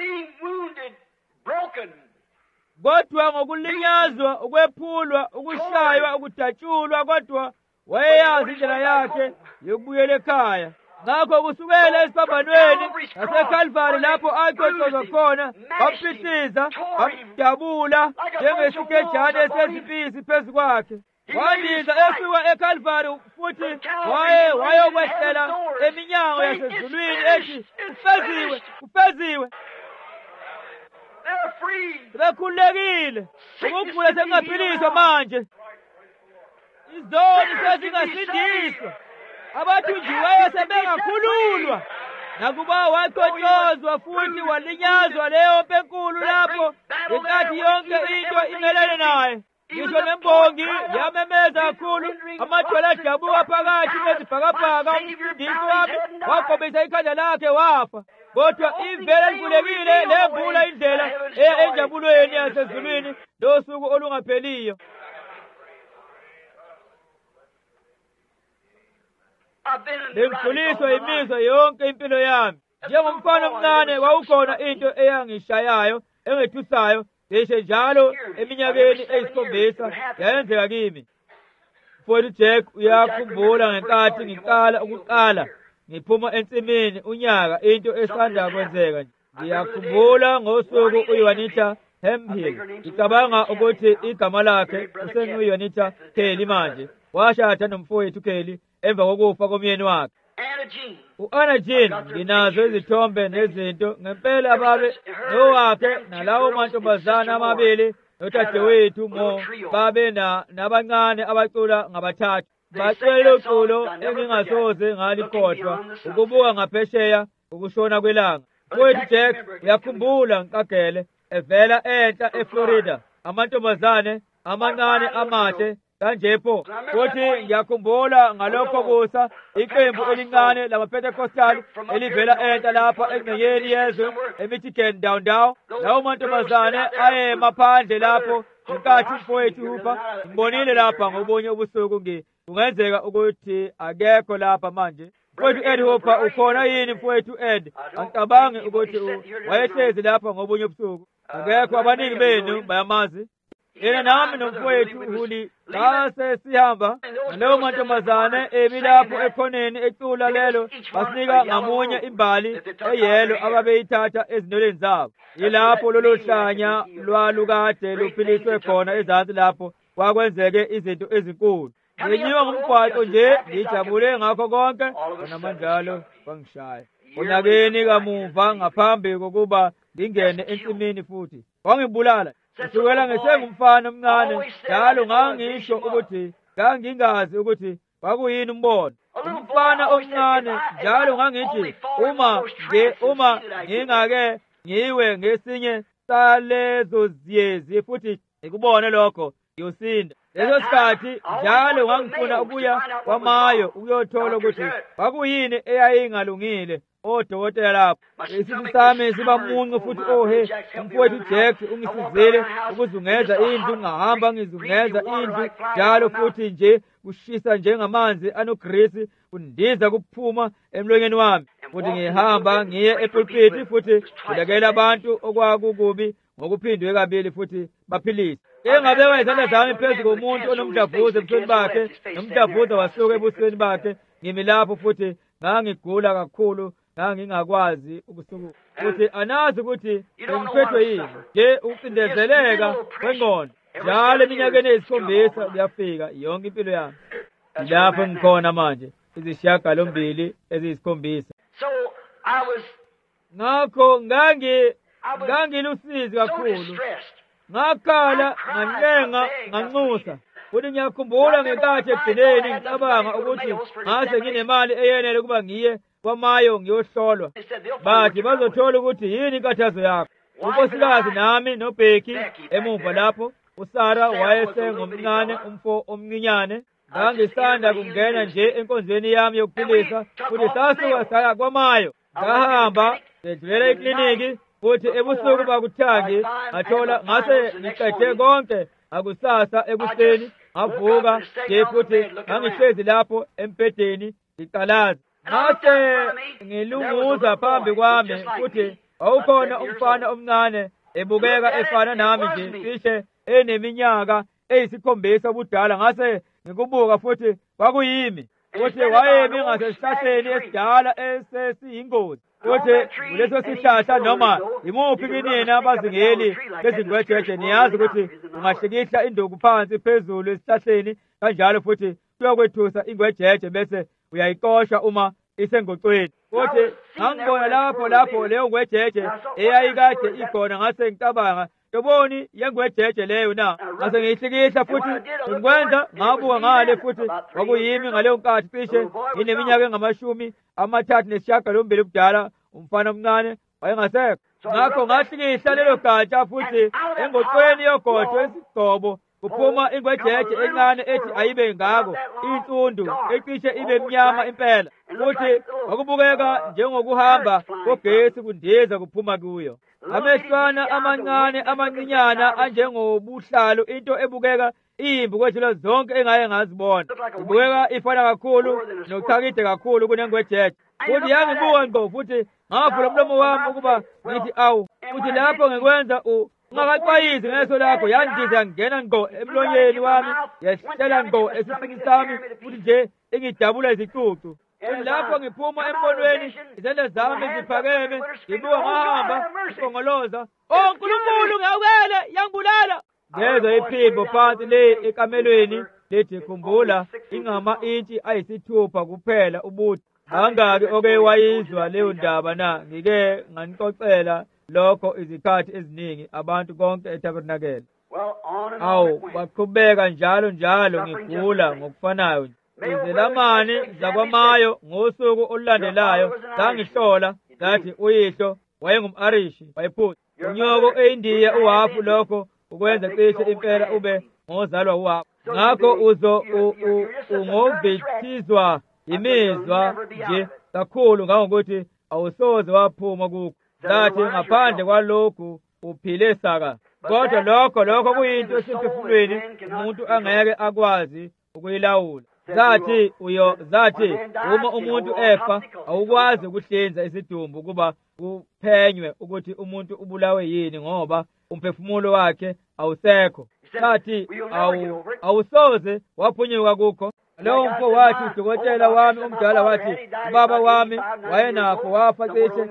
Kodwa ngokulinyazwa, ukwephulwa, ukushaywa, ukudatshulwa, kodwa wayeyazi indlela yakhe yokubuyela ekhaya. Ngakho kusukela esiphambanweni naseKalvari lapho achotshozwa khona, bamphihliza, bamdabula njengesikejane esezimpisi phezu kwakhe. Wandiza esuka eKalvari futhi wayokwehlela eminyango yasezulwini ethi, "Ufeziwe, ufeziwe." Sebekhululekile, ukugula sekungaphiliswa manje, izoni sezingasindiswa, abathunjiweyo sebengakhululwa. Nakuba wachotshozwa futhi walinyazwa leyo mpenkulu lapho, ngenkathi yonke into imelene naye. Ngisho nembongi yamemeza kakhulu, amadwala adabuka phakathi kwezibhakabhaka. Umsindisi wami wagobisa ikhanda lakhe wafa. Kodwa ivele livulekile lembula indlela eya enjabulweni yasezulwini losuku olungapheliyo. Bengikhuliswa imizwa yonke impilo yami. Njengomfana omncane kwakukhona into eyangishayayo, engethusayo, ngisho njalo eminyakeni eyisikhombisa yayenzeka kimi. Mfowethu Jack uyakhumbula ngenkathi ngiqala ukuqala ngiphuma ensimini unyaka into esanda kwenzeka nje. Ngiyakhumbula ngosuku uJuanita Hemphill. Ngicabanga ukuthi igama lakhe usenguJuanita Kelly manje. Washada nomfowethu Kelly emva kokufa komyeni wakhe. U-Anna Jean, nginazo izithombe nezinto ngempela ababe nowakhe nalawo mantombazana amabili notadewethu Mo babe nabancane abacula ngabathathu. Bacela uculo engingasoze ngalikhohlwa, ukubuka ngaphesheya ukushona kwelanga. Mfowethu Jack uyakhumbula ngikagele evela enhla eFlorida, amantombazane amancane amahle kanjepho. Futhi ngiyakhumbula ngalokho kusa iqembu elincane lamaPentecostal elivela enhla lapha engxenyeni yezwe eMichigan down. Lawo mantombazane ayema phandle lapho ngenkathi mfowethu Hooper ngibonile lapha ngobunye ubusuku. Kungenzeka ukuthi akekho lapha manje. Mfowethu Ed Hooper ukhona yini mfowethu Ed? Angicabangi ukuthi wayehlezi lapha ngobunye ubusuku. Akekho abaningi benu bayamazi. Yena nami nomfowethu Huli base sihamba ngaleyo mantombazane emi lapho ekhoneni ecula lelo, basinika ngamunye imbali eyelo ababeyithatha ezinoleni zabo. Yilapho lolo hlanya lwalukade luphiliswe khona ezansi lapho kwakwenzeke izinto ezinkulu. Ngenyiwa ngumgwaqo nje ngijabule ngakho konke, namanjalo bangishaya. Onyakeni kamuva ngaphambi kokuba ngingene ensimini futhi wangibulala. Kusukela ngisengumfana omncane njalo ngangisho ukuthi ngangingazi ukuthi kwakuyini umbono. Umfana omncane njalo ngangithi uma ngingake ngiwe ngesinye salezo ziyezi futhi ngikubone lokho ngiyosinda. Leso sikhathi njalo ngangifuna ukuya kwaMayo ukuyothola ukuthi kwakuyini eyayingalungile odokotela lapho. Isisu sami siba muncu futhi ohe, umfowethu Jack ungisizile ukuze ungenza indlu, ungahamba ngizungenza indlu njalo futhi nje kushisa njengamanzi anogrisi kundiza kuphuma emlonyeni wami. Futhi ngihamba ngiye epulpiti futhi ngilekela abantu okwakukubi ngokuphindwe kabili futhi baphilise. Engabeka izandla zami phezu komuntu onomdlavuza ebusweni bakhe, nomdlavuza wasuka ebusweni bakhe. Ngimi lapho futhi ngangigula kakhulu, ngangingakwazi ukusukuma. Futhi anazi ukuthi bengiphethwe yini, nje ukucindezeleka kwengqondo. Njalo eminyakeni eyisikhombisa kuyafika yonke impilo yami. Lapho ngikhona manje, izishiyagalombili eziyisikhombisa. Ngakho ngangilusizi kakhulu. Ngakhala, ngancenga, nganxusa. Futhi ngiyakhumbula ngenkathi ekugcineni ngicabanga ukuthi ngase nginemali eyenele ukuba ngiye kwamayo ngiyohlolwa. Bathi bazothola ukuthi yini inkathazo yakho. Unkosikazi nami noBheki emuva lapho, uSara wayesengomncane, umfo omncinyane. Ngangisanda kungena nje enkonzweni yami yokuphilisa, futhi sasuka saya kwamayo. Ngahamba ngedlulela ekliniki, futhi ebusuku bakuthangi ngathola ngase ngiqede konke ngakusasa ekuseni. Ngavuka nje futhi ngangihlezi lapho embhedeni ngicalaza. Ngase ngilunguza phambi kwami, futhi wawukhona umfana omncane ebukeka efana nami nje, cishe eneminyaka eyisikhombisa ubudala. Ngase ngikubuka futhi kwakuyimi, futhi wayemi ngasesihlahleni esidala esesiyingozi. Futhi kuleso sihlahla noma imuphi kinina abazingeli bezingwejeje niyazi ukuthi ungahlikihla induku phansi phezulu esihlahleni kanjalo futhi kuyokwethusa ingwejeje bese uyayikosha uma isengocweni. Futhi ngangibona lapho leyo ngwejeje eyayikade ikhona. Ngase ngicabanga, yoboni yengwejeje leyo na. Ngase ngiyihlikihla futhi ngikwenza ngabuka ngale, futhi kwakuyimi ngaleyo nkathi cishe ineminyaka engamashumi-39 ubudala. Umfana omncane wayengasekho. Ngakho ngahlikihla lelo gatsha, futhi engocweni yogodo esigcobo kuphuma ingwejeje encane ethi ayibe ngako, insundu ecishe ibe mnyama impela. Futhi wakubukeka njengokuhamba kogesi kundiza kuphuma kuyo. Amehlwana amancane amancinyana anjengobuhlalu, into ebukeka iyimbi kwedlula zonke engaye ngazibona. Ibukeka ifana kakhulu nokuchakide kakhulu kunengwejeje. Futhi yangibuka ngqo, futhi ngavula umlomo wami ukuba ngithi awu. Futhi lapho ngikwenza ungakaxwayizi ngeso lakho, yandiza ngena ngqo emlonyeni wami, yehlela ngqo esiswini sami, futhi nje ingidabula izicucu. Futhi lapho ngiphuma embonweni, izandla zami ziphakeme, ngibuka ngahamba ngishongoloza, "Oh Nkulunkulu, ngiyawukele, yangibulala." Ngezwa iphimbo phansi le ekamelweni lithi, "Khumbula, ingama-intshi ayisithupha kuphela ubude." Angaki oke wayizwa leyo ndaba na? Ngike nganixoxela lokho izikhathi eziningi abantu konke eTabernacle. Awu, baqhubeka njalo ngigula ngokufanayo. Izelamani zakwamayo ngosuku olulandelayo zangihlola zathi uyihlo wayengumArishi wayephuza. Unyoko eIndiya uhafu lokho ukwenza cishe impela ube ngozalwa uhafu. Ngakho ungovethizwa imizwa nje kakhulu ngangokuthi awusoze waphuma kukho. Zathi ngaphandle kwalokhu uphile saka. Kodwa lokho kuyinto esemphefumulweni umuntu angeke akwazi ukuyilawula. Zathi uma umuntu efa awukwazi ukuhlinza isidumbu kuba kuphenywe ukuthi umuntu ubulawe yini ngoba umphefumulo wakhe awusekho. Zathi awusoze waphunyuka kukho. Lowo mfo wathi udokotela wami omdala wathi ubaba wami wayenakho wafa cishe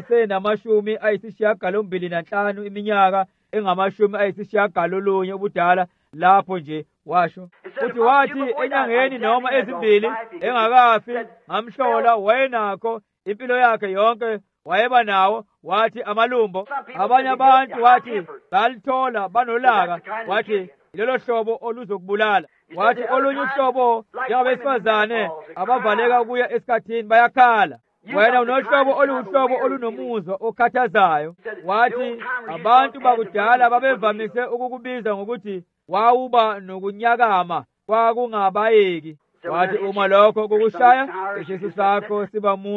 esenama-85 iminyaka engama-90 ubudala lapho nje washo. Futhi wathi enyangeni noma ezimbili engakafi ngamhlola wayenakho impilo yakhe yonke wayeba nawo. Wathi amalumbo abanye abantu wathi balithola banolaka, wathi lelo hlobo oluzokubulala. Wathi olunye uhlobo njengabesifazane abavaleka ukuya esikhathini bayakhala. Wena unohlobo oluhlobo olunomuzwa okhathazayo. Wathi abantu bakudala babevamise ukukubiza ngokuthi wawuba nokunyakama kwakungabayeki. Wathi uma lokho kukushaya isisu sakho siba muncu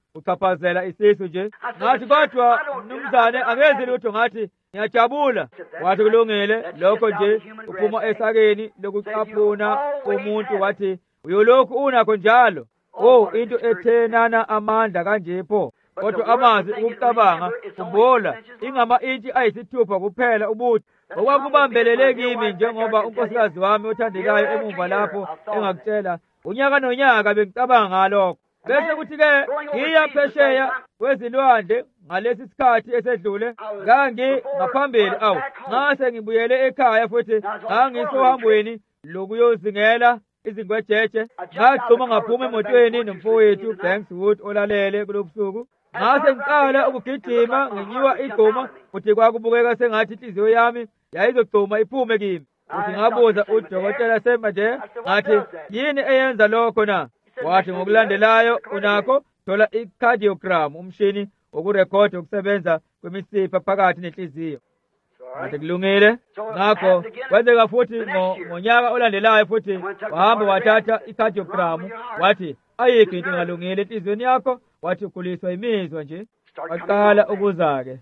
uchaphazela isisu nje. Ngathi kodwa mnumzane angeze lutho, ngathi ngiyajabula. Wathi kulungile, lokho nje uphuma esakeni lokucaphuna komuntu, wathi uyolokhu unakho njalo. Into ethenana amandla kanje pho. Kodwa amazi ukucabanga kumbola ingama-intshi ayisithupha kuphela ubude. Okwakubambelele kimi njengoba unkosikazi wami othandekayo emuva lapho engakutshela, unyaka nonyaka bengicabanga ngalokho. Bese kuthi-ke ngiya phesheya kwezilwandle ngalesi sikhathi esedlule, ngaphambili ngase ngibuyele ekhaya futhi ngangisohambweni lokuyozingela izingwejeje. Ngagcuma ngaphuma emotweni nomfowethu Bankswood olalele kulobusuku. Ngase ngiqala ukugijima nginyiwa igcuma, futhi kwakubukeka sengathi inhliziyo yami yayizogcuma iphume kimi. Futhi ngabuza udokotela Semanje, ngathi yini eyenza lokho na? Wathi ngokulandelayo unakho thola i-cardiogram, umshini wokurekhoda ukusebenza kwemisipha phakathi nenhliziyo. Ngathi kulungile. Ngakho kwenzeka futhi ngonyaka olandelayo futhi wahamba wathatha i-cardiogram, wathi ayikho into engalungile enhliziyweni yakho, wathi ukhuliswa imizwa nje. Waqala ukuza-ke.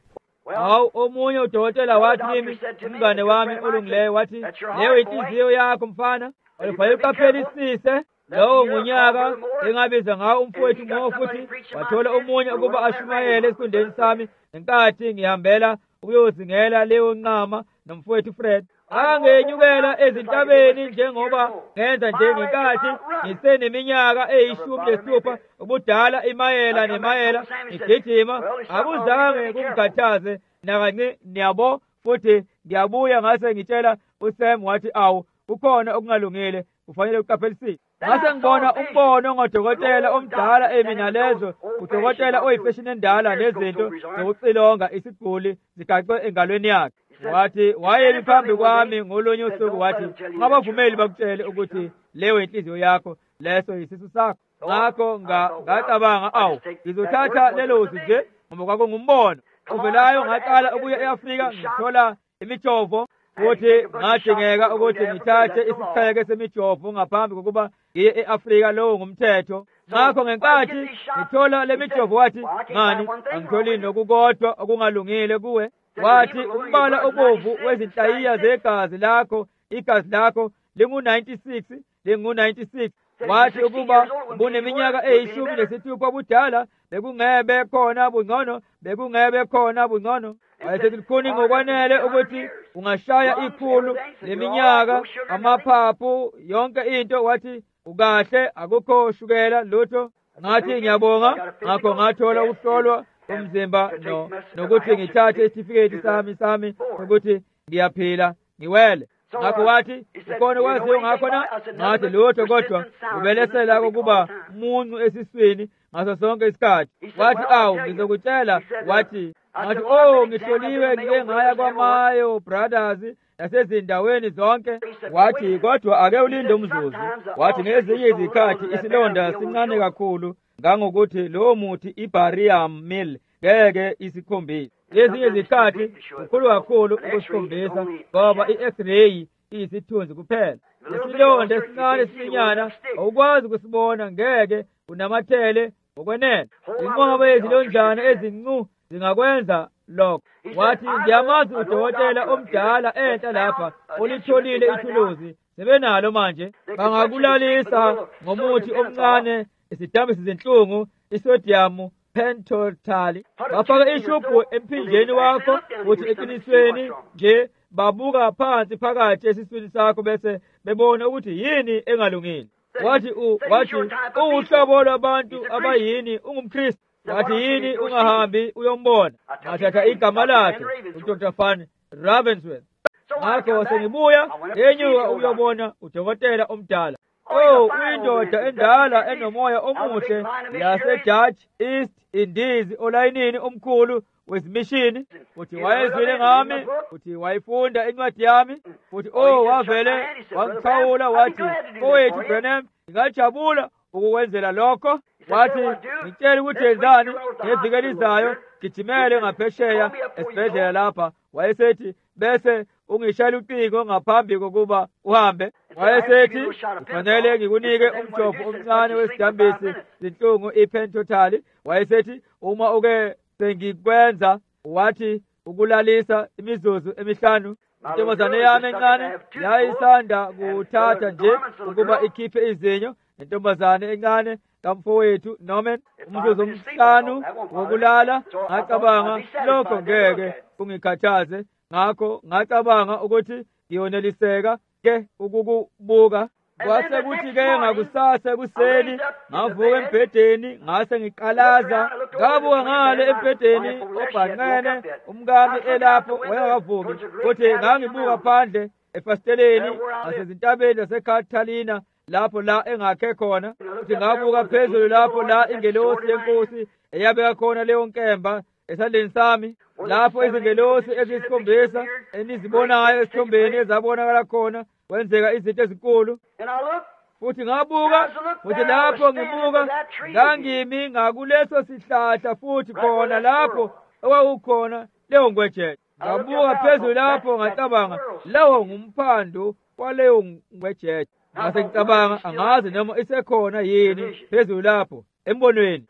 Omunye udokotela wathi kimi, umngane wami olungileyo, wathi leyo inhliziyo yakho mfana, ayifayile uqaphelisise. Lowo ngunyaka engabiza ngawo umfowethu Mo, futhi wathola omunye ukuba ashumayele esikhundleni sami ngenkathi ngihambela ukuyozingela leyo nqama nomfowethu Fred. Angenyukela ezintabeni njengoba ngenza nje ngenkathi ngiseneminyaka eyi-16 ubudala, imayela nemayela ngigijima. Akuzange kungikhathaze nakancane, niyabo. Futhi ngiyabuya ngase ngitshela uSam, wathi kukhona okungalungile, kufanele uqaphelisise. Ngase ngibona umbono ngodokotela omdala mina lezo, udokotela oyifeshini endala nezinto zokucilonga isiguli zigaxe engalweni yakhe. Wathi wayemi phambi kwami ngolunye usuku, wathi ngabavumeli bakutshele ukuthi leyo inhliziyo yakho, leso yisisu sakho. Ngakho ngacabanga ngizothatha lelo zwi nje ngoba kwakungumbono uvelayo. Ngaqala ukuya e-Afrika ngithola imijovo, futhi ngadingeka ukuthi ngithathe isiqheke semijovo ngaphambi kokuba ngiye e-Afrika. Lowo ngumthetho. Ngakho ngenkathi ngithola le mijovo, wathi ngani angitholi nokukodwa okungalungile kuwe. Wathi umbala obomvu wezinhlayiya zegazi lakho, igazi lakho lingu-96. Wathi ukuba buneminyaka eyi-16 budala, bekungebe khona bungcono. Wayesethi lukhuni ngokwanele ukuthi ungashaya ikhulu leminyaka, amaphaphu, yonke into. Wathi ukahle, akukho shukela lutho. Ngathi ngiyabonga. Ngakho ngathola ukuhlolwa umzimba nokuthi ngithathe isitifiketi sami ukuthi ngiyaphila ngiwele. Ngakho wathi ukhona kwaziyo ngakhona. Ngathi lutho, kodwa ubelesela ukuba muncu esiswini ngaso sonke isikhathi. Wathi ngizokutshela. Ngathi ngihloliwe, ngike ngaya kwamayo brothers nasezindaweni zonke. Wathi kodwa ake ulinde umzuzu. Wathi ngezinye izikhathi isilonda sincane kakhulu ngangokuthi lowo muthi i-barium meal ngeke isikhombise. Ezinye izikhathi kukhulu kakhulu ukusikhombisa ngoba i-X-ray iyisithunzi kuphela. Isilonda esincane esincinyana awukwazi ukusibona, ngeke unamathele ngokwenene. Inqobo yezilonjana ezincu zingakwenza lokho. Wathi ngiyamazi udokotela omdala enhla lapha olitholile ithuluzi, sebenalo manje. Bangakulalisa ngomuthi omncane, isidambisi zenhlungu, isodium pentothal. Bafaka ishubhu emphinjeni wakho, uthi eqinisweni nje babuka phansi phakathi esiswini sakho, bese bebona ukuthi yini engalungile. Wathi uhlobo lwabantu abayini ungumKristu. Wathi yini ungahambi uyombona? Ngathatha igama lakhe, uDr. Van Ravensworth. Ngakho sengibuya ngenyuka uyobona udokotela omdala. Uyindoda endala enomoya omuhle yaseDutch East Indies olayinini omkhulu wezimishini. Futhi wayezwile ngami, futhi wayifunda incwadi yami, futhi wavele wangikhawula. Wathi owethu Branham, ngingajabula ukukwenzela lokho. Wathi ngitshela ukuthi yenzani ngeviki elizayo, gijimele ngaphesheya esibhedlela lapha. Wayesethi bese ungishayele ucingo ngaphambi kokuba uhambe. Wayesethi kufanele ngikunike umjovo omncane wesidambisi zinhlungu iPentotal. Wayesethi uma uke sengikwenza wathi ukulalisa imizuzu emihlanu. Intombazane yami encane yayisanda kuthatha nje ukuba ikhiphe izinyo. Intombazane encane kamfowethu Norman umzuzu omhlanu wokulala. Ngacabanga lokho ngeke kungikhathaze, ngakho ngacabanga ukuthi ngiyoneliseka ke ukukubuka. Kwase kuthi ke ngakusasa ekuseni ngavuka embhedeni ngase ngiqalaza, ngabuka ngale embhedeni obhanqene umkami elapho wayengakavuki, futhi ngangibuka phandle efasteleni ngasezintabeni zaseCatalina lapho la engakhe khona, futhi ngabuka phezulu lapho la ingelosi yenkosi eyabeka khona leyo nkemba esandleni sami, lapho izingelosi eziyisikhombisa enizibonayo esithombeni ezabonakala khona kwenzeka izinto ezinkulu. Futhi ngabuka, futhi lapho ngibuka ngangimi ngakuleso sihlahla futhi khona lapho okwakukhona leyo ngwejete. Ngabuka phezulu lapho ngacabanga lawo ngumphando waleyo ngwejete. Ngase ngicabanga angazi noma isekhona yini phezulu lapho embonweni.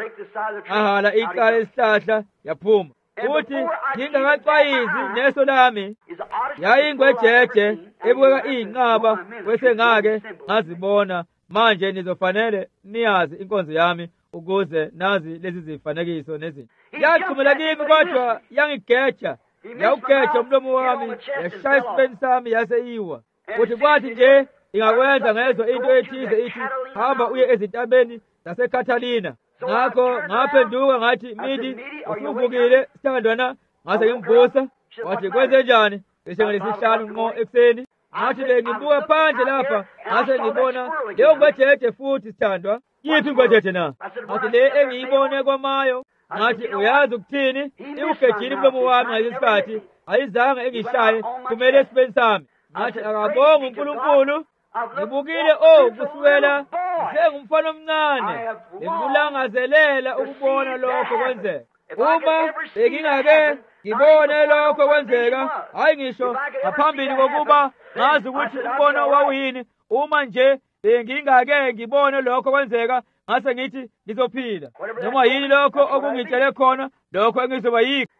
Ngahala icala isihlahla yaphuma. Futhi ngingakaxwayizi neso lami yayingwejeje ebukeka iyinqaba, bese ngake ngazibona. Manje nizofanele niyazi inkonzo yami ukuze nazi lezi zifanekiso nezinto. Yaqhumela kimi kodwa yangigeja, yawugeja umlomo wami, yashaya isibeni sami yaseyiwa. Futhi kwathi nje ingakwenza ngezwa into ethize ithi hamba uye ezintabeni zaseCatalina. Ngakho ngaphenduka ngathi Midi usuvukile sithandwana. Ngase ngimvusa wathi kwenze njani? Bese ngalesihlanu ngqo ekuseni ngathi bengibuka phandle lapha ngase ngibona leyo ngwejeje futhi sithandwa. Yiphi ngwejeje na? Ngathi le engiyibone kwamayo. Ngathi uyazi ukuthini? Iwugejile umlomo wami ngalesikhathi ayizange engishaye kumele esibeni sami. Ngathi akabonga uNkulunkulu. Ngibukile kusukela ngumfana omncane bengilangazelela ukubona lokho kwenzeka. Uma bengingake ngibone lokho kwenzeka, hayi ngisho ngaphambili kokuba ngazi ukuthi umbono wawuyini, uma nje bengingake ngibone lokho kwenzeka ngase ngithi ngizophila noma yini lokho okungitshele khona lokho engizoba yikho.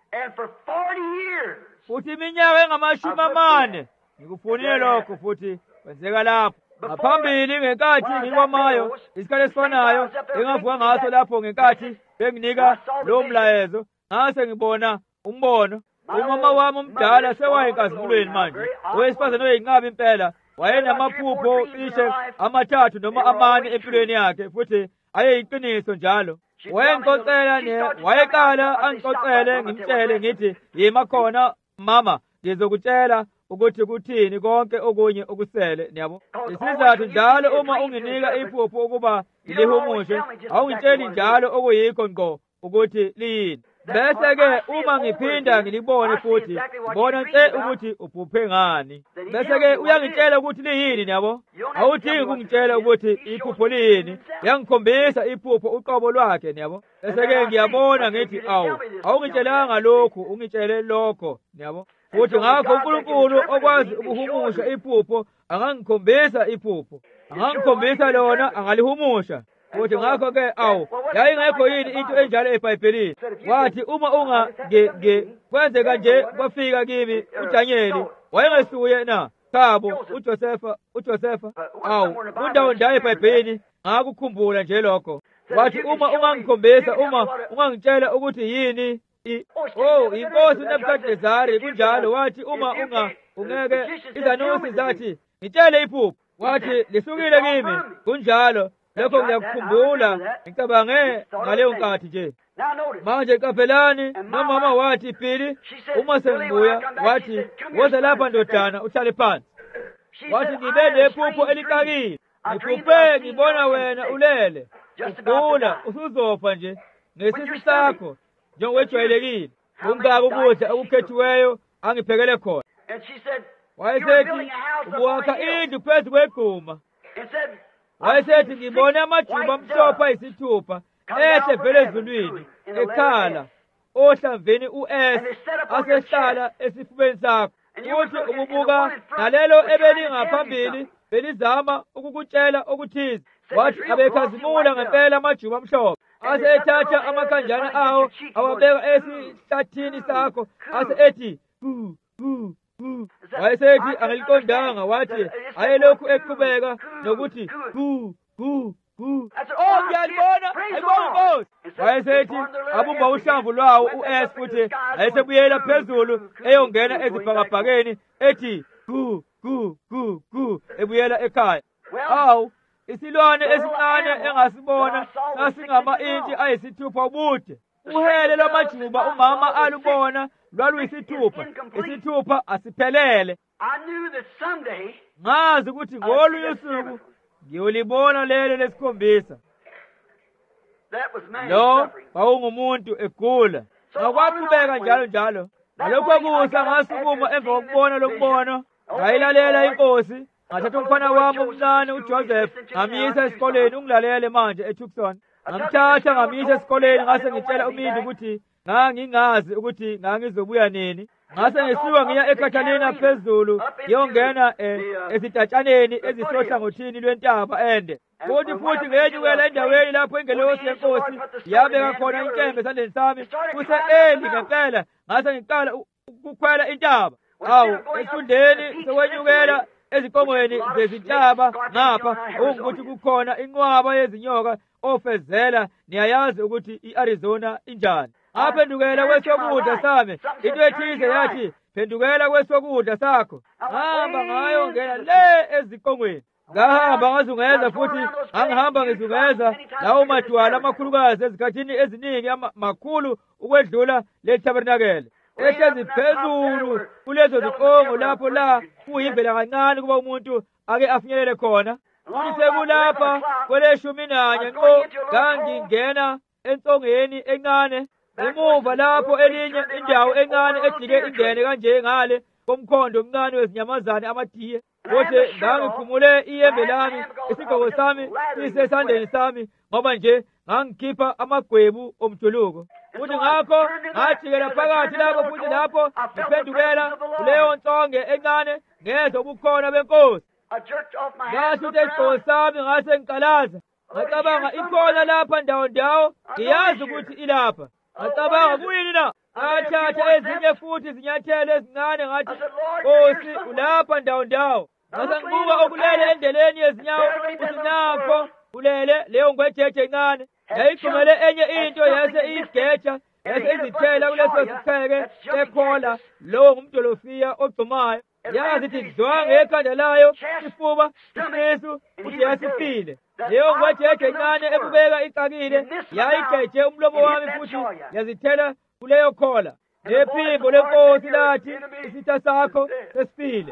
Futhi iminyaka engama40 ngikufunile lokho futhi kwenzeka lapho. Ngaphambili ngenkathi ngikwamayo isikhathi esifanayo engavuka ngaso lapho ngenkathi benginika lo mlayezo ngase ngibona umbono. Umama wami omdala sewayenkazimulweni manje, owesifazane oyinqaba impela, wayenamaphupho cishe 3 noma 4 empilweni yakhe futhi ayeyiqiniso njalo. Wayeqala angixoxele ngimtshele ngithi yima khona mama ngizokutshela ukuthi kuthini konke okunye okusele. Niyabo isizathu njalo uma unginika iphupho ukuba ngilihumushe awungitsheli njalo okuyikho ngqo ukuthi liyini. Bese-ke uma ngiphinda ngilibone futhi ngibona nje ukuthi uphuphe ngani, bese-ke uyangitshela ukuthi liyini. Niyabo awudingi ukungitshela ukuthi iphupho liyini, uyangikhombisa iphupho uqobo lwakhe. Niyabo bese-ke ngiyabona ngithi awungitshelanga lokhu, ungitshele lokho. Niyabo futhi ngakho uNkulunkulu okwazi ukuhumusha iphupho angangikhombisa iphupho, angangikhombisa lona angalihumusha. Futhi ngakho-ke yayingekho yini into enjalo eBhayibhelini. Wathi uma kwenzeka nje kwafika kimi uDanyeli, wayengesuye na Thabo uJosefa kundawo ndawo eBhayibhelini ngakukhumbula nje lokho. Wathi uma ungangikhombisa, uma ungangitshela ukuthi yini inkosi uNebukadinezari kunjalo. Wathi uma ungeke izanuse zathi ngitshele iphupho, wathi lisukile kimi kunjalo. Lokho ngiyakukhumbula, ngicabange ngaleyo nkathi nje. Manje qaphelani, nomama wathi phili uma sengibuya, wathi woza lapha ndodana uhlale phansi. Wathi ngibe nephupho elicakile, ngiphuphe ngibona wena ulele ugula, usuzofa nje ngesisi sakho njengowejwayelekile. Ungaka ukudla okukhethiweyo angiphekele khona. Wayesethi ubuwakha indlu phezu kwegquma. Wayesethi ngibone amajuba amhlophe ayisithupha ehle vele ezulwini ekhala ohlamveni uEse asehlala esifubeni sakho. futhi ububuka nalelo ebelingaphambili belizama ukukutshela okuthize. Wathi abekhazimula ngempela amajuba amhlophe, ase ethatha amakhanjana awo awabeka esihlathini sakho, ase ethi gu gu gu. Wayesethi angiliqondanga, wathi ayelokhu eqhubeka nokuthi gu gu gu. Oh, ngiyalibona, ayibona Nkosi. Wayesethi abumba uhlamvu lwawo u-S futhi ayesebuyela phezulu eyongena ezibhakabhakeni ethi gu gu gu gu, ebuyela ekhaya. Awu, isilwane esincane engasibona sasingama-inchi ayisithupha ubude. Uhele lwamajuba umama alubona lwaluyisithupha, isithupha asiphelele. Ngazi ukuthi ngolunye usuku ngiyolibona lelo lesikhombisa. Lo wawungumuntu egula. Ngakwaqhubeka njalo njalo. Ngalokho kusa ngasukuma emva kokubona lo mbono, ngayilalela inkosi, ngathatha umfana wami omncane uJoseph ngamyisa esikoleni ungilalele manje eTucson. Ngamthatha ngamyisa esikoleni, ngase ngitshela umindi ukuthi ngangingazi ukuthi ngangizobuya nini. Ngase ngisuka ngiya eCatalina phezulu ngiyongena ezitatshaneni ezisohlangothini lwentaba ende. Futhi ngenyukela endaweni lapho ingelosi yenkosi yabeka khona inkembe esandleni sami kuse-eli ngempela. Ngase ngiqala ukukhwela intaba. Awu, esifundeni sokwenyukela eziqongweni zezintaba ngapha ukuthi kukhona inqwaba yezinyoka ofezela. Niyayazi ukuthi i-Arizona injani. Ngaphendukela kwesokudla sami, into ethize yathi phendukela kwesokudla sakho. Ngahamba ngayo ngena le eziqongweni. Ngahamba ngazungeza futhi ngangihamba ngizungeza lawo madwala amakhulukazi ezikhathini eziningi makhulu ukwedlula le tabernakele. Ehlezi phezulu kulezo ziqongo lapho la kuyimbela kancane kuba umuntu ake afinyelele khona. Futhi sekulapha kweleshumi nanye nqo ngangingena entsongeni encane. Emuva lapho elinye indawo encane ejike ingene kanje ngale komkhondo omncane wezinyamazane amadiye. Futhi ngangiphumule iyembe lami, isigqoko sami sisesandleni sami ngoba nje ngangikhipha amagwebu omjuluko. Futhi ngakho ngajikela phakathi lapho futhi lapho ngiphendukela kuleyo ntsonge encane ngezwa ubukhona benkosi. Ngasutha isigqoko sami ngase ngikalaza. Ngacabanga ikhona lapha ndawo ngiyazi ukuthi ilapha. Ngacabanga kuyini na? Ngathatha ezinye futhi izinyathelo ezincane ngathi Nkosi ulapha ndawo. Ngase ngibuka okulele endeleni yezinyawo ukuthi nakho kulele leyo ngwejeje encane. Yayigcumele enye into yase iyigeja yase izithela kuleso sipheke ekhola lowo ngumdolofiya ogcumayo. Yazi ithi dlwa ngekhanda layo isifuba isisu ukuthi yasifile. Leyo ngwejeje encane ebukeka icakile yayigeje umlomo wami futhi yazithela kuleyo khola. Nephimbo lenkosi lathi isitha sakho sesifile.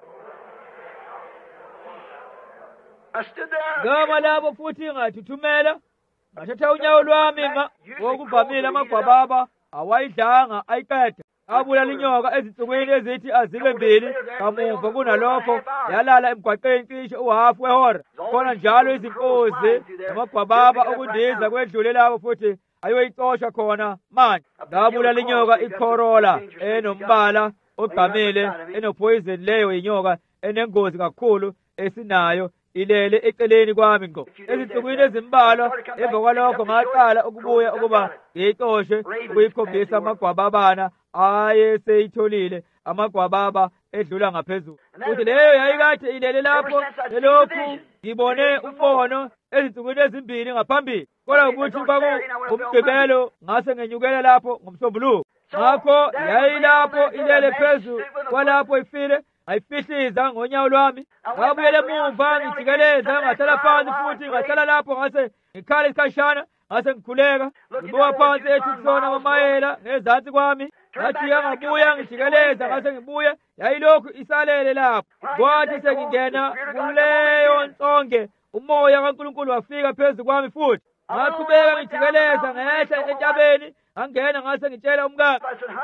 Ngama lapho futhi ngathuthumela, ngathatha unyawo lwami ngokuvamile amagwababa awayidlanga ayiqeda. Abulala inyoka ezinsukwini ezithi azibe mbili kamuva kunalokho yalala emgwaqeni cishe uhafu wehora. Khona njalo izinkozi namagwababa okundiza kwedlule lapho futhi ayoyicosha khona manje. Ngabulala inyoka iCorolla enombala ogqamile enophoyizeni, leyo inyoka enengozi kakhulu esinayo ilele eceleni kwami ngqo. Ezinsukwini ezimbalwa emva kwalokho ngaqala ukubuya ukuba ngiyicoshe ukuyikhombisa amagwababana ayeseyitholile amagwababa edlula ngaphezulu. Futhi leyo yayikade ilele lapho selokhu ngibone umbono ezinsukwini ezimbili ngaphambili. Kodwa ukuthi umgqibelo ngase ngenyukela lapho ngomsombuluko. Ngakho yayilapho ilele phezu kwalapho ifile. Ngayifihliza ngonyawo lwami, ngabuyela emuva ngijikeleza, ngahlala phansi futhi ngahlala lapho ngase ngikhala isikhashana, ngase ngikhuleka ngibuka phansi eTucson amamayela ngezansi kwami. Ngathi ngabuya ngijikeleza ngase ngibuya, yayilokhu isalele lapho. Kwathi sengingena kuleyo ntsonge umoya kaNkulunkulu wafika phezu kwami futhi. Ngaqhubeka ngijikeleza ngehla entabeni, ngangena ngase ngitshela umkami.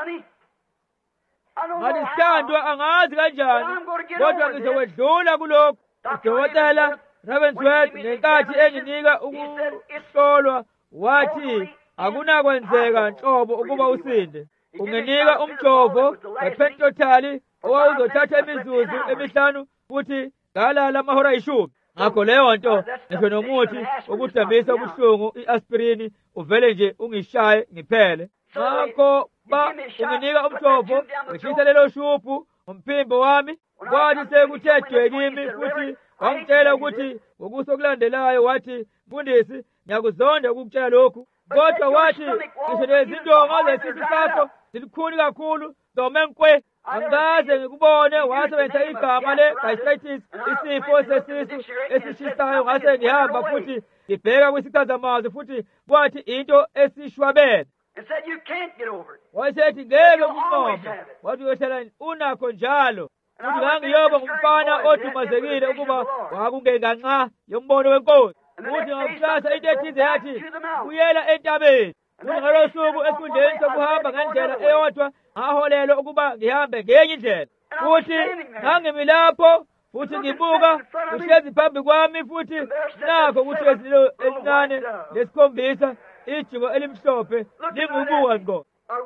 Ngathi sithandwa angazi kanjani kodwa ngizokwedlula kulokhu. Udokotela Ravensworth ngenkathi enginika ukuhlolwa wathi akunakwenzeka nhlobo ukuba usinde. Unginika umjovo wePentotali owawuzothatha imizuzu emihlanu futhi ngalala amahora ayishumi. Ngakho leyo nto ngisho nomuthi wokudambisa ubuhlungu i-aspirini uvele nje ungishaye ngiphele. Ngakho unginika umshopho wehlisa lelo shubhu umphimbo wami, kwathi sekuthedwe kimi futhi wangitshela ukuthi ngokusokulandelayo wathi, mfundisi, ngiyakuzonda ukukutshela lokhu, kodwa wathi ngisho lezindonga zesisu sakho zilikhuni kakhulu zome nkwe. Angikaze ngikubone wasebenzisa igama le-gastritis, isifo sesisu esishisayo. Ngase ngihamba futhi ngibheka kwisichazamazwi futhi kwathi into esishwabene. Wayesethi ngeke ukunqoba, wathi uyohlala unakho njalo. Futhi ngangiyoba ngumfana odumazekile ukuba wakungenganxa yombono wenkosi. Futhi ngakusasa into ethize yathi buyela entabeni. Futhi ngalo suku esikhundleni sokuhamba ngendlela eyodwa ngaholelwa ukuba ngihambe ngenye indlela. Futhi ngangimi lapho futhi ngibuka uhlezi phambi kwami futhi nakho ukuthi lelo elincane lesikhombisa ijiko elimhlophe lingubuka ngqo.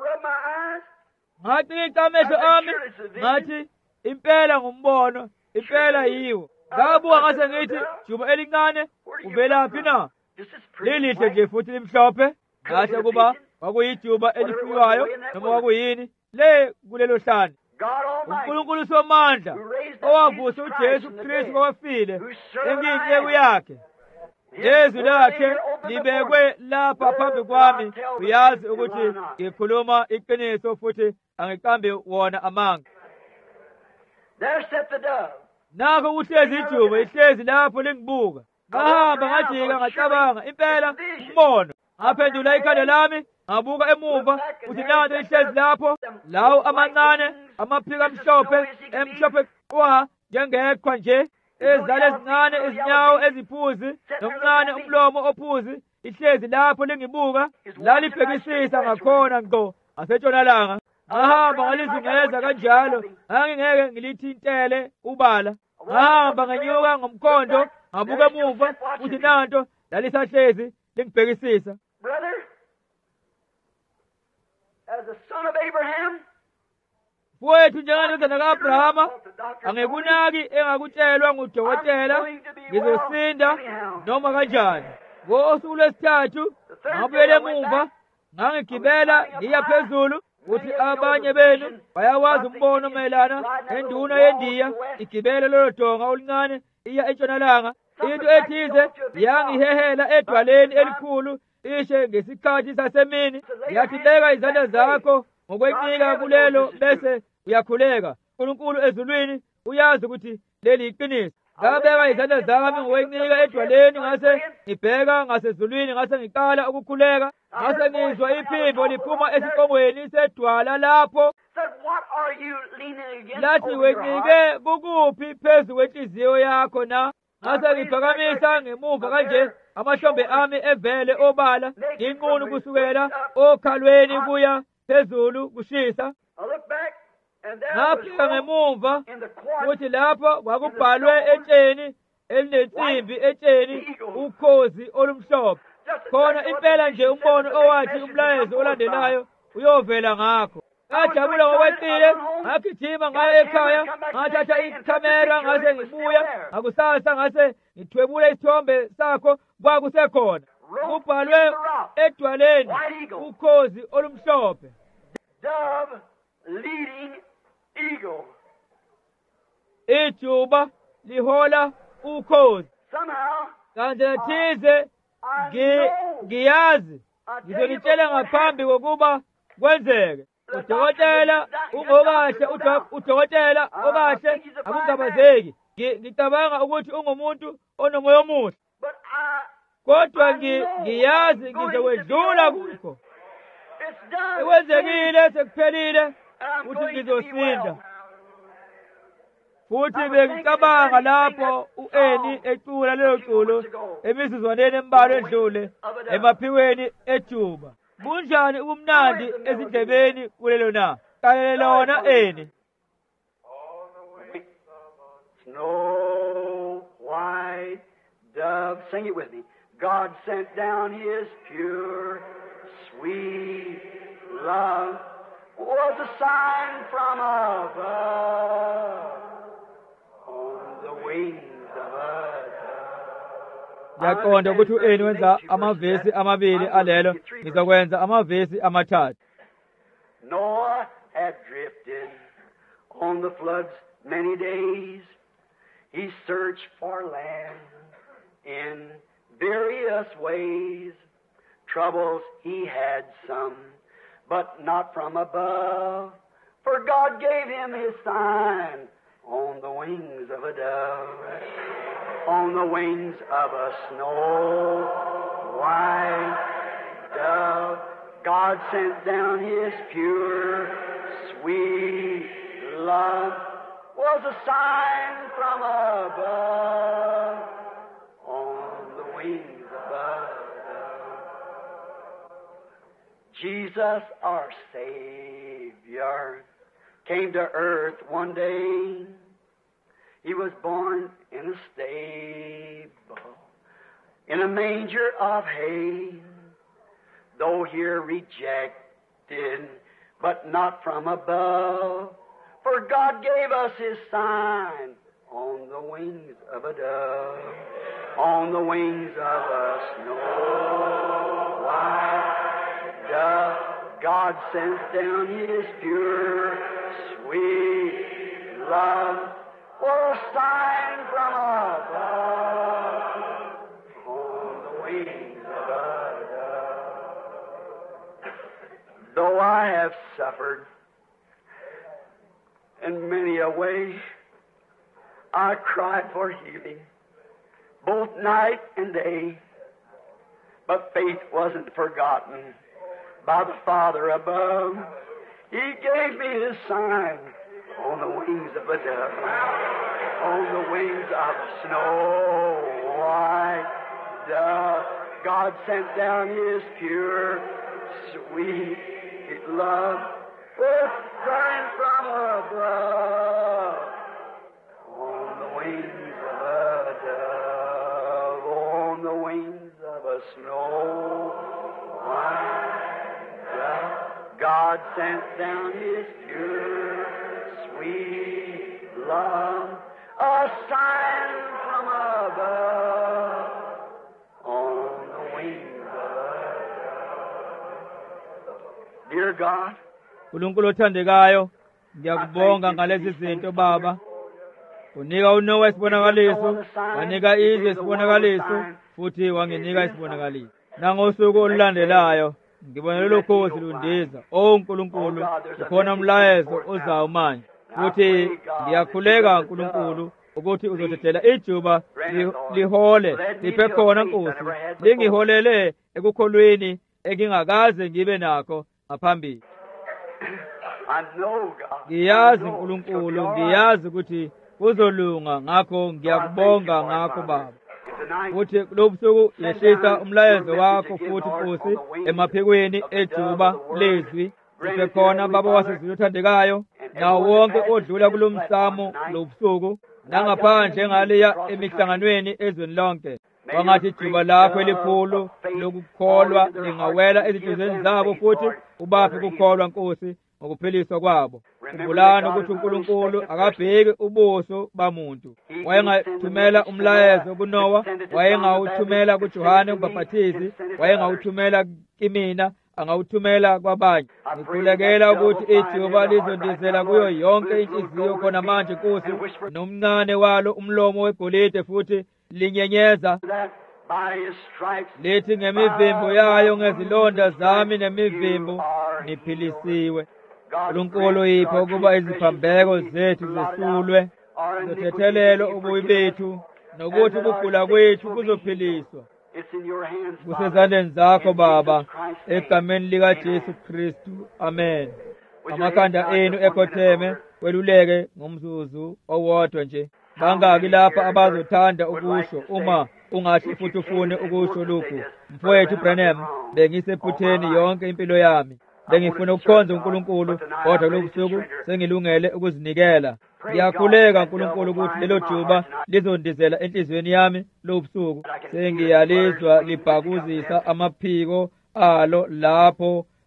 Ngathi amehlo ami ngathi impela ngumbono, impela yiwo. Ngabuka ngase ngithi juba elincane uvelaphi na? Lilihle nje futhi limhlophe. Ngasho kuba kwakuyijuba elifiwayo noma kwakuyini le kulelo hlani. uNkulunkulu somandla owavusa uJesu Kristu kwabafile engiyinceku yakhe. Izwi lakhe libekwe lapha phambi kwami. Uyazi ukuthi ngikhuluma iqiniso futhi angiqambe wona amanga. Nakho kuhlezi ijuba ihlezi lapho lingibuka. Ngahamba ngajika ngacabanga impela umbono. Ngaphendula ikhanda lami ngabuka emuva ukuthi nanto ihlezi lapho, lawo amancane amaphika amhlophe emhlophe qwa njengeqhwa nje, ezizalo ezincane ezinyawo eziphuzi nomncane umlomo ophuzi, ihlezi lapho lingibuka. Lalibhekisisa ngakhona ngqo ngasetshonalanga. Ngahamba ngalizungeza kanjalo, ngangingeke ngilithintele ubala. Ngahamba nganyuka ngomkhondo ngabuka emuva ukuthi nanto lalisahlezi lingibhekisisa. Brother, as a son of Abraham, Wethu njengandodana ka-Abrahama, angikunaki engakutshelwa ngudokotela ngizosinda noma kanjani. Ngosuku lwesithathu ngabuyela emuva, ngangigibela ngiya phezulu ukuthi abanye benu bayawazi umbono mayelana nenduna yendiya igibele lolo donga oluncane iya entshonalanga. Into ethize yangihehela edwaleni elikhulu ishe ngesikhathi sasemini. Yathi beka izandla zakho ngokwencika kulelo bese uyakhuleka. uNkulunkulu ezulwini uyazi ukuthi leli iqiniso. Ngabeka izandla zami ngokwencika edwaleni ngase ngibheka ngasezulwini ngase ngiqala ukukhuleka. Ngase ngizwa iphimbo liphuma esiqongweni sedwala lapho. Lathi wencike kukuphi phezu kwenhliziyo yakho na? Ngase ngiphakamisa ngemuva kanje amahlombe ami evele obala nginqunu kusukela okhalweni kuya phezulu kushisa. Ngaphinda ngemuva futhi lapho kwakubhalwe etsheni elinensimbi etsheni ukhozi olumhlophe. Khona impela nje umbono owathi umlayezo olandelayo uyovela ngakho. Ngajabula ngokweqile, ngagijima ngaya ekhaya, ngathatha ikhamera ngase ngibuya. Ngakusasa ngase ngithwebula isithombe sakho kwakusekhona. Kubhalwe edwaleni ukhozi olumhlophe. Dove leading eagle. Ijuba lihola ukhozi. Somehow, Kanti thize ngiyazi ngizolitshela ngaphambi kokuba kwenzeke. Udokotela ungokahle, udokotela okahle akungabazeki. Ngicabanga ukuthi ungumuntu onomoya omuhle, but kodwa ngiyazi ngizokwedlula kukho. it's done. Ekwenzekile sekuphelile I'm ukuthi going to be ngizosinda. well. Futhi bengicabanga lapho u-Eni ecula lelo culo emizuzwaneni embalwa edlule emaphikweni ejuba. Kunjani ubumnandi ezindlebeni kulelo na? Kalele lona Eni. Snow white dove, sing it with me. God sent down His pure, sweet love. Was was a sign from above on the wings of a dove. Ngiyaqonda ukuthi u-Eni wenza amavesi amabili alelo, ngizokwenza amavesi amathathu. Noah had drifted on the flood's many days. He searched for land in various ways. Troubles he had some, but not from above. For God gave him his sign on the wings of a dove, on the wings of a snow white dove. God sent down his pure, sweet love, was a sign from above, on the wings of a dove. Jesus, our Savior, came to earth one day. He was born in a stable, in a manger of hay. Though here rejected, but not from above, for God gave us his sign on the wings of a dove, on the wings of a snow white dove. God sends down his pure, sweet love for a sign from above, on the wings of a dove. Though I have suffered in many a way, I cried for healing, both night and day. But faith wasn't forgotten by the Father above. He gave me his sign on the wings of a dove, on the wings of a snow white dove. God sent down his pure, sweet love, with sign from above, on the wings of a dove, on the wings of a snow white dove. God sent down his pure, sweet love, a sign from above, on the wings of a dove. Dear God, Nkulunkulu othandekayo, ngiyakubonga ngalezi zinto Baba. Unika uNoah isibonakaliso, wanika izwe isibonakaliso, futhi wanginika isibonakaliso. Nangosuku olulandelayo, ngibonela lokhozi lundiza. Nkulunkulu, ukhona umlayezo ozayo manje. Futhi ngiyakhuleka Nkulunkulu ukuthi uzothathela ijuba lihole, liphe khona Nkosi. Lingiholele ekukholweni engingakaze ngibe nakho ngaphambili. Ngiyazi Nkulunkulu, ngiyazi ukuthi kuzolunga, ngakho ngiyakubonga ngakho Baba. Futhi kulobusuku yehlisa umlayezo wakho futhi Nkosi emaphekweni ejuba lezwi. Kuphe khona Baba wasezulu othandekayo, nawo wonke odlula kulomsamo lobusuku, nangaphandle ngaliya emihlanganweni ezweni lonke. Wangathi ijuba lakho elikhulu lokukholwa lingawela ezinhlizweni zabo, futhi ubaphe ukukholwa Nkosi ngokupheliswa kwabo. Khumbulani ukuthi uNkulunkulu akabheki ubuso bamuntu. Wayengathumela umlayezo kuNoah, wayengawuthumela kuJohane uMbhaphathizi, wayengawuthumela kimina, angawuthumela kwabanye. Ngikhulekela ukuthi ijuba lizondizela kuyo yonke inhliziyo khona manje Nkosi, nomncane walo umlomo wegolide, futhi linyenyeza lithi ngemivimbo yayo, ngezilonda zami nemivimbo niphilisiwe. Nkulunkulu yipho ukuba iziphambeko zethu zesulwe, zothethelelo ububi bethu, nokuthi ukugula kwethu kuzophiliswa. Kusezandleni zakho Baba, egameni likaJesu Kristu, amen. Amakhanda enu ekhotheme, weluleke ngomzuzu owodwa nje. Bangaki lapha abazothanda ukusho uma ungathi futhi ufune ukusho lokhu? Mfowethu Branham, bengisephutheni yonke impilo yami. Bengifuna ukukhonza uNkulunkulu, kodwa kulobusuku sengilungele ukuzinikela. Ngiyakhuleka Nkulunkulu ukuthi lelo juba lizondizela enhliziyweni yami lobusuku. Sengiyalizwa libhakuzisa amaphiko alo lapho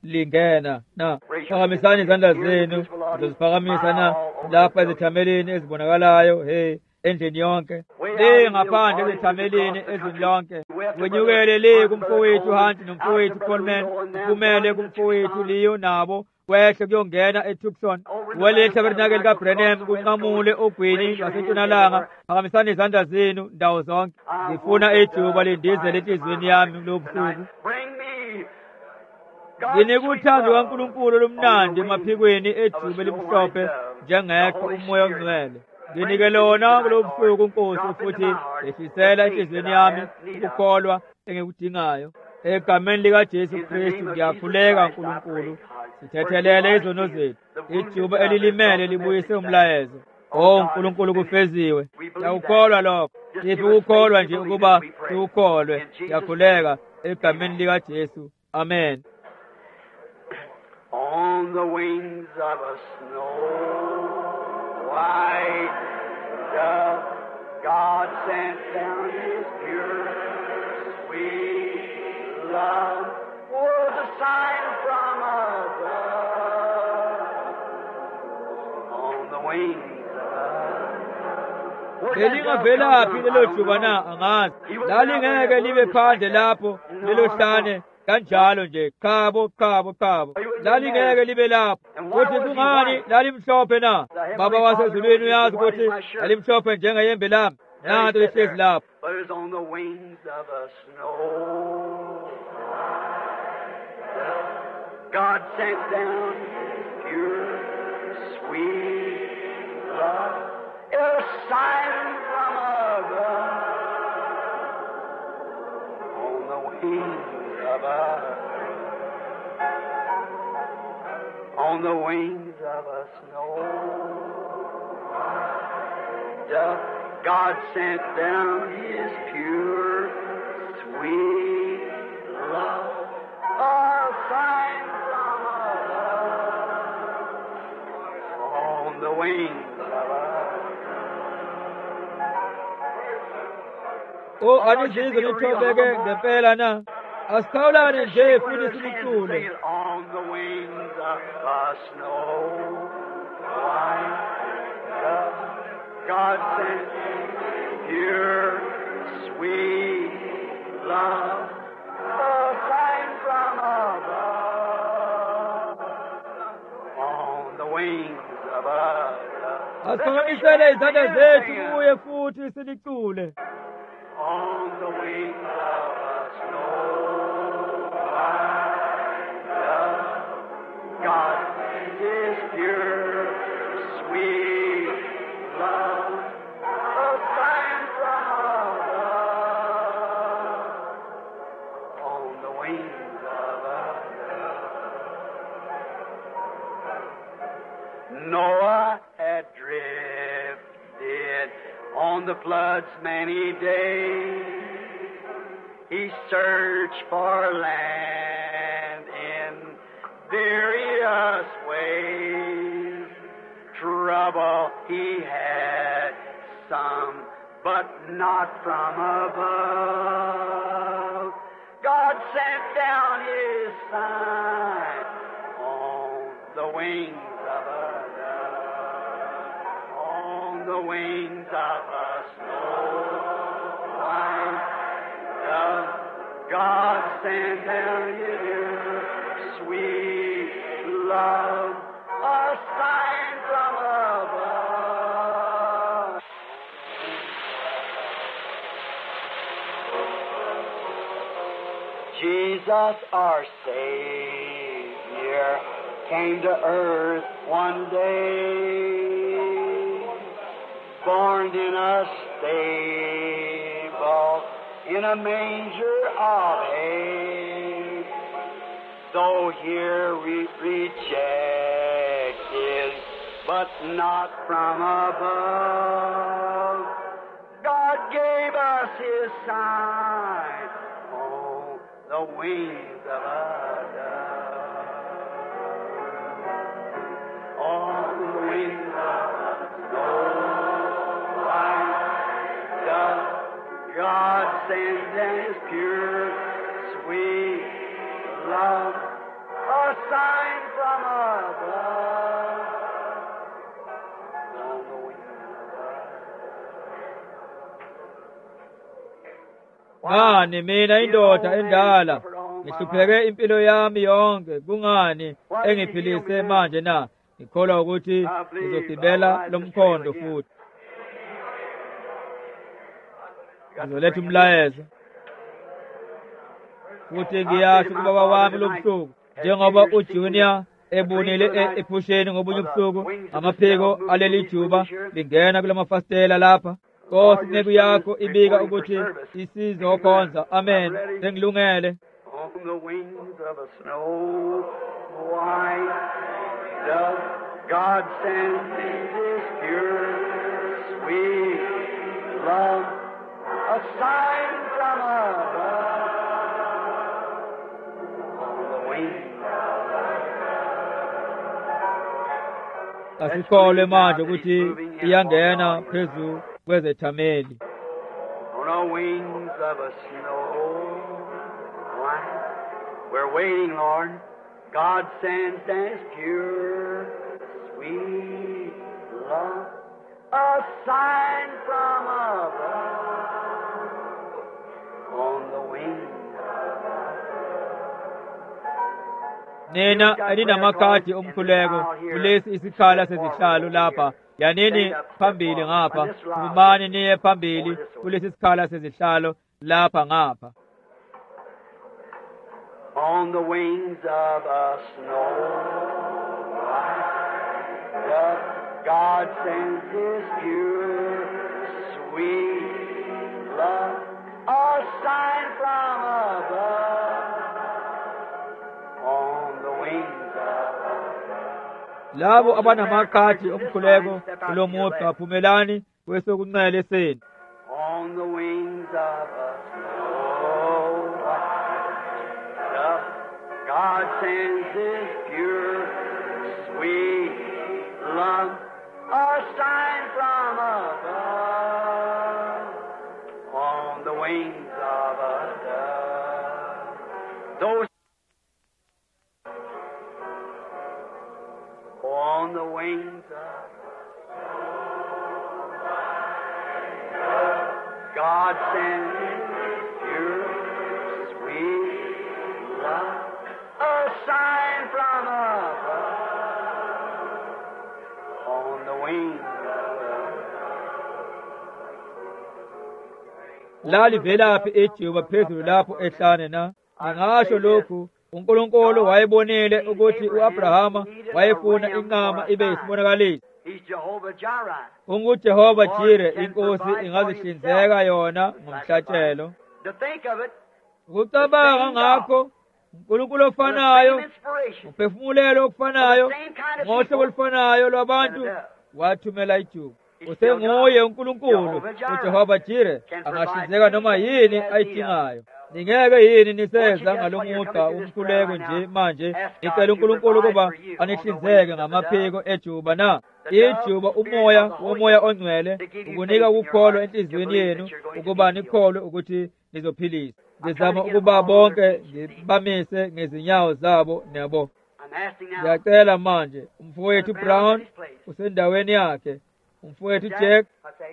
lingena na phakamisani izandla zenu sizoziphakamisa na lapha ezithamelini ezibonakalayo endlini yonke le ngaphandle ezithamelini ezini lonke wenyukele le kumfowethu Hunt nomfowethu Coleman kumele kumfowethu Leo nabo wehle kuyongena eTucson wale tabernacle kaBrenham kunqamule ogwini lwasentshonalanga phakamisani izandla zenu ndawo zonke ngifuna ijuba lendizele enhliziyweni yami lobusuku nginekuthando kaNkulunkulu lomnandi emaphikweni ejuba elimhlophe njengekho umoya ongcwele nginike lona kulobusuku Nkosi futhi ehlisela enhliziyweni yami ukukholwa engikudingayo egameni likaJesu Kristu ngiyakhuleka Nkulunkulu sithethelele izono zethu ijuba elilimele libuyise umlayezo Nkulunkulu kufeziwe ngiyakukholwa lokho siphi ukukholwa nje ukuba siwukholwe ngiyakhuleka egameni likaJesu amen. On the wings of a snow white dove, God sent down His pure, sweet love, was a sign from above. On the wings of a belingavelaphi lelo juba na angazi lalingeke libe phandle lapho lelo hlane kanjalo nje khabo lalingeke libe lapho futhi kungani lalimhlophe na baba wasezulwini uyazi ukuthi lalimhlophe njengeyembe lami nanto lihlezi lapho but it was on the wings of a snow God sent down pure sweet love a sign from above on the wings on the wings of a snow dove, God sent down His pure, sweet love, a sign from above. On the wings of a anizizwe lithobeke ngempela na asikhawulane nje futhi silicule on the wings of a snow white dove, God sent pure, sweet love, a sign from above. On the wings of a dove, asiphakamisele izandla zethu kuye futhi silicule on the wings of a snow white dove, God sent His pure, sweet love, a sign from above. On the wings of a dove, Noah had drifted on the flood's many days. He searched for land in various ways. Trouble he had some, but not from above. God sent down His sign on the wings of a dove, on the wings of a snow white dove. God sent down His sweet love, a sign from above. Jesus, our Savior, came to earth one day, born in a stable, in a manger of hay. Though here we rejected, but not from above, God gave us His sign on the wings of a dove, on the wings of a snow white dove. God sent down His pure, sweet love, a sign from above. On the wings of ngani mina indoda endala ngihlupheke impilo yami yonke kungani engiphilise manje na ngikholwa ukuthi ngizogibela lomkhondo futhi ngizoletha umlayezo futhi ngiyasho kubaba wami lobusuku njengoba uJunior ebonile ephusheni ngobunye ubusuku amaphiko aleli juba lingena kulamafastela lapha Nkosi inceku yakho ibika ukuthi isizokhonza amen sengilungele on the wings of a snow white dove, God sends His pure, sweet love, a sign from above. On the wings asikholwe manje ukuthi iyangena phezu kwezethameli on the wings of a snow white. We're waiting, Lord. God sends His pure, sweet love, a sign from above. On the wings nina alinamakhadi omkhuleko kulesi isikhala sezihlalo lapha yanini phambili ngapha kumani niye phambili kulesi sikhala sezihlalo lapha ngapha on the wings of a snow white dove, God sends His pure, sweet love, a sign from above. On the wings of labo abanamakhadi omkhuleko kulomuqa phumelani kwesokunxele senu on the wings of a snow white dove, God sends His pure, sweet love, a sign from above. On the wings of a dove, those on the wings of God sends His pure, sweet love, a sign from above. On the wings lalivelaphi eJehova phezulu lapho ehlane na ngingasho lokhu uNkulunkulu wayebonile ukuthi uAbrahama wayefuna inqama ibe isibonakaliso He's Jehovah Jireh. unguJehova Jire inkosi ingazihlinzeka yona ngomhlatshelo To think of it, ukucabanga ngakho uNkulunkulu the ofanayo same inspiration, uphefumulelo okufanayo the same kind of ngohlobo people, olufanayo lwabantu wathumela ijuba usenguye uNkulunkulu uJehova Jire angahlinzeka noma yini ayidingayo ningeke yini niseza ngalomuqa umkhuleko nje manje nicela uNkulunkulu ukuba anihlinzeke ngamaphiko ejuba na ijuba umoya womoya ongcwele ukunika ukukholwa enhliziyweni yenu ukuba nikholwe ukuthi nizophilisa ngizama ukuba bonke ngibamise ngezinyawo zabo nabo I'm asking now, ngiyacela manje umfowethu Brown usendaweni yakhe umfowethu Jack I say,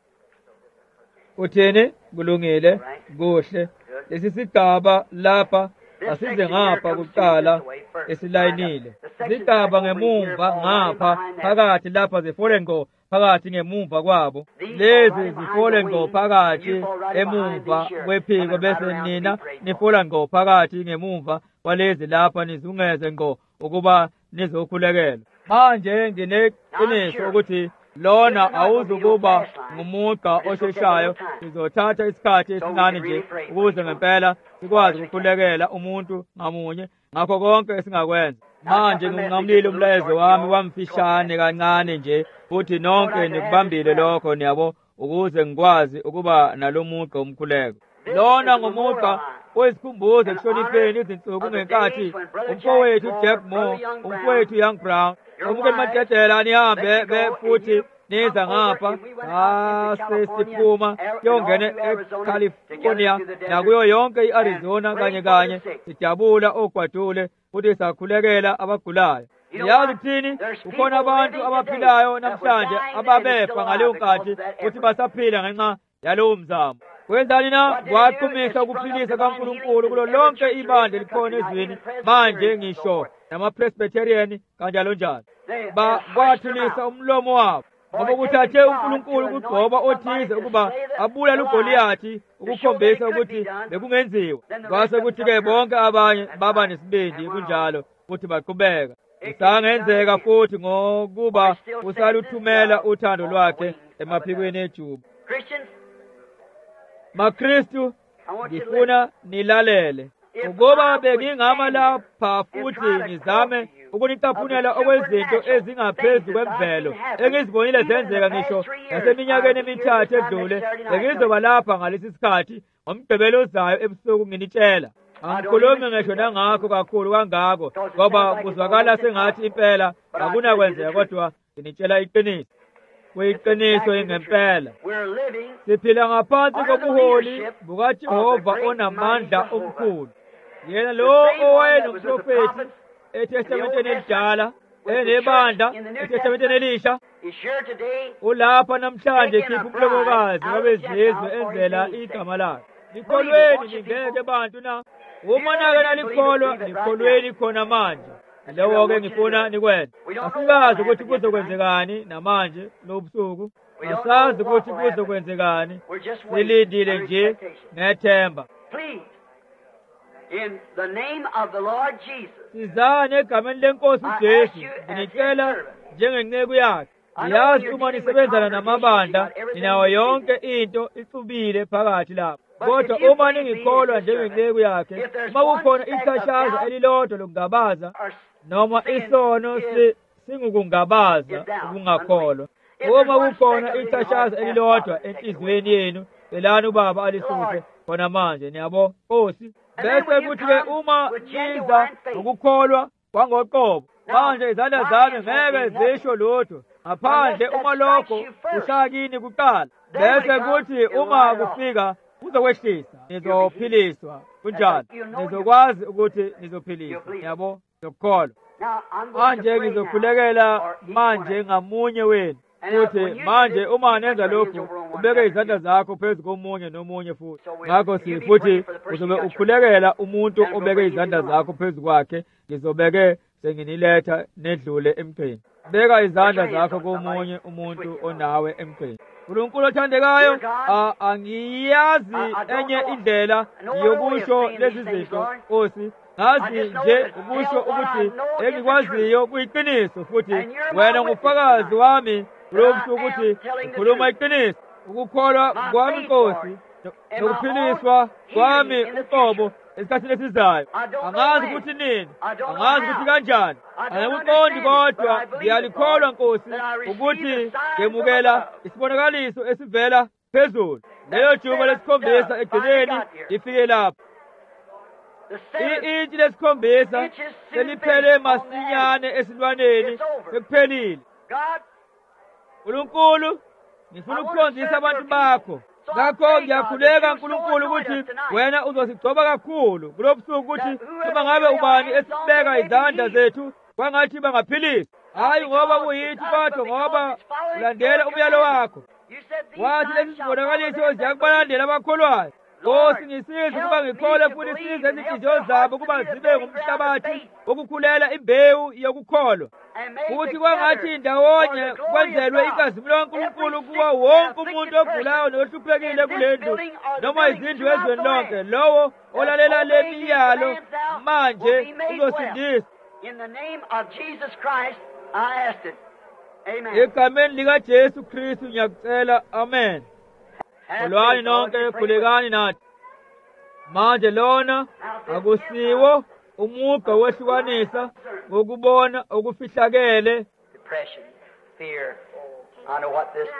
uthini kulungile kuhle lesi sigaba lapha asize ngapha kuqala esilayinile sigaba ngemumva ngapha phakathi lapha zifole ngqo phakathi ngemumva kwabo lezi zifole ngqo phakathi emumva kwephiko bese nina nifola ngqo phakathi ngemumva kwalezi lapha nizungeze ngqo ukuba nizokhulekela manje ngineqiniso ukuthi lona awuzukuba ngumuqa osheshayo sizothatha isikhathi esincane nje ukuze ngempela sikwazi ukukhulekela umuntu ngamunye ngakho konke esingakwenza manje ngingamlile umlayezo wami wamfishane kancane nje futhi nonke nikubambile lokho niyabo ukuze ngikwazi ukuba nalomuqa umkhuleko lona ngumuqa oyisikhumbuzo ekuhlonipheni izinsuku ngenkathi umfowethu Jack Moore umfowethu Young Brown umuke madedela nihambe futhi niza ngapha sesiphuma yongene eCalifornia nakuyo yonke iArizona kanye sijabula ogwadule futhi sakhulekela abagulayo. Yazi kuthini ukhona abantu abaphilayo namhlanje ababefa ngaleyo nkathi futhi basaphila ngenxa yalowo mzamo. Kwenzani na kwaqhumisa ukuphilisa kaNkulunkulu kulo lonke ibandla likhona ezweni manje ngisho nama-Presbyterian kanjalo njalo. Kwathulisa umlomo wabo ngoba kuthathe uNkulunkulu kugcoba othize ukuba abulale uGoliyathi ukukhombisa ukuthi bekungenziwa. Kwase kuthi-ke bonke abanye baba nesibindi kunjalo futhi baqhubeka. Kusangenzeka futhi ngokuba usaluthumela uthando lwakhe emaphikweni ejuba. MaKristu, ngifuna nilalele ukuba bengingama lapha futhi ngizame ukunicaphunela okwezinto ezingaphezu kwemvelo engizibonile zenzeka ngisho naseminyakeni emithathu edlule. Bengizoba lapha ngalesi sikhathi ngomgqibelo ozayo ebusuku nginitshela. Angikhulumi ngisho nangakho kakhulu kangako ngoba kuzwakala sengathi impela akunakwenzeka, kodwa nginitshela iqiniso. Kuyiqiniso ingempela. Siphila ngaphansi kobuholi bukaJehova onamandla omkhulu. Yena lo owayenomprofethi eTestamenteni elidala enebandla eTestamenteni elisha ulapha namhlanje khipha umlobokazi wabezizwe enzela igama lakhe. Nikholweni ningeke bantu na? Uma nake nalikholwa nikholweni khona manje. Lewo-ke ngifuna nikwenze. Asikazi ukuthi kuzokwenzekani namanje lobusuku. Asazi ukuthi kuzokwenzekani. Silindile nje ngethemba. In the name of the Lord Jesus. Sizane egameni lenkosi uJesu nginicela njengenceku yakhe. Yazi uma nisebenzana namabandla ninawo yonke into ixubile phakathi lapho. Kodwa uma ningikholwa njengenceku yakhe, uma kukhona ichashaza elilodwa lokungabaza noma isono singukungabaza ukungakholwa, uma kukhona ichashaza elilodwa enhliziyweni yenu, celani uBaba alisuse khona manje. Niyabo Nkosi. Bese kuthi-ke uma niza ukukholwa kwangoqobo, manje izandla zami ngeke zisho lutho ngaphandle uma lokho kushakini kuqala. Bese kuthi uma kufika kuzokwehlisa, nizophiliswa kunjalo. Nizokwazi ukuthi nizophiliswa. Yabo, ngiyakholwa. Manje ngizokhulekela manje ngamunye wenu. Futhi manje uma nenza lokhu ubeke izandla zakho phezu komunye nomunye futhi. Ngakho futhi uzobe ukhulekela umuntu obeke izandla zakho phezu kwakhe. Ngizobeke senginiletha nedlule emgqeni. Beka izandla zakho komunye umuntu onawe emgqeni. uNkulunkulu othandekayo, angiyazi enye indlela yokusho lezi zinto Nkosi. Ngazi nje ukusho ukuthi engikwaziyo kuyiqiniso, futhi wena ngufakazi wami lokhu ukuthi ukhuluma iqiniso. Ukukholwa kwami Nkosi nokuphiliswa kwami uqobo esikhathini esizayo. Angazi ukuthi nini, angazi ukuthi kanjani, angikuqondi, kodwa ngiyalikholwa Nkosi ukuthi ngemukela isibonakaliso esivela phezulu. Leyo juba lesikhombisa egcineni lifike lapho. Intshi lesikhombisa seliphele masinyane esilwaneni, sekuphelile. UNkulunkulu, ngifuna ukukhonzisa abantu bakho. Ngakho ngiyakhuleka Nkulunkulu ukuthi wena uzosigcoba kakhulu kulobusuku, ukuthi noma ngabe ubani esibeka izandla zethu kwangathi bangaphilisa. Hayi ngoba kuyithi, kodwa ngoba ulandela umyalo wakho. Wathi lezi zibonakaliso ziyakubalandela abakholwayo. Nkosi, ngisize ukuba ngikhole futhi size izinhliziyo zabo ukuba zibe ngumhlabathi wokukhulela imbewu yokukholwa. Futhi kwangathi ndawonye kwenzelwe inkazimulo kaNkulunkulu kuwo wonke umuntu ogulayo nohluphekile kule ndlu noma izindlu ezweni lonke. Lowo olalela le miyalo manje uzosindiswa. In the name of Jesus Christ, I asked it. Amen. Egameni likaJesu Kristu ngiyakucela, amen. Kholwani nonke, khulekani nathi. Manje lona akusiwo umugqa wehlukanisa ngokubona okufihlakele. Depression, fear. I know what this.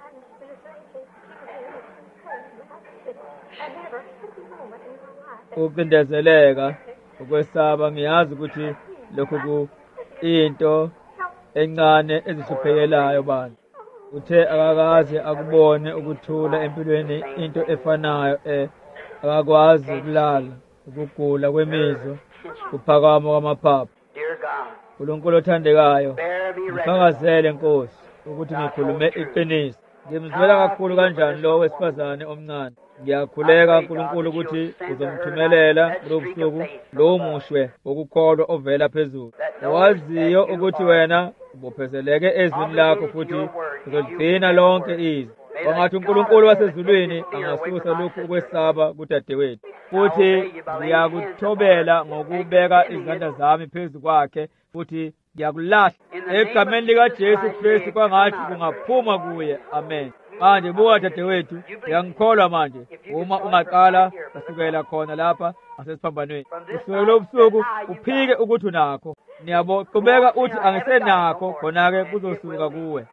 Ukundezeleka, ukwesaba, ngiyazi ukuthi lokhu into encane ezihluphekelayo bani. Uthe akakaze akubone ukuthula empilweni, into efanayo akakwazi ukulala, ukugula kwemizwa kuphakama kwamaphaphu. Dear God, Nkulunkulu othandekayo, bear me record. ngifakazele Nkosi ukuthi ngikhulume iqiniso. Ngimzwela kakhulu kanjani lo wesifazane omncane. Ngiyakhuleka Nkulunkulu ukuthi uzomthumelela kulobusuku lowo mushwe wokukholwa ovela phezulu. Owaziyo ukuthi wena ubophezeleke ezwini lakho futhi uzoligcina lonke izwi. Kwangathi uNkulunkulu wasezulwini angasusa lokhu ukwesaba kudadewethu. Futhi ngiyakuthobela ngokubeka izandla zami phezu kwakhe futhi ngiyakulahla egameni likaJesu Kristu kwangathi kungaphuma kuye. Amen. Manje buka dadewethu, ngiyangikholwa manje uma ungaqala kusukela khona lapha ngasesiphambanweni. Kusukela lobusuku uphike ukuthi unakho. Qhubeka uthi angisenakho khona-ke kuzosuka kuwe.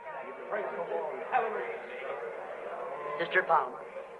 Sister Palmer.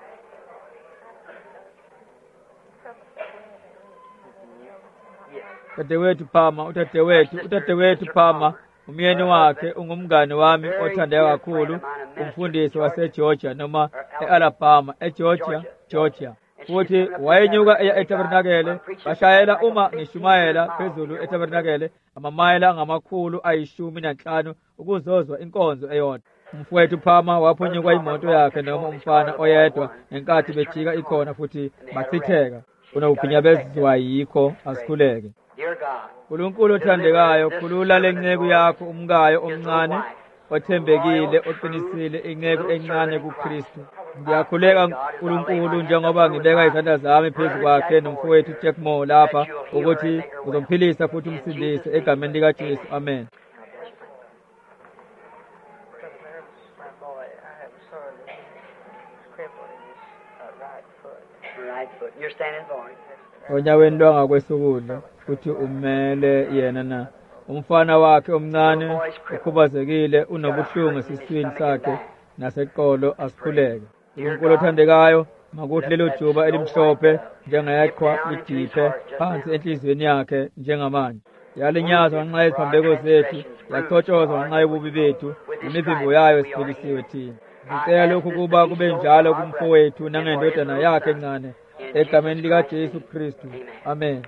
Udadewethu Palmer, umyeni wakhe ungumngane wami othandeka kakhulu, umfundisi waseGeorgia noma eAlabama, Georgia. Futhi wayenyuka eya eTabernakele, bashayela uma ngishumayela phezulu eTabernakele amamayela angama-15 ukuzozwa inkonzo eyodwa. Umfowethu Palmer waphunyukwa imoto yakhe noma umfana oyedwa ngenkathi bejika ikhona futhi bachitheka. Unokuphinyabezwa yikho asikhuleke. Nkulunkulu othandekayo, khulula le nceku yakho umkayo omncane othembekile oqinisile, inceku encane kuKristu. Ngiyakhuleka Nkulunkulu njengoba ngibeka izandla zami phezu kwakhe nomfowethu Jack Moore lapha ukuthi uzomphilisa futhi umsindise egameni likaJesu. Amen. Onyaweni lwangakwesokudla futhi umele yena na. Umfana wakhe omncane ukhubazekile, unobuhlungu esiswini sakhe naseqolo, asikhuleke. Unkulunkulu othandekayo, makuthi lelo juba elimhlophe njengeqhwa lidiphe phansi enhliziyweni yakhe njengamanje. Yalinyazwa ngenxa yeziphambeko zethu, yachotshozwa ngenxa yobubi bethu, nemivimbo yayo esiphilisiwe thina. Ngicela lokhu kuba kube njalo kumfowethu nangendodana yakhe encane egameni likaJesu Kristu. Amen.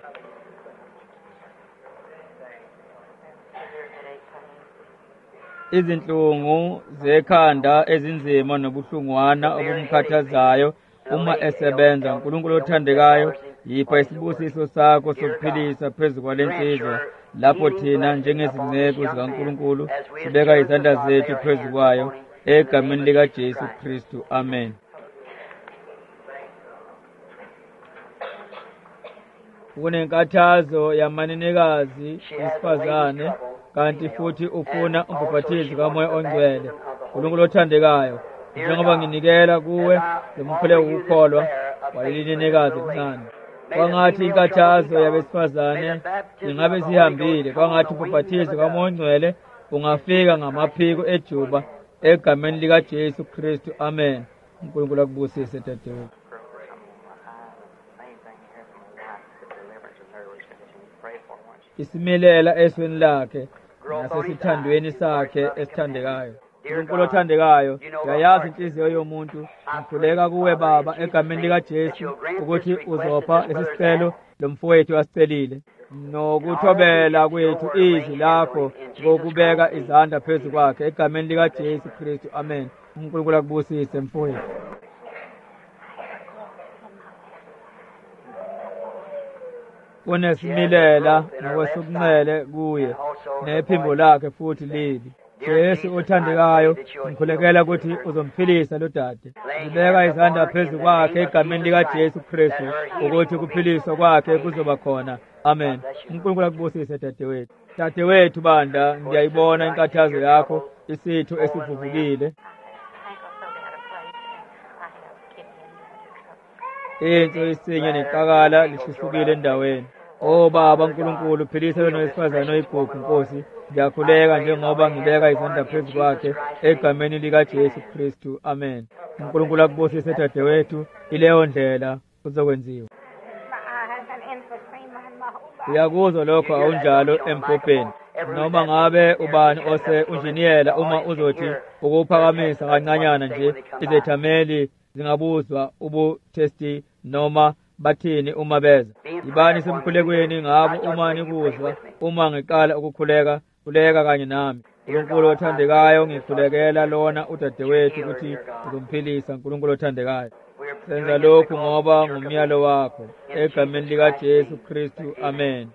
Izinhlungu zekhanda ezinzima nobuhlungwana obumkhathazayo uma esebenza, Nkulunkulu othandekayo, yipha isibusiso sakho sokuphilisa phezu kwalensizwa lapho thina njengezinceku zikaNkulunkulu sibeka izandla zethu phezu kwayo egameni likaJesu Kristu. Amen. Kunenkathazo yamanenekazi esifazane kanti futhi ufuna umbhaphathizi kaMoya Ongcwele. Nkulunkulu othandekayo, njengoba nginikela kuwe lomkhuleko wokukholwa waleli elincane. Kwangathi inkathazo yabesifazane ingabe zihambile, kwangathi umbhaphathizi kaMoya Ongcwele ungafika ngamaphiko ejuba egameni likaJesu Kristu. Amen. uNkulunkulu akubusise dadewethu. Isimilela esweni lakhe nasesithandweni sakhe esithandekayo. Unkulunkulu othandekayo, uyayazi inhliziyo yomuntu. Ngikhuleka kuwe Baba egameni likaJesu ukuthi uzopha lesicelo lomfowethu asicelile, nokuthobela kwethu izwi lakho ngokubeka izandla phezu kwakhe egameni likaJesu Kristu. Amen. uNkulunkulu akubusise mfowethu. Unesimilela nokwesubunxele kuye nephimbo lakhe futhi libi. Jesu othandekayo, ngikhulekela ukuthi uzomphilisa lo dade. Ngibeka izandla phezu kwakhe egameni likaJesu Kristu ukuthi ukuphiliswa kwakhe kuzoba khona. Amen. uNkulunkulu akubusise dadewethu. Dadewethu bandla, ngiyayibona inkathazo yakho, isitho esivuvukile. Into isinye neqakala lishisukile endaweni. Oh Baba uNkulunkulu, philisa lo wesifazane oyigugu Nkosi. Ngiyakhuleka njengoba ngibeka izandla phezu kwakhe egameni likaJesu Kristu. Amen. uNkulunkulu akubusise dadewethu, ileyo ndlela kuzokwenziwa. Uyakuzwa lokho awunjalo empopeni. Noma ngabe ubani unjiniyela, uma uzothi ukuphakamisa kancanyana nje izethameli zingabuzwa ubutesti noma bathini uma beza. Yibani semkhulekweni ngabo uma nikuzwa, uma ngiqala ukukhuleka, khuleka kanye nami. Unkulunkulu othandekayo, ngikhulekela lona udadewethu ukuthi uzomphilisa. Unkulunkulu othandekayo, senza lokhu ngoba ngumyalo wakho, egameni likaJesu Kristu, amen.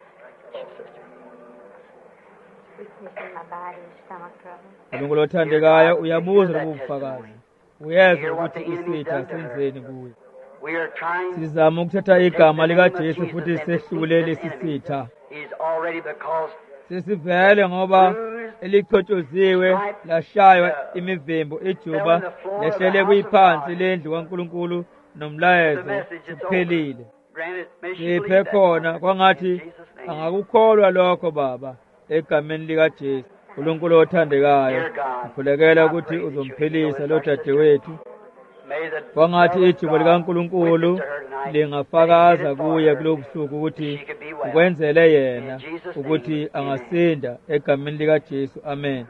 Unkulunkulu othandekayo, uyabuza lobufakazi, uyezwa ukuthi isitha senzeni kuye. Sizama ukuthatha igama likaJesu futhi sehlule lesi sitha. Sesivele ngoba elichotshoziwe, lashaywa imivimbo, ijuba lehlele kuyiphansi lendlu kaNkulunkulu, nomlayezo uphelile. Siphe khona kwangathi angakukholwa lokho Baba, egameni likaJesu. Unkulunkulu othandekayo, ngikhulekela ukuthi uzomphilisa lo dadewethu. Kwangathi ijuba likaNkulunkulu lingafakaza kuye kulobusuku ukuthi ukwenzele yena ukuthi angasinda, egameni likaJesu, amen.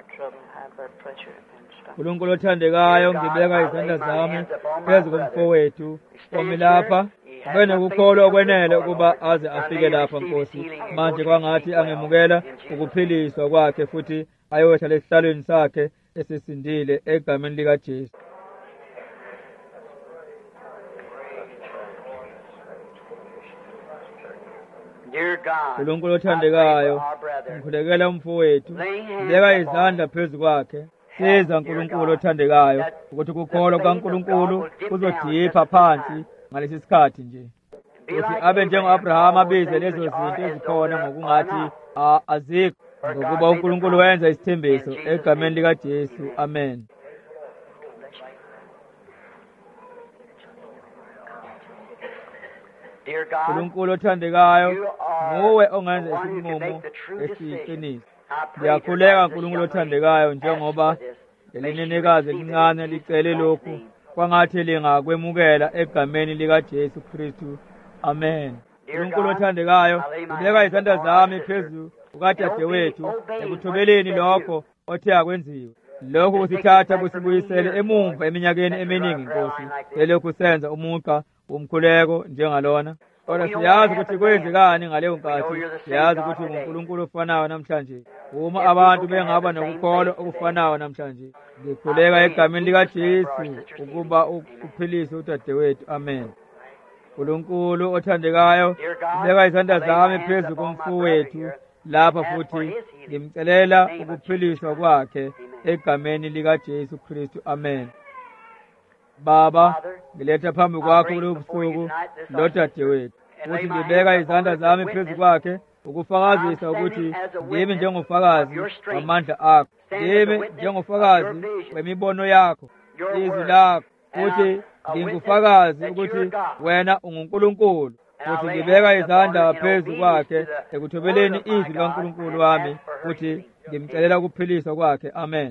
Unkulunkulu othandekayo, ngibeka izandla zami phezu komfowethu omi lapha. Ube nokukholwa okwenele ukuba aze afike lapha Nkosi. Manje kwangathi angemukela ukuphiliswa kwakhe futhi ayohlala esihlalweni sakhe esesindile, egameni likaJesu. Unkulunkulu othandekayo, ngikhulekela umfowethu, ngibeka izandla phezu kwakhe. Siza Nkulunkulu othandekayo ukuthi ukukholwa kaNkulunkulu kuzodipha phansi ngalesi sikhathi nje, ukuthi abe njengo-Abrahama abize lezo zinto ezikhona ngokungathi azikho, ngokuba uNkulunkulu wenza isithembiso, egameni likaJesu, amen. Unkulunkulu othandekayo, nguwe ongenza isinqumo esiyiqiniso. Ngiyakhuleka Nkulunkulu othandekayo, njengoba lelinenekazi elincane licele lokhu, kwangathi lingakwemukela egameni likaJesu Kristu, amen. Unkulunkulu othandekayo, ngibeka izandla zami phezu kukadadewethu ekuthobeleni lokho othe akwenziwe. Lokhu kusithatha kusibuyisele emumva eminyakeni eminingi Nkosi, selokhu senza umuqa womkhuleko njengalona. Kodwa siyazi ukuthi kwenzekani ngaleyo nkathi, siyazi ukuthi uNkulunkulu ofanayo namhlanje. Uma abantu bengaba nokukholwa okufanayo namhlanje, ngikhuleka egameni likaJesu ukuba uphilise udadewethu, amen. Unkulunkulu othandekayo, ngibeka izandla zami phezu komfowethu lapha futhi ngimcelela ukuphiliswa kwakhe egameni likaJesu Kristu, amen. Baba, ngiletha phambi kwakho kulobusuku lo dadewethu, ukuthi ngibeka izandla zami phezu kwakhe ukufakazisa ukuthi ngimi njengofakazi wamandla akho, ngimi njengofakazi wemibono yakho, izwi lakho, futhi ngingufakazi ukuthi wena unguNkulunkulu, futhi ngibeka izandla phezu kwakhe ekuthobeleni izwi likaNkulunkulu wami, futhi ngimcelela ukuphiliswa kwakhe, amen.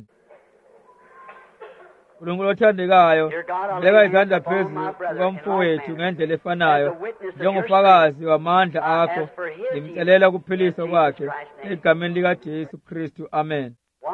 Unkulunkulu othandekayo, ngibeka izandla phezu kukamfowethu ngendlela efanayo, njengofakazi wamandla akho, ngimcelela ukuphiliswa kwakhe egameni likaJesu Kristu, amen.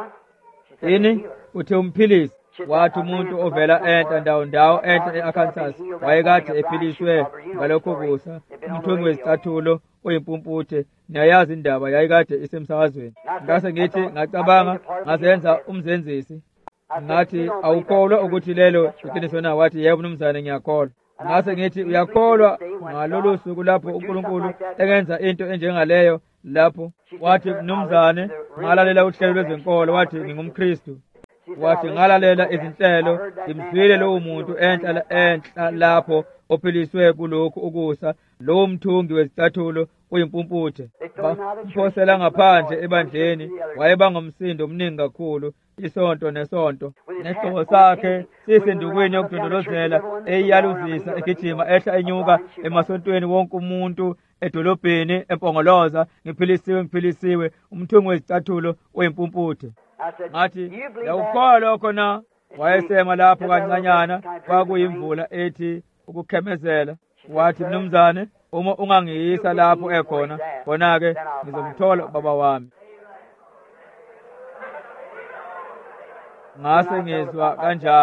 Ini uthe umphilisi, wathi umuntu ovela enta ndawo enta e-Arkansas wayekade ephiliswe ngalokho kusa, umthungi wezicathulo oyimpumputhe, niyayazi indaba yayikade isemsakazweni. Ngase ngithi ngacabanga ngazenza umzenzisi, ngathi awukholwa ukuthi lelo iqiniso na? Wathi yebo mnumzane, ngiyakholwa. Ngase ngithi uyakholwa ngalolu suku lapho uNkulunkulu engenza into enjengaleyo lapho? Wathi mnumzane, ngalalela uhlelo lwezenkolo. Wathi ngingumKristu. Wathi ngalalela izinhlelo, ngimzwile lowo muntu enhla lapho ophiliswe kulokhu ukusa, lowo mthungi wezicathulo uyimpumputhe. Mphosela ngaphandle ebandleni, wayebanga umsindo omningi kakhulu, isonto nesonto, nesigqoko sakhe sisendukwini yokudondolozela, eyiyaluzisa, egijima ehla enyuka emasontweni, wonke umuntu edolobheni empongoloza, ngiphilisiwe, umthungi wezicathulo oyimpumputhe. Ngathi yawukholwa lokho na? Wayesema lapho kancanyana, kwakuyimvula ethi ukukhemezela. Wathi mnumzane, uma ungangiyisa lapho ekhona, khona-ke ngizomthola ubaba wami. Ngase ngizwa kanjalo,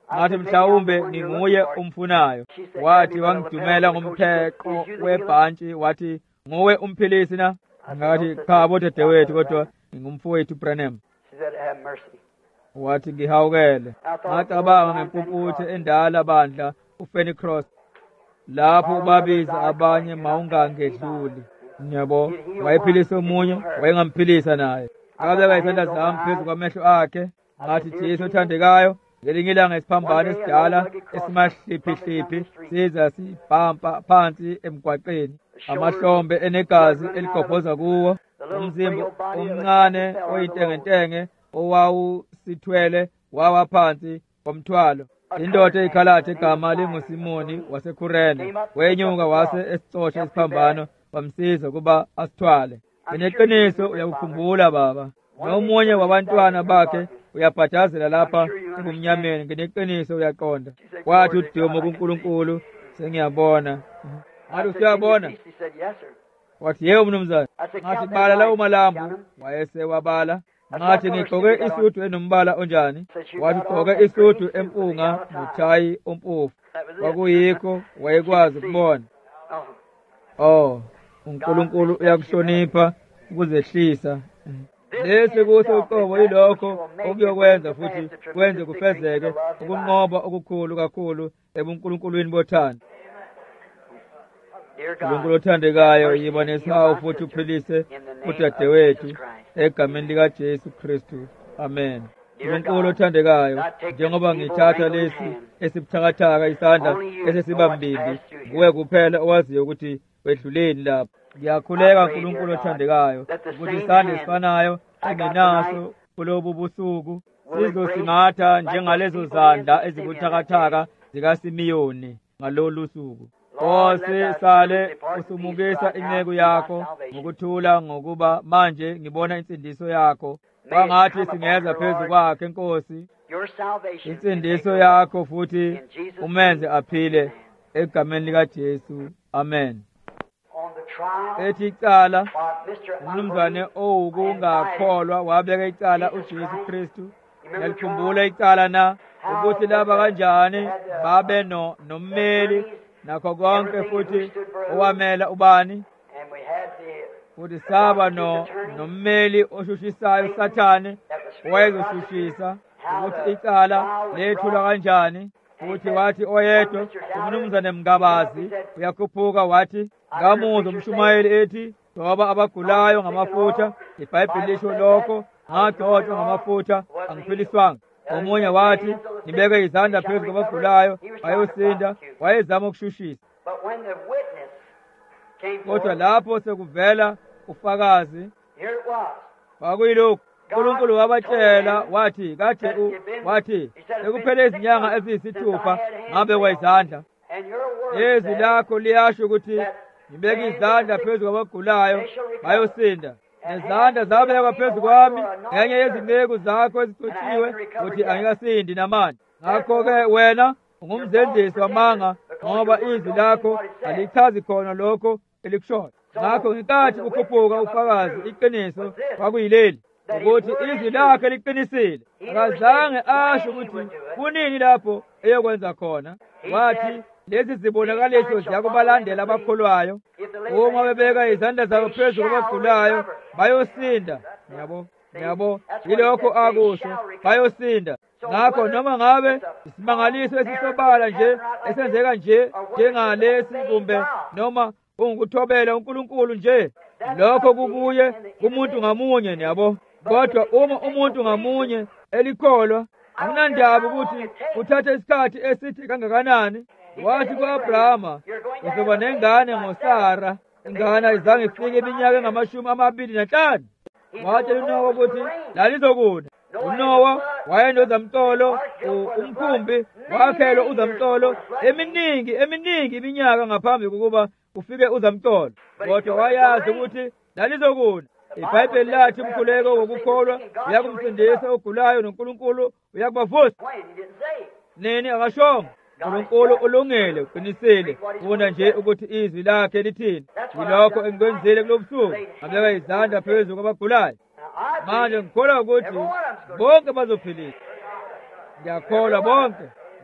ngathi mhlawumbe nginguye umfunayo. Wathi wangidumela ngompheko webhantshi wathi, nguwe umphilisi na? Ngathi cha bodadewethu kodwa ngingumfowethu Branham. Wathi ngihawukele. Ngacabanga ngempuputhe endala bandla uFanny Cross. Lapho babiza abanye mawungangedluli. Yabo, wayephilisa omunye, wayengamphilisa naye. Ngabeka izandla zami phezu kwamehlo akhe, ngathi Jesu othandekayo, ngelinye ilanga isiphambano esidala esimahliphi-hliphi siza sibhampa phansi emgwaqeni. Amahlombe enegazi eligobhoza kuwo, umzimba omncane oyintengentenge owawusithwele wawa phansi komthwalo. Indoda eyikhalathe egama linguSimoni waseKurene wenyuka wase esixosha isiphambano wamsiza kuba asithwale. Ngeqiniso uyakukhumbula baba, nomunye wabantwana bakhe uyabhadazela lapha ebumnyameni. Ngeqiniso uyaqonda. Wathi udumo kuNkulunkulu, sengiyabona. Ngathi usiyabona? Wathi yebo mnumzane. Ngathi bala lawo malambu. Wayesewabala. Ngathi ngigqoke isudu enombala onjani? Wathi ugqoke isudu empunga nothayi ompofu. Kwakuyikho wayekwazi ukubona. uNkulunkulu uyakuhlonipha ukuzehlisa. Lesi kuso uqobo yilokho okuyokwenza futhi kwenze kufezeke ukunqoba okukhulu kakhulu ebuNkulunkulwini bothando. uNkulunkulu othandekayo, yiba nesihawu futhi uphilise udadewethu egameni likaJesu Kristu. Amen. uNkulunkulu othandekayo, njengoba ngithatha lesi esibuthakathaka isandla esesibambimbi, kuwe kuphela owaziyo ukuthi wedluleni lapho. Ngiyakhuleka uNkulunkulu othandekayo ukuthi isandla esifanayo engenaso kulobu busuku sizosingatha njengalezo zandla ezibuthakathaka zikaSimiyoni ngalolu suku. Sisale usumukisa inceku yakho ngokuthula, ngokuba manje ngibona insindiso yakho. Kwangathi singeza phezu kwakhe Nkosi insindiso yakho, futhi umenze aphile egameni likaJesu. Amen. Ethi icala umnumzane owukungakholwa wabeka icala uJesu Kristu. Yalikhumbula icala na ukuthi laba kanjani babe nommeli nakho konke, futhi owamela ubani, futhi saba nommeli oshushisayo uSathane owayezoshushisa ukuthi icala lethulwa kanjani. Futhi wathi oyedwa umnumzane Mngabazi uyakhuphuka wathi, ngamuzwa umshumayeli ethi, ngoba abagulayo ngamafutha, iBhayibheli lisho lokho, ngagcotshwa ngamafutha angiphiliswanga. Omunye wathi, nibeke izandla phezu kwabagulayo bayosinda. Wayezama ukushushisa, kodwa lapho sekuvela ufakazi, kwakuyilokhu uNkulunkulu wabatshela wathi, wathi ekuphele izinyanga eziyisithupha ngabekwa izandla. Izwi lakho liyasho ukuthi nibeke izandla phezu kwabagulayo bayosinda. Nezandla zabekwa phezu kwami ngenye yezinceku zakho ezigcotshiwe, uthi angikasindi namanje. Ngakho-ke wena ungumzenzisi wamanga, ngoba izwi lakho alichazi khona lokho elikushoyo. Ngakho ngikathi kukhuphuka ufakazi, iqiniso kwakuyileli ukuthi izwi lakhe liqinisile. Akazange asho ukuthi kunini lapho eyokwenza khona. Wathi lezi zibonakaliso ziyakubalandela abakholwayo. Uma bebeka izandla zabo phezu kwabagulayo bayosinda. Yabo, yilokho akusho, bayosinda. Ngakho noma ngabe isimangaliso esisobala nje esenzeka nje njengalesi, kumbe noma ungukuthobela uNkulunkulu nje, lokho kubuye kumuntu ngamunye. Yabo, kodwa uma umuntu ngamunye elikholwa, akunandaba ukuthi uthathe isikhathi esithi kangakanani. Wathi ku-Abrahama, uzoba nengane ngoSara. Ingane ayizange ifike iminyaka engama-25. Watshela uNowa ukuthi lalizokuna. uNowa wayendozamcolo, umkhumbi wakhelwa uzamcolo eminingi iminyaka ngaphambi kokuba ufike uzamcolo, kodwa wayazi ukuthi lalizokuna. iBhayibheli lathi umkhuleko wokukholwa uyakumsindisa ogulayo, noNkulunkulu uyakubavusa. Nini akashongo. uNkulunkulu ulungile, uqinisile, ufuna nje ukuthi izwi lakhe lithini. Yilokho engikwenzile kulobusuku, ngabeka izandla phezu kwabagulayo. Manje ngikholwa ukuthi bonke bazophiliswa. Ngiyakholwa bonke.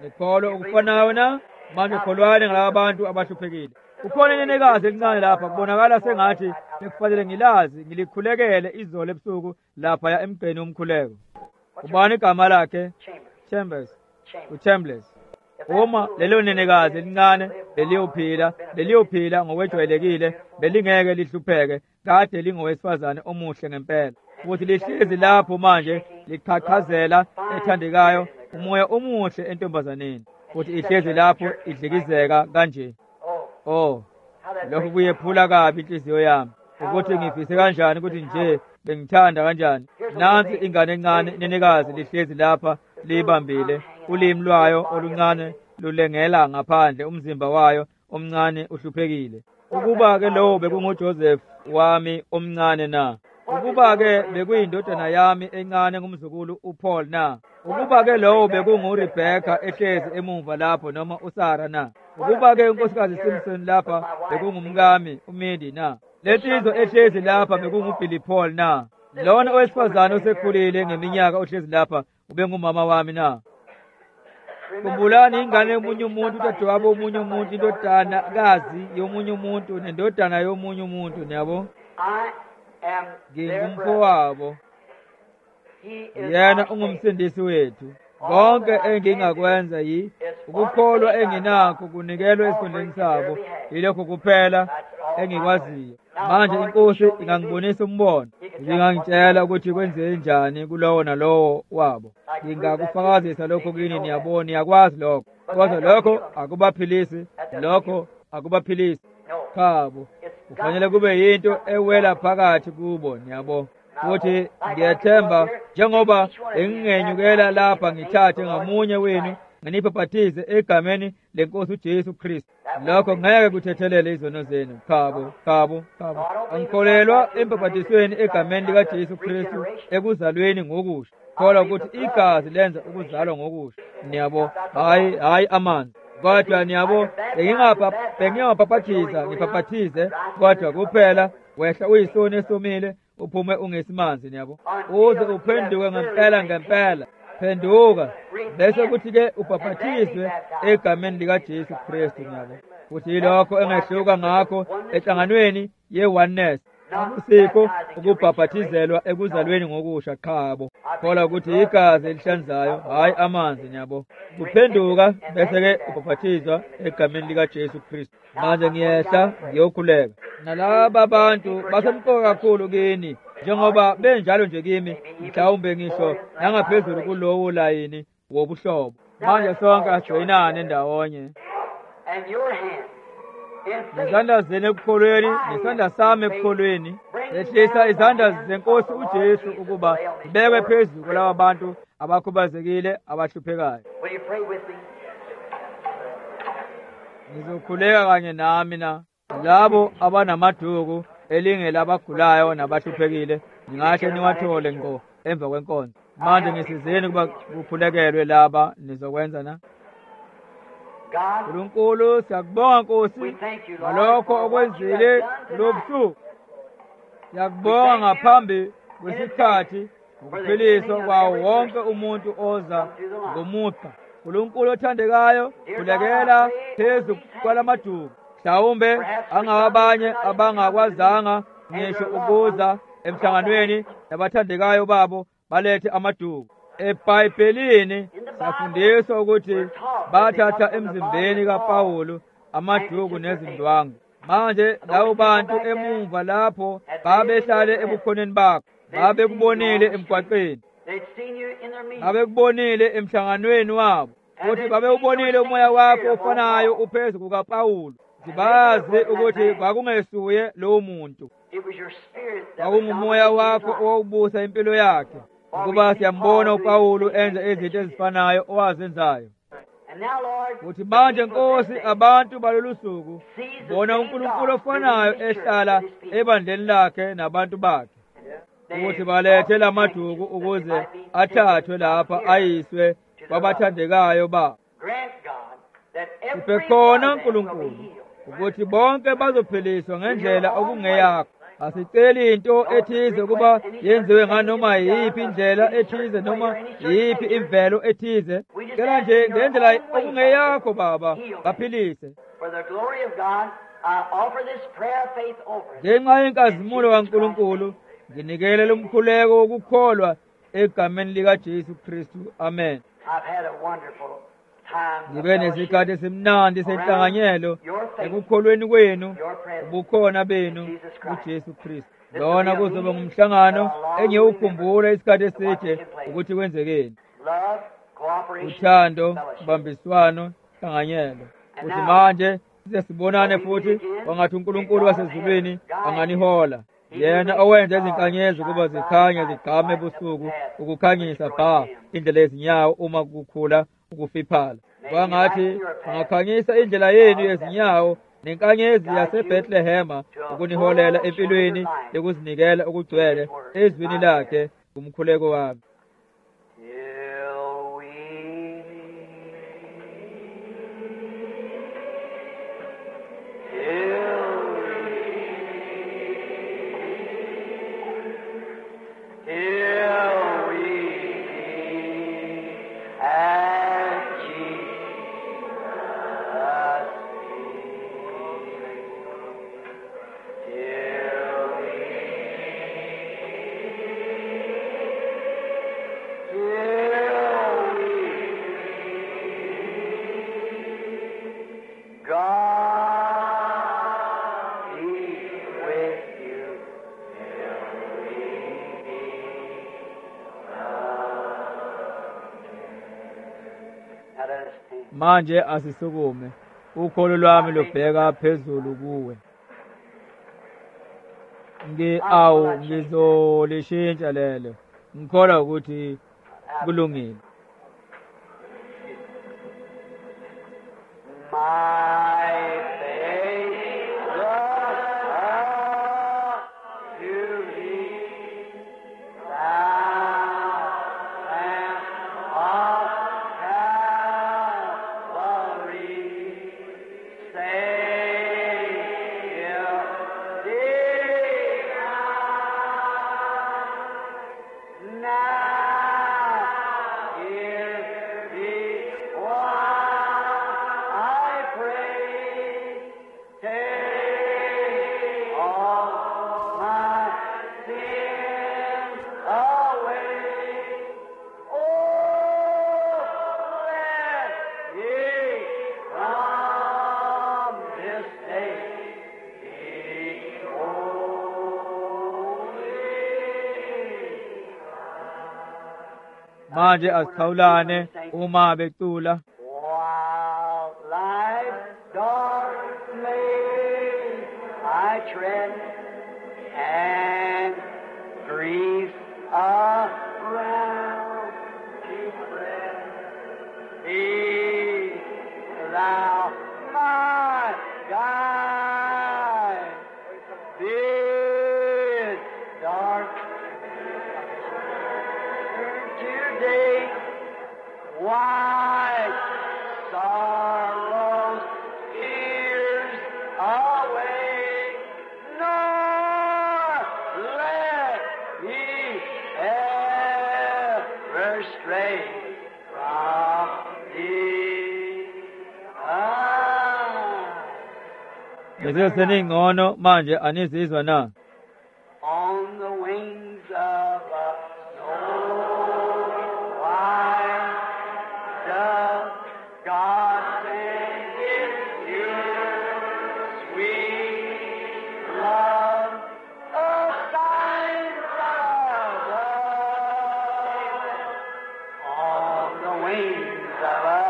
nikholwa okufanayo na? Manje kholwane ngalaba bantu abahluphekile. Kukhona inenekazi elincane lapha, kubonakala sengathi bekufanele ngilazi ngilikhulekele izolo ebusuku lapha emgqeni womkhuleko. Ubani igama lakhe? Chambers. Uma lelo nenekazi elincane beliyophila ngokwejwayelekile, belingeke lihlupheke, kade lingowesifazane omuhle ngempela. Futhi lihlezi lapho manje liqhaqhazela ethandekayo umoya omuhle entombazaneni. Futhi ihlezi lapho idlikizeka kanje. Oh, lokho kuyephula kabi inhliziyo yami. Ukuthi ngifise kanjani ukuthi nje bengithanda kanjani. Nansi ingane encane nenekazi lihlezi lapha libambile, ulimi lwayo oluncane lulengela ngaphandle, umzimba wayo omncane uhluphekile. Ukuba-ke lowo bekunguJoseph wami omncane na? Ukuba-ke bekuyindodana yami encane ngumzukulu uPaul na? Ukuba-ke lowo bekunguRebecca ehlezi emumva lapho, noma uSara na? Ukuba-ke unkosikazi Simpson lapha bekungumkami uMindy na? Lensizwa ehlezi lapha bekunguBilly Paul na? Lona owesifazane osekhulile ngeminyaka ohlezi lapha ubengumama wami na? Khumbulani ingane yomunye umuntu, udadewabo womunye umuntu, indodakazi yomunye umuntu, nendodana yomunye umuntu, niyabo? Ngingumfowabo, yena ungumsindisi wethu. Konke engingakwenza ukukholwa enginakho kunikelwa esikhundleni sabo, yilokho kuphela engikwaziyo. Manje inkosi ingangibonisa umbono, ingangitshela ukuthi kwenzeke njani kulowo nalowo wabo. Ngingakufakazisa lokho kini, niyabona, niyakwazi lokho. Kodwa lokho akubaphilisi. Khabo, kufanele kube yinto ewela phakathi kubo, niyabo. Futhi ngiyethemba njengoba engingenyukela lapha ngithathe ngamunye wenu nginibhaphathize egameni lenkosi uJesu Kristu. Lokho ngeke kuthethelele izono zenu. Khabo. Angikholelwa embhaphathisweni egameni likaJesu Kristu ekuzalweni ngokusha. Kholwa ukuthi igazi lenza ukuzalwa ngokusha. Niyabo, hayi amanzi. Kodwa niyabo, bengingabhaphathiza ngibhaphathize, kodwa kuphela wehla uyisoni esomile uphume ungesimanzi, niyabo. Uze uphenduke ngempela. Phenduka, bese kuthi-ke ubhaphathizwe egameni likaJesu Kristu, niyabo. Futhi yilokho engehluka ngakho enhlanganweni ye-oneness. Akusikho ukubhaphathizelwa ekuzalweni ngokusha, khabo. Kholwa ukuthi igazi elihlanzayo, hayi amanzi, niyabo. Kuphenduka bese-ke ubhaphathizwa egameni likaJesu Kristu. Manje ngiyehla ngiyokhuleka. Nalaba bantu basemqoka kakhulu kini, njengoba benjalo nje kimi, mhlawumbe ngisho nangaphezulu kulowo layini wobuhlobo. Manje sonke ajoyinane ndawonye. Izandla zenu ekukholweni, nesandla sami ekukholweni, ehlisa izandla zenkosi uJesu ukuba zibekwe phezulu kulaba bantu abakhubazekile abahluphekayo. Ngizokhuleka kanye nami na labo abanamaduku elingelabagulayo nabahluphekile, ningahle niwathole ngqo emva kwenkonzo. Manje ngisizeni ukuba kuphulekelwe laba nizokwenza na? Nkulunkulu, siyakubonga Nkosi ngalokho okwenzile lobusuku. Siyakubonga ngaphambi kwesikhathi ukuphiliswa kwawo wonke umuntu oza ngomuqa. Nkulunkulu othandekayo, khulekela phezu kwalamaduku. Mhlawumbe angabanye abangakwazanga ngisho ukuza emhlanganweni nabathandekayo babo balethe amaduku. eBhayibhelini safundiswa ukuthi bathatha emzimbeni kaPawulu amaduku nezindwangu. Manje labo bantu emumva lapho babehlale ebukhoneni bakho, babekubonile emgwaqeni, babekubonile emhlanganweni wabo, futhi babewubonile umoya wakho ofanayo uphezu kukaPawulu. Sibazi ukuthi kwakungesuye lowo muntu, kwakungumoya wakho owubusa impilo yakhe, ukuba siyambona uPawulu enza izinto ezifanayo owazenzayo. Uthi manje Nkosi, abantu balolu suku bona uNkulunkulu ofanayo ehlala ebandleni lakhe nabantu bakhe, ukuthi balethe lamaduku ukuze athathwe lapha ayiswe kwabathandekayo babo. Siphe khona Nkulunkulu ukuthi bonke bazophiliswa ngendlela okungeyakho, asiceli into ethize ukuba yenziwe nganoma yiphi indlela ethize noma yiphi imvelo ethize. Cela nje ngendlela okungeyakho Baba, baphilise. Ngenxa yenkazimulo kaNkulunkulu nginikele lumkhuleko wokukholwa egameni likaJesu Kristu. Amen. Ngibe nesikhathi esimnandi senhlanganyelo ekukholweni kwenu ubukhona benu kuJesu Kristu. Lona kuzoba ngumhlangano engiyawukhumbula isikhathi eside ukuthi kwenzekeni. Uthando, ubambiswano, inhlanganyelo. Kuthi manje sibonane futhi wangathi uNkulunkulu wasezulwini anganihola. Yena owenza izinkanyezi ukuba zikhanye zigqame ebusuku ukukhanyisa bha indlela yezinyawo uma kukhula ukufiphala. Kwangathi angakhanyisa indlela yenu yezinyawo nenkanyezi yaseBethlehema ukuniholela empilweni yokuzinikela okugcwele ezwini lakhe kumkhuleko wami. Manje asisukume, ukholo lwami lubheka phezulu kuwe. Ngizolishintsha lelo. Ngikholwa ukuthi kulungile. Manje asikhawulane uma becula. While life's dark maze I tread and grief around to spread, be thou my guide. This dark today, why sorrows, tears away, nor let me ever stray from thee. Ngiseseningono manje anizizwa na? On the wings of a God send you sweet love, a sign of love, on the wings of a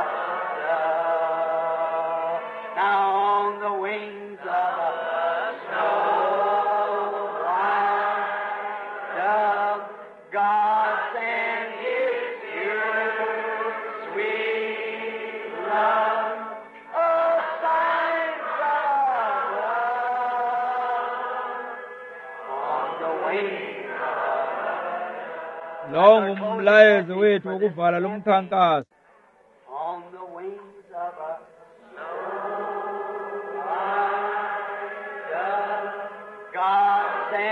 dove. Now on the wings of a snow white dove, God send you sweet love, a sign of love, on the wings of Lo ngumlayezo wethu wokuvala lo mkhankaso. on the wings of a snow white dove, God send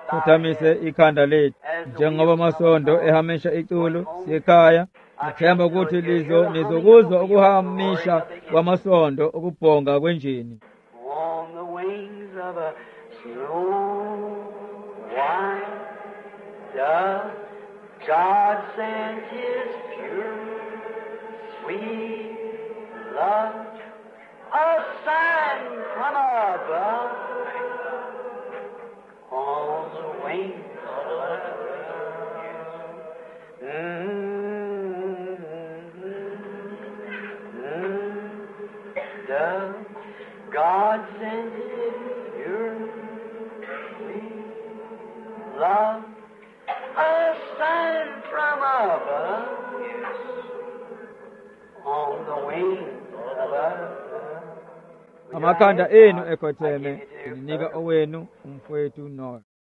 khothamise ikhanda lethu njengoba amasondo ehamisha iculo sekhaya sithemba ukuthi nizokuzwa ukuhamisha kwamasondo ukubhonga kwenjini. On the wings of a snow white dove, God sends His pure, sweet love, a sign from above. On the wings of a dove, God sends His pure, sweet love, a sign from above. On the wings of a Amakhanda enu ekhotheme, ninika owenu umfowethu Noah.